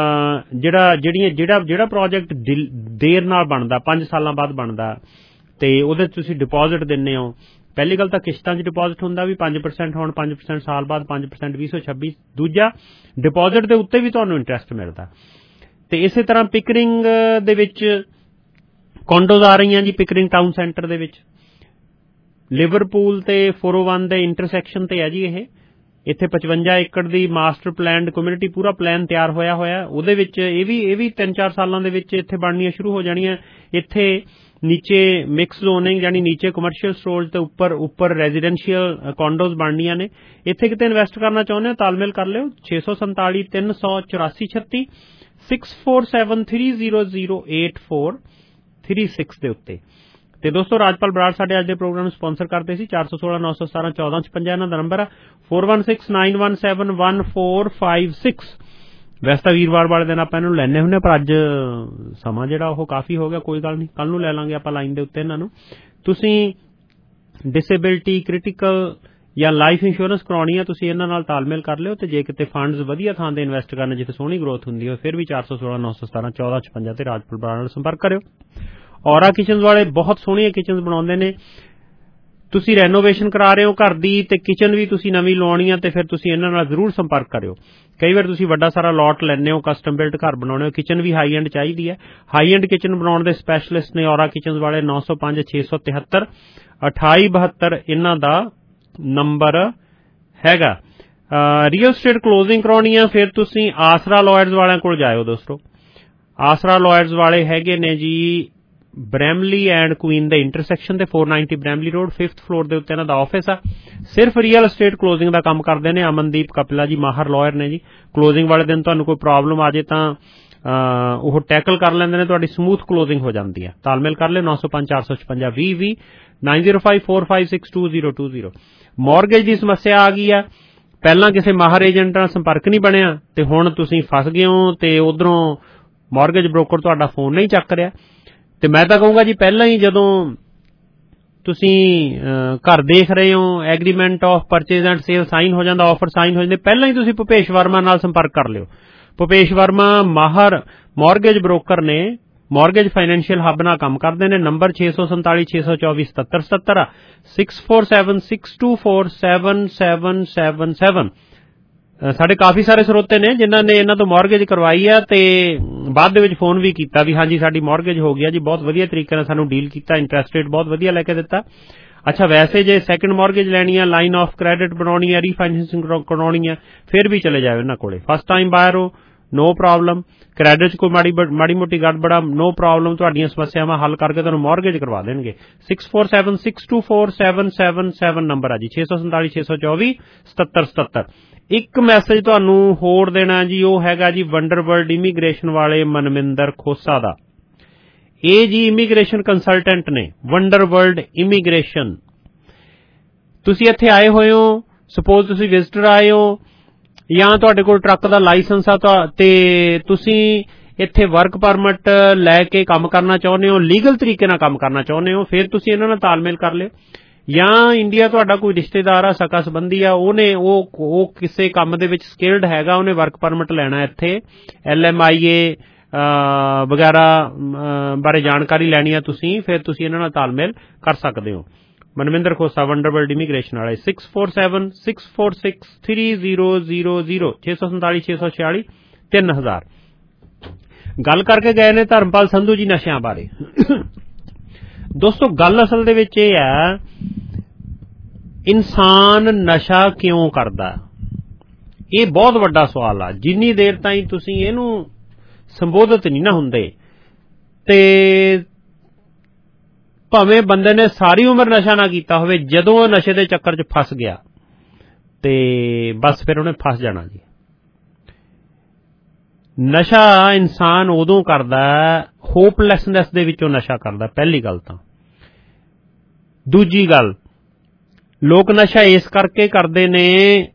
ਜਿਹੜਾ ਪ੍ਰੋਜੈਕਟ ਦੇਰ ਨਾਲ ਬਣਦਾ, 5 ਸਾਲਾਂ ਬਾਅਦ ਬਣਦਾ, ਤੇ ਉਹਦੇ ਤੁਸੀਂ ਡਿਪੋਜ਼ਿਟ ਦਿੰਦੇ ਹੋ। ਪਹਿਲੀ ਗੱਲ ਤਾਂ ਕਿਸ਼ਤਾਂ 'ਚ ਡਿਪੋਜ਼ਿਟ ਹੁੰਦਾ ਵੀ 5% ਹੁਣ 5% ਸਾਲ ਬਾਅਦ 5% 2026। ਦੂਜਾ ਡਿਪੋਜ਼ਿਟ ਦੇ ਉੱਤੇ ਵੀ ਤੁਹਾਨੂੰ ਇੰਟਰਸਟ ਮਿਲਦਾ। ਤੇ ਇਸੇ ਤਰ੍ਹਾਂ ਪਿਕਰਿੰਗ ਦੇ ਵਿੱਚ ਕੌਂਡੋਜ਼ ਆ ਰਹੀਆਂ ਜੀ, ਪਿਕਰਿੰਗ ਟਾਊਨ ਸੈਂਟਰ ਦੇ ਵਿੱਚ, ਲਿਵਰਪੂਲ ਤੇ 401 ਦੇ ਇੰਟਰਸੈਕਸ਼ਨ ਤੇ ਹੈ ਜੀ ਇਹ। ਇੱਥੇ 55 ਏਕੜ ਦੀ ਮਾਸਟਰ ਪਲਾਨਡ ਕਮਿਊਨਿਟੀ, ਪੂਰਾ ਪਲਾਨ ਤਿਆਰ ਹੋਇਆ ਹੋਇਆ। ਉਹਦੇ ਵਿੱਚ ਇਹ ਵੀ 3-4 ਸਾਲਾਂ ਦੇ ਵਿੱਚ ਇੱਥੇ ਬਣਨੀਆਂ ਸ਼ੁਰੂ ਹੋ ਜਾਣੀਆਂ। ਇੱਥੇ ਨੀਚੇ ਮਿਕਸ ਜ਼ੋਨਿੰਗ ਯਾਨੀ ਨੀਚੇ ਕਮਰਸ਼ੀਅਲ ਸਟੋਰੇਜ ਤੇ ਉੱਪਰ ਰੈਜ਼ੀਡੈਂਸ਼ੀਅਲ ਕੌਂਡੋਜ਼ ਬਣਨੀਆਂ ਨੇ। ਇੱਥੇ ਕਿਤੇ ਇਨਵੈਸਟ ਕਰਨਾ ਚਾਹੁੰਦੇ ਹੋ ਤਾਲਮੇਲ ਕਰ ਲਿਓ 647-384-36 6473008436 ਦੇ ਉੱਤੇ। ਤੇ ਦੋਸਤੋ ਰਾਜਪਾਲ ਬਰਾੜ ਸਾਡੇ ਅੱਜ ਦੇ ਪ੍ਰੋਗਰਾਮ ਨੂੰ ਸਪਾਂਸਰ ਕਰਦੇ ਸੀ। 416-917-1456 ਇਹਨਾਂ ਦਾ ਨੰਬਰ ਆ, 4169171456। ਵੈਸੇ ਤਾਂ ਵੀਰਵਾਰ ਵਾਲੇ ਦਿਨ ਆਪਾਂ ਇਹਨੂੰ ਲੈਣੇ ਹੁੰਦੇ, ਪਰ ਅੱਜ ਸਮਾਂ ਜਿਹੜਾ ਉਹ ਕਾਫੀ ਹੋ ਗਿਆ। ਕੋਈ ਗੱਲ ਨਹੀਂ, ਕੱਲ ਨੂੰ ਲੈ ਲਾਂਗੇ ਆਪਾਂ ਲਾਈਨ ਦੇ ਉੱਤੇ ਇਹਨਾਂ ਨੂੰ। ਤੁਸੀਂ ਡਿਸੇਬਿਲਿਟੀ, ਕ੍ਰਿਟੀਕਲ ਜਾਂ ਲਾਈਫ ਇੰਸ਼ੋਰੈਂਸ ਕਰਾਉਣੀ ਆ, ਤੁਸੀਂ ਇਹਨਾਂ ਨਾਲ ਤਾਲਮੇਲ ਕਰ ਲਿਓ। ਤੇ ਜੇ ਕਿਤੇ ਫੰਡਸ ਵਧੀਆ ਥਾਂ ਤੇ ਇਨਵੈਸਟ ਕਰਨਾ ਜਿੱਥੇ ਸੋਹਣੀ ਗਰੋਥ ਹੁੰਦੀ ਹੋਵੇ, ਫਿਰ ਵੀ 416-917-1456 ਤੇ ਰਾਜਪਾਲ ਬਰਾੜ ਨਾਲ ਸੰਪਰਕ ਕਰਿਓ। ਔਰਾ ਕਿਚਨਜ਼ ਵਾਲੇ ਬਹੁਤ ਸੋਹਣੀਆਂ ਕਿਚਨਜ਼ ਬਣਾਉਂਦੇ ਨੇ। ਤੁਸੀਂ ਰੈਨੋਵੇਸ਼ਨ ਕਰਾ ਰਹੇ ਹੋ ਘਰ ਦੀ ਤੇ ਕਿਚਨ ਵੀ ਤੁਸੀਂ ਨਵੀਂ ਲਵਾਉਣੀ ਆ, ਤੇ ਫਿਰ ਤੁਸੀਂ ਇਹਨਾਂ ਨਾਲ ਜ਼ਰੂਰ ਸੰਪਰਕ ਕਰਿਓ। ਕਈ ਵਾਰ ਤੁਸੀਂ ਵੱਡਾ ਸਾਰਾ ਲੋਟ ਲੈਂਦੇ ਹੋ, ਕਸਟਮ ਬਿਲਟ ਘਰ ਬਣਾਉਣੇ ਹੋ, ਕਿਚਨ ਵੀ ਹਾਈ ਐਂਡ ਚਾਹੀਦੀ ਹੈ। ਹਾਈ ਐਂਡ ਕਿਚਨ ਬਣਾਉਣ ਦੇ ਸਪੈਸ਼ਲਿਸਟ ਨੇ ਔਰਾ ਕਿਚਨਜ਼ ਵਾਲੇ। 905-673-2872 ਇਹਨਾਂ ਦਾ ਨੰਬਰ ਹੈਗਾ। ਰੀਅਲ ਸਟੇਟ ਕਲੋਜ਼ਿੰਗ ਕਰਾਉਣੀ ਆ ਫਿਰ ਤੁਸੀਂ ਆਸਰਾ ਲਾਇਰਸ ਵਾਲਿਆਂ ਕੋਲ ਜਾਇਓ ਦੋਸਤੋ। ਆਸਰਾ ਲਾਇਰਸ ਵਾਲੇ ਹੈਗੇ ਨੇ ਜੀ ਬ੍ਰੈਮਲੀ ਐਂਡ ਕੁਈਨ ਦੇ ਇੰਟਰਸੈਕਸ਼ਨ ਤੇ 490 ਬ੍ਰੈਮਲੀ ਰੋਡ 5th ਫਲੋਰ ਦੇ ਉੱਤੇ ਇਹਨਾਂ ਦਾ ਆਫਿਸ ਆ। ਸਿਰਫ ਰੀਅਲ ਅਸਟੇਟ ਕਲੋਜ਼ਿੰਗ ਦਾ ਕੰਮ ਕਰਦੇ ਨੇ। ਅਮਨਦੀਪ ਕਪਿਲਾ ਜੀ ਮਾਹਰ ਲਾਇਰ ਨੇ ਜੀ। ਕਲੋਜ਼ਿੰਗ ਵਾਲੇ ਦਿਨ ਤੁਹਾਨੂੰ ਕੋਈ ਪ੍ਰੋਬਲਮ ਆ ਜੇ ਤਾਂ ਉਹ ਟੈਕਲ ਕਰ ਲੈਂਦੇ ਨੇ, ਤੁਹਾਡੀ ਸਮੂਥ ਕਲੋਜ਼ਿੰਗ ਹੋ ਜਾਂਦੀ ਹੈ। ਤਾਲਮੇਲ ਕਰ ਲਿਓ 905 456 20 9054562020। ਮੌਰਗੇਜ ਦੀ ਸਮੱਸਿਆ ਆ ਗਈ ਆ, ਪਹਿਲਾਂ ਕਿਸੇ ਮਾਹਰ ਏਜੰਟ ਨਾਲ ਸੰਪਰਕ ਨਹੀਂ ਬਣਿਆ ਤੇ ਹੁਣ ਤੁਸੀਂ ਫਸ ਗਏ ਹੋ ਤੇ ਉਧਰੋਂ ਮੌਰਗੇਜ ਬ੍ਰੋਕਰ ਤੁਹਾਡਾ ਫੋਨ ਨਹੀਂ ਚੱਕ ਰਿਹਾ। ਤੇ ਮੈਂ ਤਾਂ ਕਹੂੰਗਾ ਜੀ ਪਹਿਲਾਂ ਹੀ ਜਦੋਂ ਤੁਸੀਂ ਘਰ ਦੇਖ ਰਹੇ ਹੋ, agreement of purchase and sale sign ਹੋ ਜਾਂਦਾ, ਆਫਰ ਸਾਈਨ ਹੋ ਜਾਂਦੇ, ਪਹਿਲਾਂ ਹੀ ਤੁਸੀਂ ਭੁਪੇਸ਼ ਵਰਮਾ ਨਾਲ ਸੰਪਰਕ ਕਰ ਲਿਓ। ਭੁਪੇਸ਼ ਵਰਮਾ ਮਾਹਰ ਮੌਰਗੇਜ ਬ੍ਰੋਕਰ ਨੇ, ਮੌਰਗੇਜ ਫਾਈਨੈਂਸ਼ੀਅਲ ਹੱਬ ਨਾਲ ਕੰਮ ਕਰਦੇ ਨੇ। ਨੰਬਰ 647 624 7777 6476247777। ਸਾਡੇ ਕਾਫੀ ਸਾਰੇ ਸਰੋਤੇ ਨੇ ਜਿਨ੍ਹਾਂ ਨੇ ਇਹਨਾਂ ਤੋਂ ਮੌਰਗੇਜ ਕਰਵਾਈ ਆ ਤੇ ਬਾਅਦ ਦੇ ਵਿੱਚ ਫੋਨ ਵੀ ਕੀਤਾ ਵੀ ਹਾਂਜੀ ਸਾਡੀ ਮੌਰਗੇਜ ਹੋ ਗਈ ਆ ਜੀ, ਬਹੁਤ ਵਧੀਆ ਤਰੀਕੇ ਨਾਲ ਸਾਨੂੰ ਡੀਲ ਕੀਤਾ, ਇੰਟਰਸਟ ਰੇਟ ਬਹੁਤ ਵਧੀਆ ਲੈ ਕੇ ਦਿੱਤਾ। ਅੱਛਾ ਵੈਸੇ ਜੇ ਸੈਕੰਡ ਮੌਰਗੇਜ ਲੈਣੀ ਆ, ਲਾਈਨ ਆਫ ਕ੍ਰੈਡਿਟ ਬਣਾਉਣੀ ਆ, ਰੀਫਾਈਨੈਂਸਿੰਗ ਕਰਾਉਣੀ ਆ, ਫਿਰ ਵੀ ਚਲੇ ਜਾਓ ਇਹਨਾਂ ਕੋਲੇ। ਫਸਟ ਟਾਈਮ ਬਾਇਰ ਹੋ ਨੋ ਪ੍ਰੋਬਲਮ, ਕ੍ਰੈਡਿਟ 'ਚ ਕੋਈ ਮਾੜੀ ਮੋਟੀ ਗੜਬੜਾ ਨੋ ਪ੍ਰੋਬਲਮ, ਤੁਹਾਡੀਆਂ ਸਮੱਸਿਆਵਾਂ ਹੱਲ ਕਰਕੇ ਤੁਹਾਨੂੰ ਮੌਰਗੇਜ ਕਰਵਾ ਦੇਣਗੇ। 6476247777 ਨੰਬਰ ਆ ਜੀ 647 624 7777। ਇੱਕ ਮੈਸੇਜ ਤੁਹਾਨੂੰ ਹੋਰ ਦੇਣਾ ਜੀ, ਉਹ ਹੈਗਾ ਜੀ ਵੰਡਰਵਰਲਡ ਇਮੀਗ੍ਰੇਸ਼ਨ ਵਾਲੇ ਮਨਮਿੰਦਰ ਖੋਸਾ ਦਾ। ਇਹ ਜੀ ਇਮੀਗ੍ਰੇਸ਼ਨ ਕੰਸਲਟੈਂਟ ਨੇ, ਵੰਡਰਵਰਲਡ ਇਮੀਗ੍ਰੇਸ਼ਨ। ਤੁਸੀਂ ਇੱਥੇ ਆਏ ਹੋਏ ਹੋ, ਸਪੋਜ਼ ਤੁਸੀਂ ਵਿਜ਼ਟਰ ਆਏ ਹੋ ਜਾਂ ਤੁਹਾਡੇ ਕੋਲ ਟਰੱਕ ਦਾ ਲਾਇਸੈਂਸ ਆ ਤੇ ਤੁਸੀਂ ਇੱਥੇ ਵਰਕ ਪਰਮਿਟ ਲੈ ਕੇ ਕੰਮ ਕਰਨਾ ਚਾਹੁੰਦੇ ਹੋ, ਲੀਗਲ ਤਰੀਕੇ ਨਾਲ ਕੰਮ ਕਰਨਾ ਚਾਹੁੰਦੇ ਹੋ, ਫਿਰ ਤੁਸੀਂ ਇਹਨਾਂ ਨਾਲ ਤਾਲਮੇਲ ਕਰ ਲਿਓ। ਜਾਂ ਇੰਡੀਆ ਤੁਹਾਡਾ ਕੋਈ ਰਿਸ਼ਤੇਦਾਰ ਆ, ਸਕਾ ਸੰਬੰਧੀ ਆ, ਉਹ ਕਿਸੇ ਕੰਮ ਦੇ ਵਿੱਚ ਸਕਿਲਡ ਹੈਗਾ, ਉਹਨੇ ਵਰਕ ਪਰਮਿਟ ਲੈਣਾ ਇੱਥੇ, LMIA ਵਗੈਰਾ ਬਾਰੇ ਜਾਣਕਾਰੀ ਲੈਣੀ ਆ ਤੁਸੀਂ, ਫਿਰ ਤੁਸੀਂ ਇਹਨਾਂ ਨਾਲ ਤਾਲਮੇਲ ਕਰ ਸਕਦੇ ਹੋ। ਮਨਵਿੰਦਰ ਖੋਸਾ ਵੰਡਰਵਰਲਡ ਇਮੀਗ੍ਰੇਸ਼ਨ ਵਾਲੇ 6476463000 647 646 3000। ਗੱਲ ਕਰਕੇ ਗਏ ਨੇ ਧਰਮਪਾਲ ਸੰਧੂ ਜੀ ਨਸ਼ਿਆਂ ਬਾਰੇ। ਦੋਸਤੋ ਗੱਲ ਅਸਲ ਦੇ ਵਿੱਚ ਇਹ ਹੈ, ਇਨਸਾਨ ਨਸ਼ਾ ਕਿਉਂ ਕਰਦਾ, ਇਹ ਬਹੁਤ ਵੱਡਾ ਸਵਾਲ ਆ। ਜਿੰਨੀ ਦੇਰ ਤਾਈਂ ਤੁਸੀਂ ਇਹਨੂੰ ਸੰਬੋਧਿਤ ਨਹੀਂ ਨਾ ਹੁੰਦੇ ਤੇ ਭਾਵੇਂ ਬੰਦੇ ਨੇ ਸਾਰੀ ਉਮਰ ਨਸ਼ਾ ਨਾ ਕੀਤਾ ਹੋਵੇ, ਜਦੋਂ ਉਹ ਨਸ਼ੇ ਦੇ ਚੱਕਰ 'ਚ ਫਸ ਗਿਆ ਤੇ ਬਸ ਫਿਰ ਉਹਨੇ ਫਸ ਜਾਣਾ ਜੀ। ਨਸ਼ਾ ਇਨਸਾਨ ਉਦੋਂ ਕਰਦਾ ਹੋਪਲੈਸਨੈਸ ਦੇ ਵਿੱਚੋਂ ਨਸ਼ਾ ਕਰਦਾ, ਪਹਿਲੀ ਗੱਲ ਤਾਂ। ਦੂਜੀ ਗੱਲ, ਲੋਕ ਨਸ਼ਾ ਇਸ ਕਰਕੇ ਕਰਦੇ ਨੇ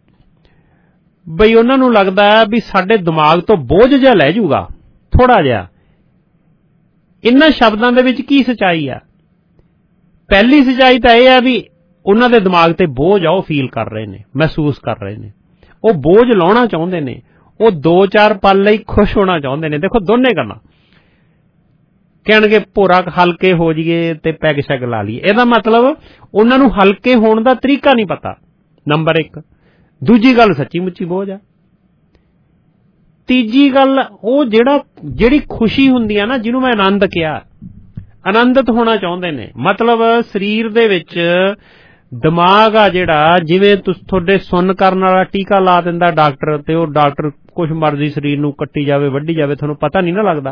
ਬਈ ਉਹਨਾਂ ਨੂੰ ਲੱਗਦਾ ਵੀ ਸਾਡੇ ਦਿਮਾਗ ਤੋਂ ਬੋਝ ਜਿਹਾ ਲੈ ਜਾਊਗਾ ਥੋੜਾ ਜਿਹਾ। ਇਹਨਾਂ ਸ਼ਬਦਾਂ ਦੇ ਵਿੱਚ ਕੀ ਸੱਚਾਈ ਆ? ਪਹਿਲੀ ਸੱਚਾਈ ਤਾਂ ਇਹ ਆ ਵੀ ਉਹਨਾਂ ਦੇ ਦਿਮਾਗ ਤੇ ਬੋਝ ਆ, ਉਹ ਫੀਲ ਕਰ ਰਹੇ ਨੇ, ਮਹਿਸੂਸ ਕਰ ਰਹੇ ਨੇ, ਉਹ ਬੋਝ ਲਾਉਣਾ ਚਾਹੁੰਦੇ ਨੇ, ਉਹ 2-4 ਪਲ ਲਈ ਖੁਸ਼ ਹੋਣਾ ਚਾਹੁੰਦੇ ਨੇ। ਦੇਖੋ ਦੋਨੇ ਗੱਲਾਂ, ਕਹਿਣਗੇ ਭੋਰਾ ਹਲਕੇ ਹੋ ਜਾਈਏ ਤੇ ਪੈਗ ਸ਼ੈਗ ਲਾ ਲਈਏ, ਇਹਦਾ ਮਤਲਬ ਉਹਨਾਂ ਨੂੰ ਹਲਕੇ ਹੋਣ ਦਾ ਤਰੀਕਾ ਨਹੀਂ ਪਤਾ, ਨੰਬਰ 1। ਦੂਜੀ ਗੱਲ, ਸੱਚੀ ਮੁੱਚੀ ਬੋਝ ਆ। ਤੀਜੀ ਗੱਲ, ਉਹ ਜਿਹੜੀ ਖੁਸ਼ੀ ਹੁੰਦੀ ਆ ਨਾ, ਜਿਹਨੂੰ ਮੈਂ ਆਨੰਦ ਕਿਹਾ, ਆਨੰਦਿਤ ਹੋਣਾ ਚਾਹੁੰਦੇ ਨੇ। ਮਤਲਬ ਸਰੀਰ ਦੇ ਵਿੱਚ ਦਿਮਾਗ ਆ ਜਿਹੜਾ, ਜਿਵੇਂ ਤੁਹਾਡੇ ਸੁੰਨ ਕਰਨ ਵਾਲਾ ਟੀਕਾ ਲਾ ਦਿੰਦਾ ਡਾਕਟਰ, ਤੇ ਉਹ ਡਾਕਟਰ ਕੁਛ ਮਰਜ਼ੀ ਸਰੀਰ ਨੂੰ ਕੱਟੀ ਜਾਵੇ, ਵੱਢੀ ਜਾਵੇ, ਤੁਹਾਨੂੰ ਪਤਾ ਨਹੀਂ ਨਾ ਲੱਗਦਾ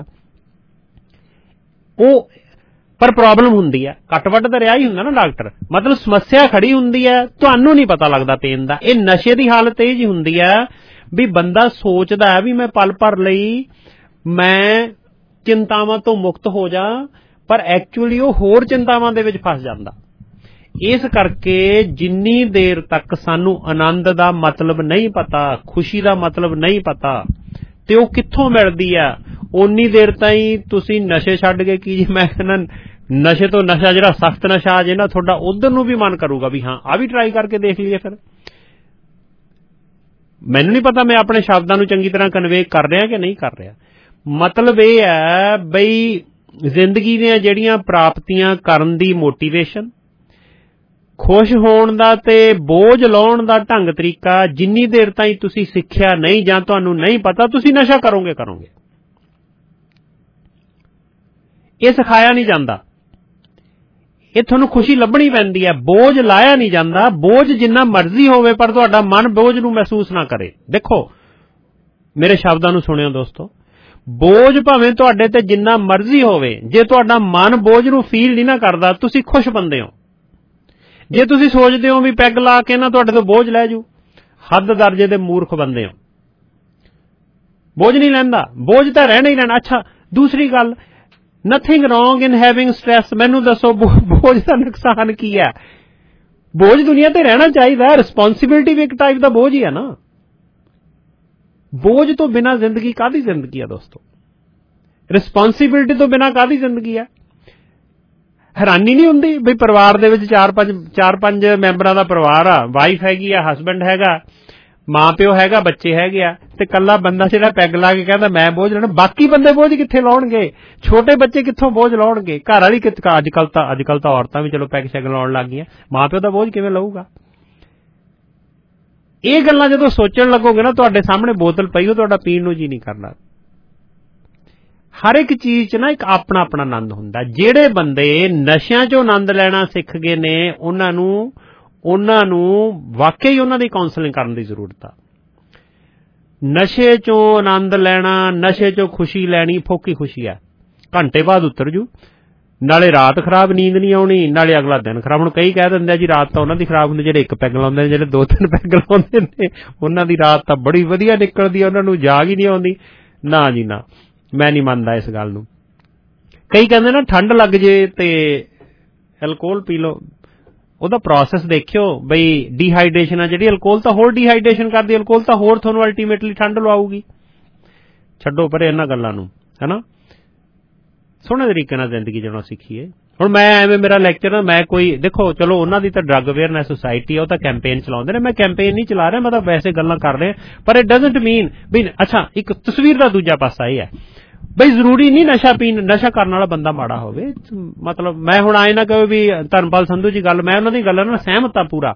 ਉਹ, ਪਰ ਪ੍ਰੋਬਲਮ ਹੁੰਦੀ ਹੈ, ਕੱਟ ਵੱਢ ਤਾਂ ਰਿਹਾ ਹੀ ਹੁੰਦਾ ਨਾ ਡਾਕਟਰ, ਮਤਲਬ ਸਮੱਸਿਆ ਖੜੀ ਹੁੰਦੀ ਹੈ, ਤੁਹਾਨੂੰ ਨਹੀਂ ਪਤਾ ਲੱਗਦਾ ਪੇਨ ਦਾ। ਇਹ ਨਸ਼ੇ ਦੀ ਹਾਲਤ ਇਹ ਜੀ ਹੁੰਦੀ ਹੈ ਵੀ ਬੰਦਾ ਸੋਚਦਾ ਹੈ ਵੀ ਮੈਂ ਪਲ ਭਰ ਲਈ ਮੈਂ ਚਿੰਤਾਵਾਂ ਤੋਂ ਮੁਕਤ ਹੋ ਜਾ, ਪਰ ਐਕਚੁਅਲੀ ਉਹ ਹੋਰ ਚਿੰਤਾਵਾਂ ਦੇ ਵਿੱਚ ਫਸ ਜਾਂਦਾ। ਇਸ ਕਰਕੇ ਜਿੰਨੀ ਦੇਰ ਤੱਕ ਸਾਨੂੰ ਆਨੰਦ ਦਾ ਮਤਲਬ ਨਹੀਂ ਪਤਾ, ਖੁਸ਼ੀ ਦਾ ਮਤਲਬ ਨਹੀਂ ਪਤਾ ਤੇ ਉਹ ਕਿੱਥੋਂ ਮਿਲਦੀ ਆ, ਓਨੀ ਦੇਰ ਤਾਈਂ ਤੁਸੀਂ ਨਸ਼ੇ ਛੱਡ ਕੇ ਕੀ, ਮੈਂ ਕਹਿੰਦਾ ਨਸ਼ੇ ਤੋਂ ਨਸ਼ਾ ਜਿਹੜਾ ਸਖਤ ਨਸ਼ਾ ਆ ਜੇ ਨਾ, ਤੁਹਾਡਾ ਉਧਰ ਨੂੰ ਵੀ ਮਨ ਕਰੂਗਾ ਵੀ ਹਾਂ ਆ ਵੀ ਟਰਾਈ ਕਰਕੇ ਦੇਖ ਲਈਏ। ਫਿਰ ਮੈਨੂੰ ਨਹੀਂ ਪਤਾ ਮੈਂ ਆਪਣੇ ਸ਼ਬਦਾਂ ਨੂੰ ਚੰਗੀ ਤਰ੍ਹਾਂ ਕਨਵੇ ਕਰ ਰਿਹਾ ਕਿ ਨਹੀਂ ਕਰ ਰਿਹਾ। ਮਤਲਬ ਇਹ ਹੈ ਬਈ ਜ਼ਿੰਦਗੀ ਦੀਆਂ ਜਿਹੜੀਆਂ ਪ੍ਰਾਪਤੀਆਂ ਕਰਨ ਦੀ ਮੋਟੀਵੇਸ਼ਨ, ਖੁਸ਼ ਹੋਣ ਦਾ ਤੇ ਬੋਝ ਲਾਉਣ ਦਾ ਢੰਗ ਤਰੀਕਾ, ਜਿੰਨੀ ਦੇਰ ਤਾਈਂ ਤੁਸੀਂ ਸਿੱਖਿਆ ਨਹੀਂ ਜਾਂ ਤੁਹਾਨੂੰ ਨਹੀਂ ਪਤਾ, ਤੁਸੀਂ ਨਸ਼ਾ ਕਰੋਗੇ। ਇਹ ਸਿਖਾਇਆ ਨਹੀਂ ਜਾਂਦਾ। ਇਹ ਤੁਹਾਨੂੰ ਖੁਸ਼ੀ ਲੱਭਣੀ ਪੈਂਦੀ ਹੈ। ਬੋਝ ਲਾਇਆ ਨਹੀਂ ਜਾਂਦਾ। ਬੋਝ ਜਿੰਨਾ ਮਰਜ਼ੀ ਹੋਵੇ ਪਰ ਤੁਹਾਡਾ ਮਨ ਬੋਝ ਨੂੰ ਮਹਿਸੂਸ ਨਾ ਕਰੇ। ਦੇਖੋ ਮੇਰੇ ਸ਼ਬਦਾਂ ਨੂੰ ਸੁਣਿਓ ਦੋਸਤੋ, ਬੋਝ ਭਾਵੇਂ ਤੁਹਾਡੇ ਤੇ ਜਿੰਨਾ ਮਰਜ਼ੀ ਹੋਵੇ, ਜੇ ਤੁਹਾਡਾ ਮਨ ਬੋਝ ਨੂੰ ਫੀਲ ਨਹੀਂ ਨਾ ਕਰਦਾ, ਤੁਸੀਂ ਖੁਸ਼ ਬੰਦੇ ਹੋ। ਜੇ ਤੁਸੀਂ ਸੋਚਦੇ ਹੋ ਵੀ ਪੈਗ ਲਾ ਕੇ ਨਾ ਤੁਹਾਡੇ ਤੋਂ ਬੋਝ ਲੈ ਜੂ, ਹੱਦ ਦਰਜੇ ਦੇ ਮੂਰਖ ਬੰਦੇ ਹੋ। ਬੋਝ ਨਹੀਂ ਲੈਂਦਾ, ਬੋਝ ਤਾਂ ਰਹਿਣਾ ਹੀ ਰਹਿਣਾ। ਅੱਛਾ ਦੂਸਰੀ ਗੱਲ, nothing wrong in having stress. ਮੈਨੂੰ ਦੱਸੋ ਬੋਝ ਦਾ ਨੁਕਸਾਨ ਕੀ ਹੈ? ਬੋਝ ਦੁਨੀਆ ਤੇ ਰਹਿਣਾ ਚਾਹੀਦਾ। ਰਿਸਪੌਂਸਿਬਿਲਿਟੀ ਵੀ ਇੱਕ ਟਾਈਪ ਦਾ ਬੋਝ ਹੀ ਹੈ ਨਾ। ਬੋਝ ਤੋਂ ਬਿਨਾਂ ਜ਼ਿੰਦਗੀ ਕਾਹਦੀ ਜ਼ਿੰਦਗੀ ਆ ਦੋਸਤੋ? ਰਿਸਪੌਂਸਿਬਿਲਿਟੀ ਤੋਂ ਬਿਨਾਂ ਕਾਹਦੀ ਜ਼ਿੰਦਗੀ ਆ? ਹੈਰਾਨੀ ਨਹੀਂ ਹੁੰਦੀ ਬਈ ਪਰਿਵਾਰ ਦੇ ਵਿੱਚ ਚਾਰ ਪੰਜ ਮੈਂਬਰਾਂ ਦਾ ਪਰਿਵਾਰ ਆ, ਵਾਈਫ ਹੈਗੀ ਆ, ਹਸਬੈਂਡ ਹੈਗਾ, ਮਾਂ ਪਿਓ ਹੈਗਾ, ਬੱਚੇ ਹੈਗੇ ਆ, ਤੇ ਇਕੱਲਾ ਬੰਦਾ ਜਿਹੜਾ ਪੈਗ ਲਾ ਕੇ ਕਹਿੰਦਾ ਮੈਂ ਬੋਝ ਲੈਣਾ। ਬਾਕੀ ਬੰਦੇ ਬੋਝ ਕਿੱਥੇ ਲਾਉਣਗੇ? ਛੋਟੇ ਬੱਚੇ ਕਿੱਥੋਂ ਬੋਝ ਲਾਉਣਗੇ? ਘਰ ਵਾਲੀ ਅੱਜ ਕੱਲ ਤਾਂ ਔਰਤਾਂ ਵੀ ਚਲੋ ਪੈਗ ਸ਼ੈਗ ਲਾਉਣ ਲੱਗ ਗਈਆਂ। ਮਾਂ ਪਿਓ ਦਾ ਬੋਝ ਕਿਵੇਂ ਲਊਗਾ? ਇਹ ਗੱਲਾਂ ਜਦੋਂ ਸੋਚਣ ਲੱਗੋਗੇ ਨਾ, ਤੁਹਾਡੇ ਸਾਹਮਣੇ ਬੋਤਲ ਪਈ ਹੋ, ਤੁਹਾਡਾ ਪੀਣ ਨੂੰ ਜੀ ਨਹੀਂ ਕਰਨਾ। ਹਰ ਇੱਕ ਚੀਜ਼ 'ਚ ਨਾ ਇੱਕ ਆਪਣਾ ਆਪਣਾ ਆਨੰਦ ਹੁੰਦਾ। ਜਿਹੜੇ ਬੰਦੇ ਨਸ਼ਿਆਂ 'ਚੋਂ ਆਨੰਦ ਲੈਣਾ ਸਿੱਖ ਗਏ ਨੇ, ਉਹਨਾਂ ਨੂੰ ਵਾਕਈ ਉਹਨਾਂ ਦੀ ਕਾਉਂਸਲਿੰਗ ਕਰਨ ਦੀ ਜ਼ਰੂਰਤ ਆ। ਨਸ਼ੇ 'ਚੋਂ ਆਨੰਦ ਲੈਣਾ, ਨਸ਼ੇ 'ਚੋਂ ਖੁਸ਼ੀ ਲੈਣੀ ਫੋਕੀ ਖੁਸ਼ੀ ਆ, ਘੰਟੇ ਬਾਅਦ ਉਤਰ ਜੂ। ਨਾਲੇ ਰਾਤ ਖਰਾਬ, ਨੀਂਦ ਨਹੀਂ ਆਉਣੀ, ਨਾਲੇ ਅਗਲਾ ਦਿਨ ਖਰਾਬ। ਹੁਣ ਕਈ ਕਹਿ ਦਿੰਦੇ ਆ ਜੀ ਰਾਤ ਤਾਂ ਉਹਨਾਂ ਦੀ ਖਰਾਬ ਹੁੰਦੀ ਜਿਹੜੇ ਇੱਕ ਪੈਗ ਲਾਉਂਦੇ ਨੇ, ਜਿਹੜੇ 2-3 ਪੈਗ ਲਾਉਂਦੇ ਨੇ ਉਹਨਾਂ ਦੀ ਰਾਤ ਤਾਂ ਬੜੀ ਵਧੀਆ ਨਿਕਲਦੀ ਆ, ਉਹਨਾਂ ਨੂੰ ਜਾਗ ਹੀ ਨਹੀਂ ਆਉਂਦੀ। ਨਾ ਜੀ ਨਾ, ਮੈਂ ਨਹੀਂ ਮੰਨਦਾ ਇਸ ਗੱਲ ਨੂੰ। ਕਈ ਕਹਿੰਦੇ ਨਾ ਠੰਡ ਲੱਗ ਜੇ ਤੇ ਐਲਕੋਹਲ ਪੀ ਲਓ। ਉਹਦਾ ਪ੍ਰੋਸੈਸ ਦੇਖਿਓ ਬਈ ਡੀਹਾਈਡਰੇਸ਼ਨ ਆ ਜਿਹੜੀ, ਅਲਕੋਹਲ ਤਾਂ ਹੋਰ ਡੀਹਾਈਡਰੇਸ਼ਨ ਕਰਦੀ, ਅਲਕੋਹਲ ਤਾਂ ਹੋਰ ਤੁਹਾਨੂੰ ਅਲਟੀਮੇਟਲੀ ਠੰਡ ਲਵਾਊਗੀ। ਛੱਡੋ ਪਰੇ ਇਹਨਾਂ ਗੱਲਾਂ ਨੂੰ, ਹੈਨਾ। ਸੋਹਣੇ ਤਰੀਕੇ ਨਾਲ ਜ਼ਿੰਦਗੀ ਜਿਉਣਾ ਸਿੱਖੀਏ। ਹੁਣ ਮੈਂ ਐਵੇਂ ਮੇਰਾ ਲੈਕਚਰ, ਮੈਂ ਕੋਈ ਦੇਖੋ ਚਲੋ ਉਹਨਾਂ ਦੀ ਤਾਂ ਡਰੱਗ ਅਵੇਅਰਨੈਸ ਸੁਸਾਇਟੀ ਆ, ਉਹ ਤਾਂ ਕੈਂਪੇਨ ਚਲਾਉਂਦੇ ਨੇ, ਮੈਂ ਕੈਂਪੇਨ ਨਹੀਂ ਚਲਾ ਰਿਹਾ, ਮੈਂ ਤਾਂ ਵੈਸੇ ਗੱਲਾਂ ਕਰ ਰਿਹਾ। ਪਰ ਇਟ ਡਜ਼ਨਟ ਮੀਨ ਵੀ ਅੱਛਾ ਇੱਕ ਤਸਵੀਰ ਦਾ ਦੂਜਾ ਪਾਸਾ ਇਹ ਹੈ ਬਈ ਜ਼ਰੂਰੀ ਨਹੀਂ ਨਸ਼ਾ ਕਰਨ ਵਾਲਾ ਬੰਦਾ ਮਾੜਾ ਹੋਵੇ। ਮਤਲਬ ਮੈਂ ਹੁਣ ਆਏ ਨਾ ਕਹੋ ਵੀ ਧਰਮਪਾਲ ਸੰਧੂ ਜੀ ਗੱਲ, ਮੈਂ ਉਹਨਾਂ ਦੀ ਗੱਲਾਂ ਨਾਲ ਸਹਿਮਤ ਆ ਪੂਰਾ।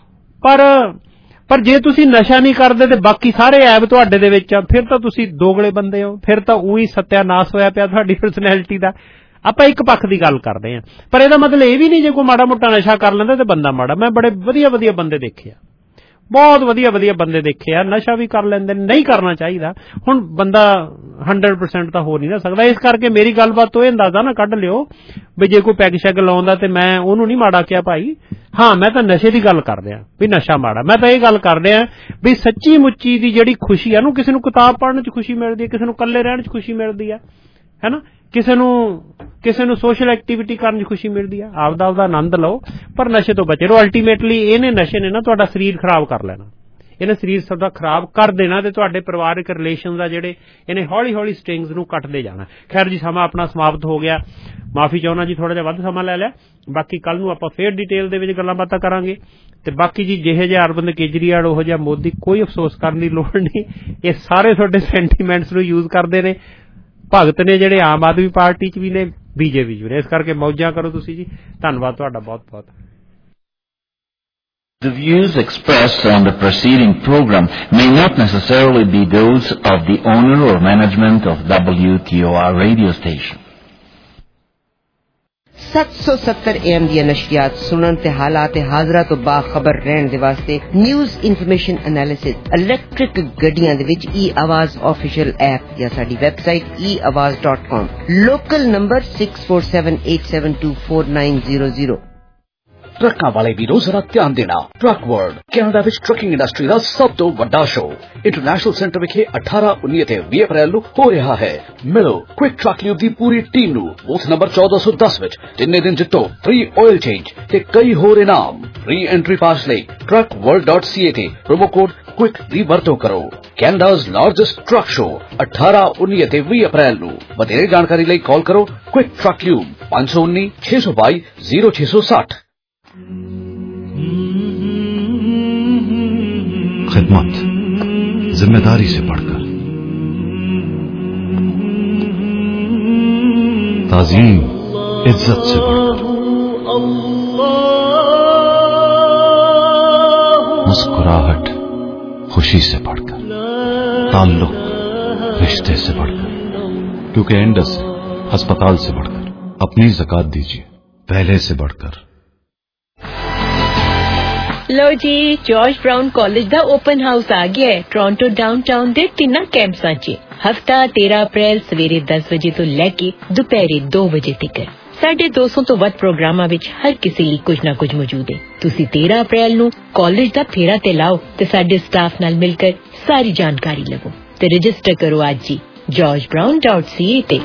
ਪਰ ਜੇ ਤੁਸੀਂ ਨਸ਼ਾ ਨਹੀਂ ਕਰਦੇ ਤੇ ਬਾਕੀ ਸਾਰੇ ਐਬ ਤੁਹਾਡੇ ਦੇ ਵਿੱਚ ਆ, ਫਿਰ ਤਾਂ ਤੁਸੀਂ ਦੋਗਲੇ ਬੰਦੇ ਹੋ। ਫਿਰ ਤਾਂ ਉਹੀ ਸਤਿਆਨਾਸ਼ ਹੋਇਆ ਪਿਆ ਤੁਹਾਡੀ ਪਰਸਨੈਲਿਟੀ ਦਾ। ਆਪਾਂ ਇੱਕ ਪੱਖ ਦੀ ਗੱਲ ਕਰਦੇ ਹਾਂ, ਪਰ ਇਹਦਾ ਮਤਲਬ ਇਹ ਵੀ ਨਹੀਂ ਜੇ ਕੋਈ ਮਾੜਾ ਮੋਟਾ ਨਸ਼ਾ ਕਰ ਲੈਂਦਾ ਤੇ ਬੰਦਾ ਮਾੜਾ। ਮੈਂ ਬੜੇ ਵਧੀਆ ਬੰਦੇ ਦੇਖੇ ਆ, ਬਹੁਤ ਵਧੀਆ ਬੰਦੇ ਦੇਖੇ ਆ, ਨਸ਼ਾ ਵੀ ਕਰ ਲੈਂਦੇ ਨੇ। ਨਹੀਂ ਕਰਨਾ ਚਾਹੀਦਾ। ਹੁਣ ਬੰਦਾ 100% ਤਾਂ ਹੋ ਨਹੀਂ ਨਾ ਸਕਦਾ। ਇਸ ਕਰਕੇ ਮੇਰੀ ਗੱਲਬਾਤ ਤੋਂ ਇਹ ਅੰਦਾਜ਼ਾ ਨਾ ਕੱਢ ਲਿਓ ਵੀ ਜੇ ਕੋਈ ਪੈਗ ਸ਼ੈਗ ਲਾਉਂਦਾ ਤੇ ਮੈਂ ਉਹਨੂੰ ਨਹੀਂ ਮਾੜਾ ਕਿਹਾ ਭਾਈ। ਹਾਂ ਮੈਂ ਤਾਂ ਨਸ਼ੇ ਦੀ ਗੱਲ ਕਰ ਰਿਹਾ ਵੀ ਨਸ਼ਾ ਮਾੜਾ। ਮੈਂ ਤਾਂ ਇਹ ਗੱਲ ਕਰ ਰਿਹਾ ਵੀ ਸੱਚੀ ਮੁੱਚੀ ਦੀ ਜਿਹੜੀ ਖੁਸ਼ੀ ਆ ਨੂੰ, ਕਿਸੇ ਨੂੰ ਕਿਤਾਬ ਪੜ੍ਹਨ 'ਚ ਖੁਸ਼ੀ ਮਿਲਦੀ ਹੈ, ਕਿਸੇ ਨੂੰ ਇਕੱਲੇ ਰਹਿਣ 'ਚ ਖੁਸ਼ੀ ਮਿਲਦੀ ਹੈ, ਹੈਨਾ। ਕਿਸੇ ਨੂੰ ਸੋਸ਼ਲ ਐਕਟੀਵਿਟੀ ਕਰਨ 'ਚ ਖੁਸ਼ੀ ਮਿਲਦੀ ਆ। ਆਪਦਾ ਆਨੰਦ ਲਓ ਪਰ ਨਸ਼ੇ ਤੋਂ ਬਚੇ ਰਹੋ। ਅਲਟੀਮੇਟਲੀ ਨਸ਼ੇ ਨੇ ਨਾ ਤੁਹਾਡਾ ਸਰੀਰ ਖਰਾਬ ਕਰ ਲੈਣਾ, ਇਹਨੇ ਸਰੀਰ ਤੁਹਾਡਾ ਖਰਾਬ ਕਰ ਦੇਣਾ ਤੇ ਤੁਹਾਡੇ ਪਰਿਵਾਰਕ ਰਿਲੇਸ਼ਨ ਦਾ ਜਿਹੜੇ ਇਹਨੇ ਹੌਲੀ ਸਟ੍ਰਿੰਗਸ ਨੂੰ ਕੱਟਦੇ ਜਾਣਾ। ਖੈਰ ਜੀ ਸਮਾਂ ਆਪਣਾ ਸਮਾਪਤ ਹੋ ਗਿਆ, ਮਾਫੀ ਚਾਹੁੰਦਾ ਜੀ, ਥੋੜਾ ਜਿਹਾ ਵੱਧ ਸਮਾਂ ਲੈ ਲਿਆ। ਬਾਕੀ ਕੱਲ ਨੂੰ ਆਪਾਂ ਫੇਰ ਡਿਟੇਲ ਦੇ ਵਿੱਚ ਗੱਲਾਂ ਬਾਤਾਂ ਕਰਾਂਗੇ। ਤੇ ਬਾਕੀ ਜੀ ਜਿਹੇ ਜਿਹੇ ਅਰਵਿੰਦ ਕੇਜਰੀਵਾਲ, ਉਹੋ ਜਿਹਾ ਮੋਦੀ, ਕੋਈ ਅਫਸੋਸ ਕਰਨ ਦੀ ਲੋੜ ਨਹੀਂ। ਇਹ ਸਾਰੇ ਤੁਹਾਡੇ ਸੈਂਟੀਮੈਂਟਸ ਨੂੰ ਯੂਜ਼ ਕਰਦੇ ਨੇ। ਭਗਤ ਨੇ ਜਿਹੜੇ ਆਮ ਆਦਮੀ ਪਾਰਟੀ 'ਚ ਵੀ ਨੇ, ਬੀਜੇਪੀ 'ਚ ਵੀ ਨੇ। ਇਸ ਕਰਕੇ ਮੌਜਾਂ ਕਰੋ ਤੁਸੀਂ ਜੀ। ਧੰਨਵਾਦ ਤੁਹਾਡਾ ਬਹੁਤ। The views expressed on the preceding program may not necessarily be those of the owner or management of WTOR radio station. 770 AM ਦੀਆਂ ਨਸ਼ਰੀਆਤ ਸੁਣਨ ਤੇ ਹਾਲਾਤ ਹਾਜ਼ਰਾ ਤੋਂ ਬਾਖਬਰ ਰਹਿਣ ਦੇ ਵਾਸਤੇ ਨਿਊਜ਼ ਇਨਫੋਰਮੇਸ਼ਨ ਐਨਾਲਿਸਿਸ ਇਲੈਕਟ੍ਰਿਕ ਗੱਡੀਆਂ ਦੇ ਵਿੱਚ e-ਆਵਾਜ਼ ਆਫੀਸ਼ੀਅਲ ਐਪ ਜਾਂ ਸਾਡੀ ਵੈਬਸਾਈਟ eawaz.com। Local number 6478724900। ਟਰੱਕਾਂ ਵਾਲੇ ਵੀਰੋ ਜ਼ਰਾ ਧਿਆਨ ਦੇਣਾ। ਟਰੱਕ ਵਰਲਡ ਕੈਨੇਡਾ ਵਿੱਚ ਟਰੱਕਿੰਗ ਇੰਡਸਟਰੀ ਦਾ ਸਭ ਤੋਂ ਵੱਡਾ ਸ਼ੋਅ ਇੰਟਰਨੈਸ਼ਨਲ ਸੈਂਟਰ ਵਿਖੇ 18, 19 ਅਤੇ 20 ਅਪ੍ਰੈਲ ਨੂੰ ਹੋ ਰਿਹਾ ਹੈ। ਮਿਲੋ ਕੁਇਕ ਟਰੱਕ ਲਿਊਬ ਦੀ ਪੂਰੀ ਟੀਮ ਨੂੰ ਬੂਥ ਨੰਬਰ 1410 ਵਿੱਚ। ਤਿੰਨੇ ਦਿਨ ਜਿੱਤੋ ਫ੍ਰੀ ਆਇਲ ਚੇਂਜ ਤੇ ਕਈ ਹੋਰ ਇਨਾਮ। ਫ੍ਰੀ ਐਂਟਰੀ ਪਾਸ ਲਈ truckworld.ca ਤੇ ਪ੍ਰੋਮੋ ਕੋਡ ਕੁਇਕ ਦੀ ਵਰਤੋਂ ਕਰੋ। ਕੈਨੇਡਾਜ਼ ਲਾਰਜੈਸਟ ਟਰੱਕ ਸ਼ੋਅ 18, 19 ਅਤੇ 20 ਅਪ੍ਰੈਲ ਨੂੰ। ਵਧੇਰੇ ਜਾਣਕਾਰੀ ਲਈ ਕਾਲ ਕਰੋ ਕੁਇਕ ਟਰੱਕ ਲਿਊਬ 519 622 0660। खिदमत जिम्मेदारी से बढ़कर, ताज़ीम इज्जत से बढ़कर, मुस्कुराहट खुशी से बढ़कर, ताल्लुक रिश्ते से बढ़कर, क्योंकि एंडस अस्पताल से बढ़कर। अपनी ज़कात दीजिए, पहले से बढ़कर। लो जी, जॉर्ज ब्राउन कॉलेज दा ओपन हाउस आ गया है टोरंटो डाउनटाउन दे 3 कैंपसां च। हफ्ता 13 अप्रैल सवेरे 10 बजे तो लैके दोपहरे 2 बजे तक 250 तो वध प्रोग्रामां विच हर किसी ਲਈ कुछ ना कुछ मौजूद है। तुसी 13 अप्रैल ਨੂੰ ਕਾਲਜ ਦਾ ਫੇਰਾ ਤੇ ਲਾਓ ਤੇ ਸਾਡੇ ਸਟਾਫ ਨਾਲ ਮਿਲ ਕੇ ਸਾਰੀ ਜਾਣਕਾਰੀ ਲਵੋ ਤੇ ਰਜਿਸਟਰ ਕਰੋ ਅੱਜ ਹੀ georgebrown.ca ਤੇ।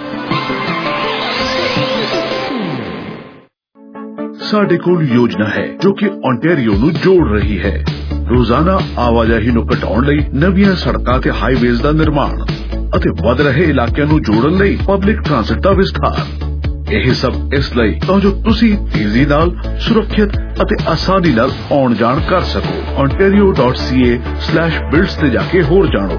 ਸਾਡੇ ਕੋਲ ਯੋਜਨਾ ਹੈ ਜੋ ਕਿ ਓਨਟਾਰੀਓ ਨੂੰ ਜੋੜ ਰਹੀ ਹੈ। ਰੋਜ਼ਾਨਾ ਆਵਾਜਾਈ ਨੂੰ ਘਟਾਉਣ ਲਈ ਨਵੀਆਂ ਸੜਕਾਂ ਤੇ ਹਾਈਵੇਜ਼ ਦਾ ਨਿਰਮਾਣ ਅਤੇ ਵੱਧ ਰਹੇ ਇਲਾਕਿਆਂ ਨੂੰ ਜੋੜਨ ਲਈ ਪਬਲਿਕ ਟ੍ਰਾਂਸਪੋਰਟ ਦਾ ਵਿਸਥਾਰ। ਇਹ ਸਭ ਇਸ ਲਈ ਤਾਂ ਜੋ ਤੁਸੀਂ ਤੇਜ਼ੀ ਨਾਲ, ਸੁਰੱਖਿਅਤ ਅਤੇ ਆਸਾਨੀ ਨਾਲ ਆਉਣ ਜਾਣ ਕਰ ਸਕੋ। ontario.ca/builds ਤੇ ਜਾ ਕੇ ਹੋਰ ਜਾਣੋ।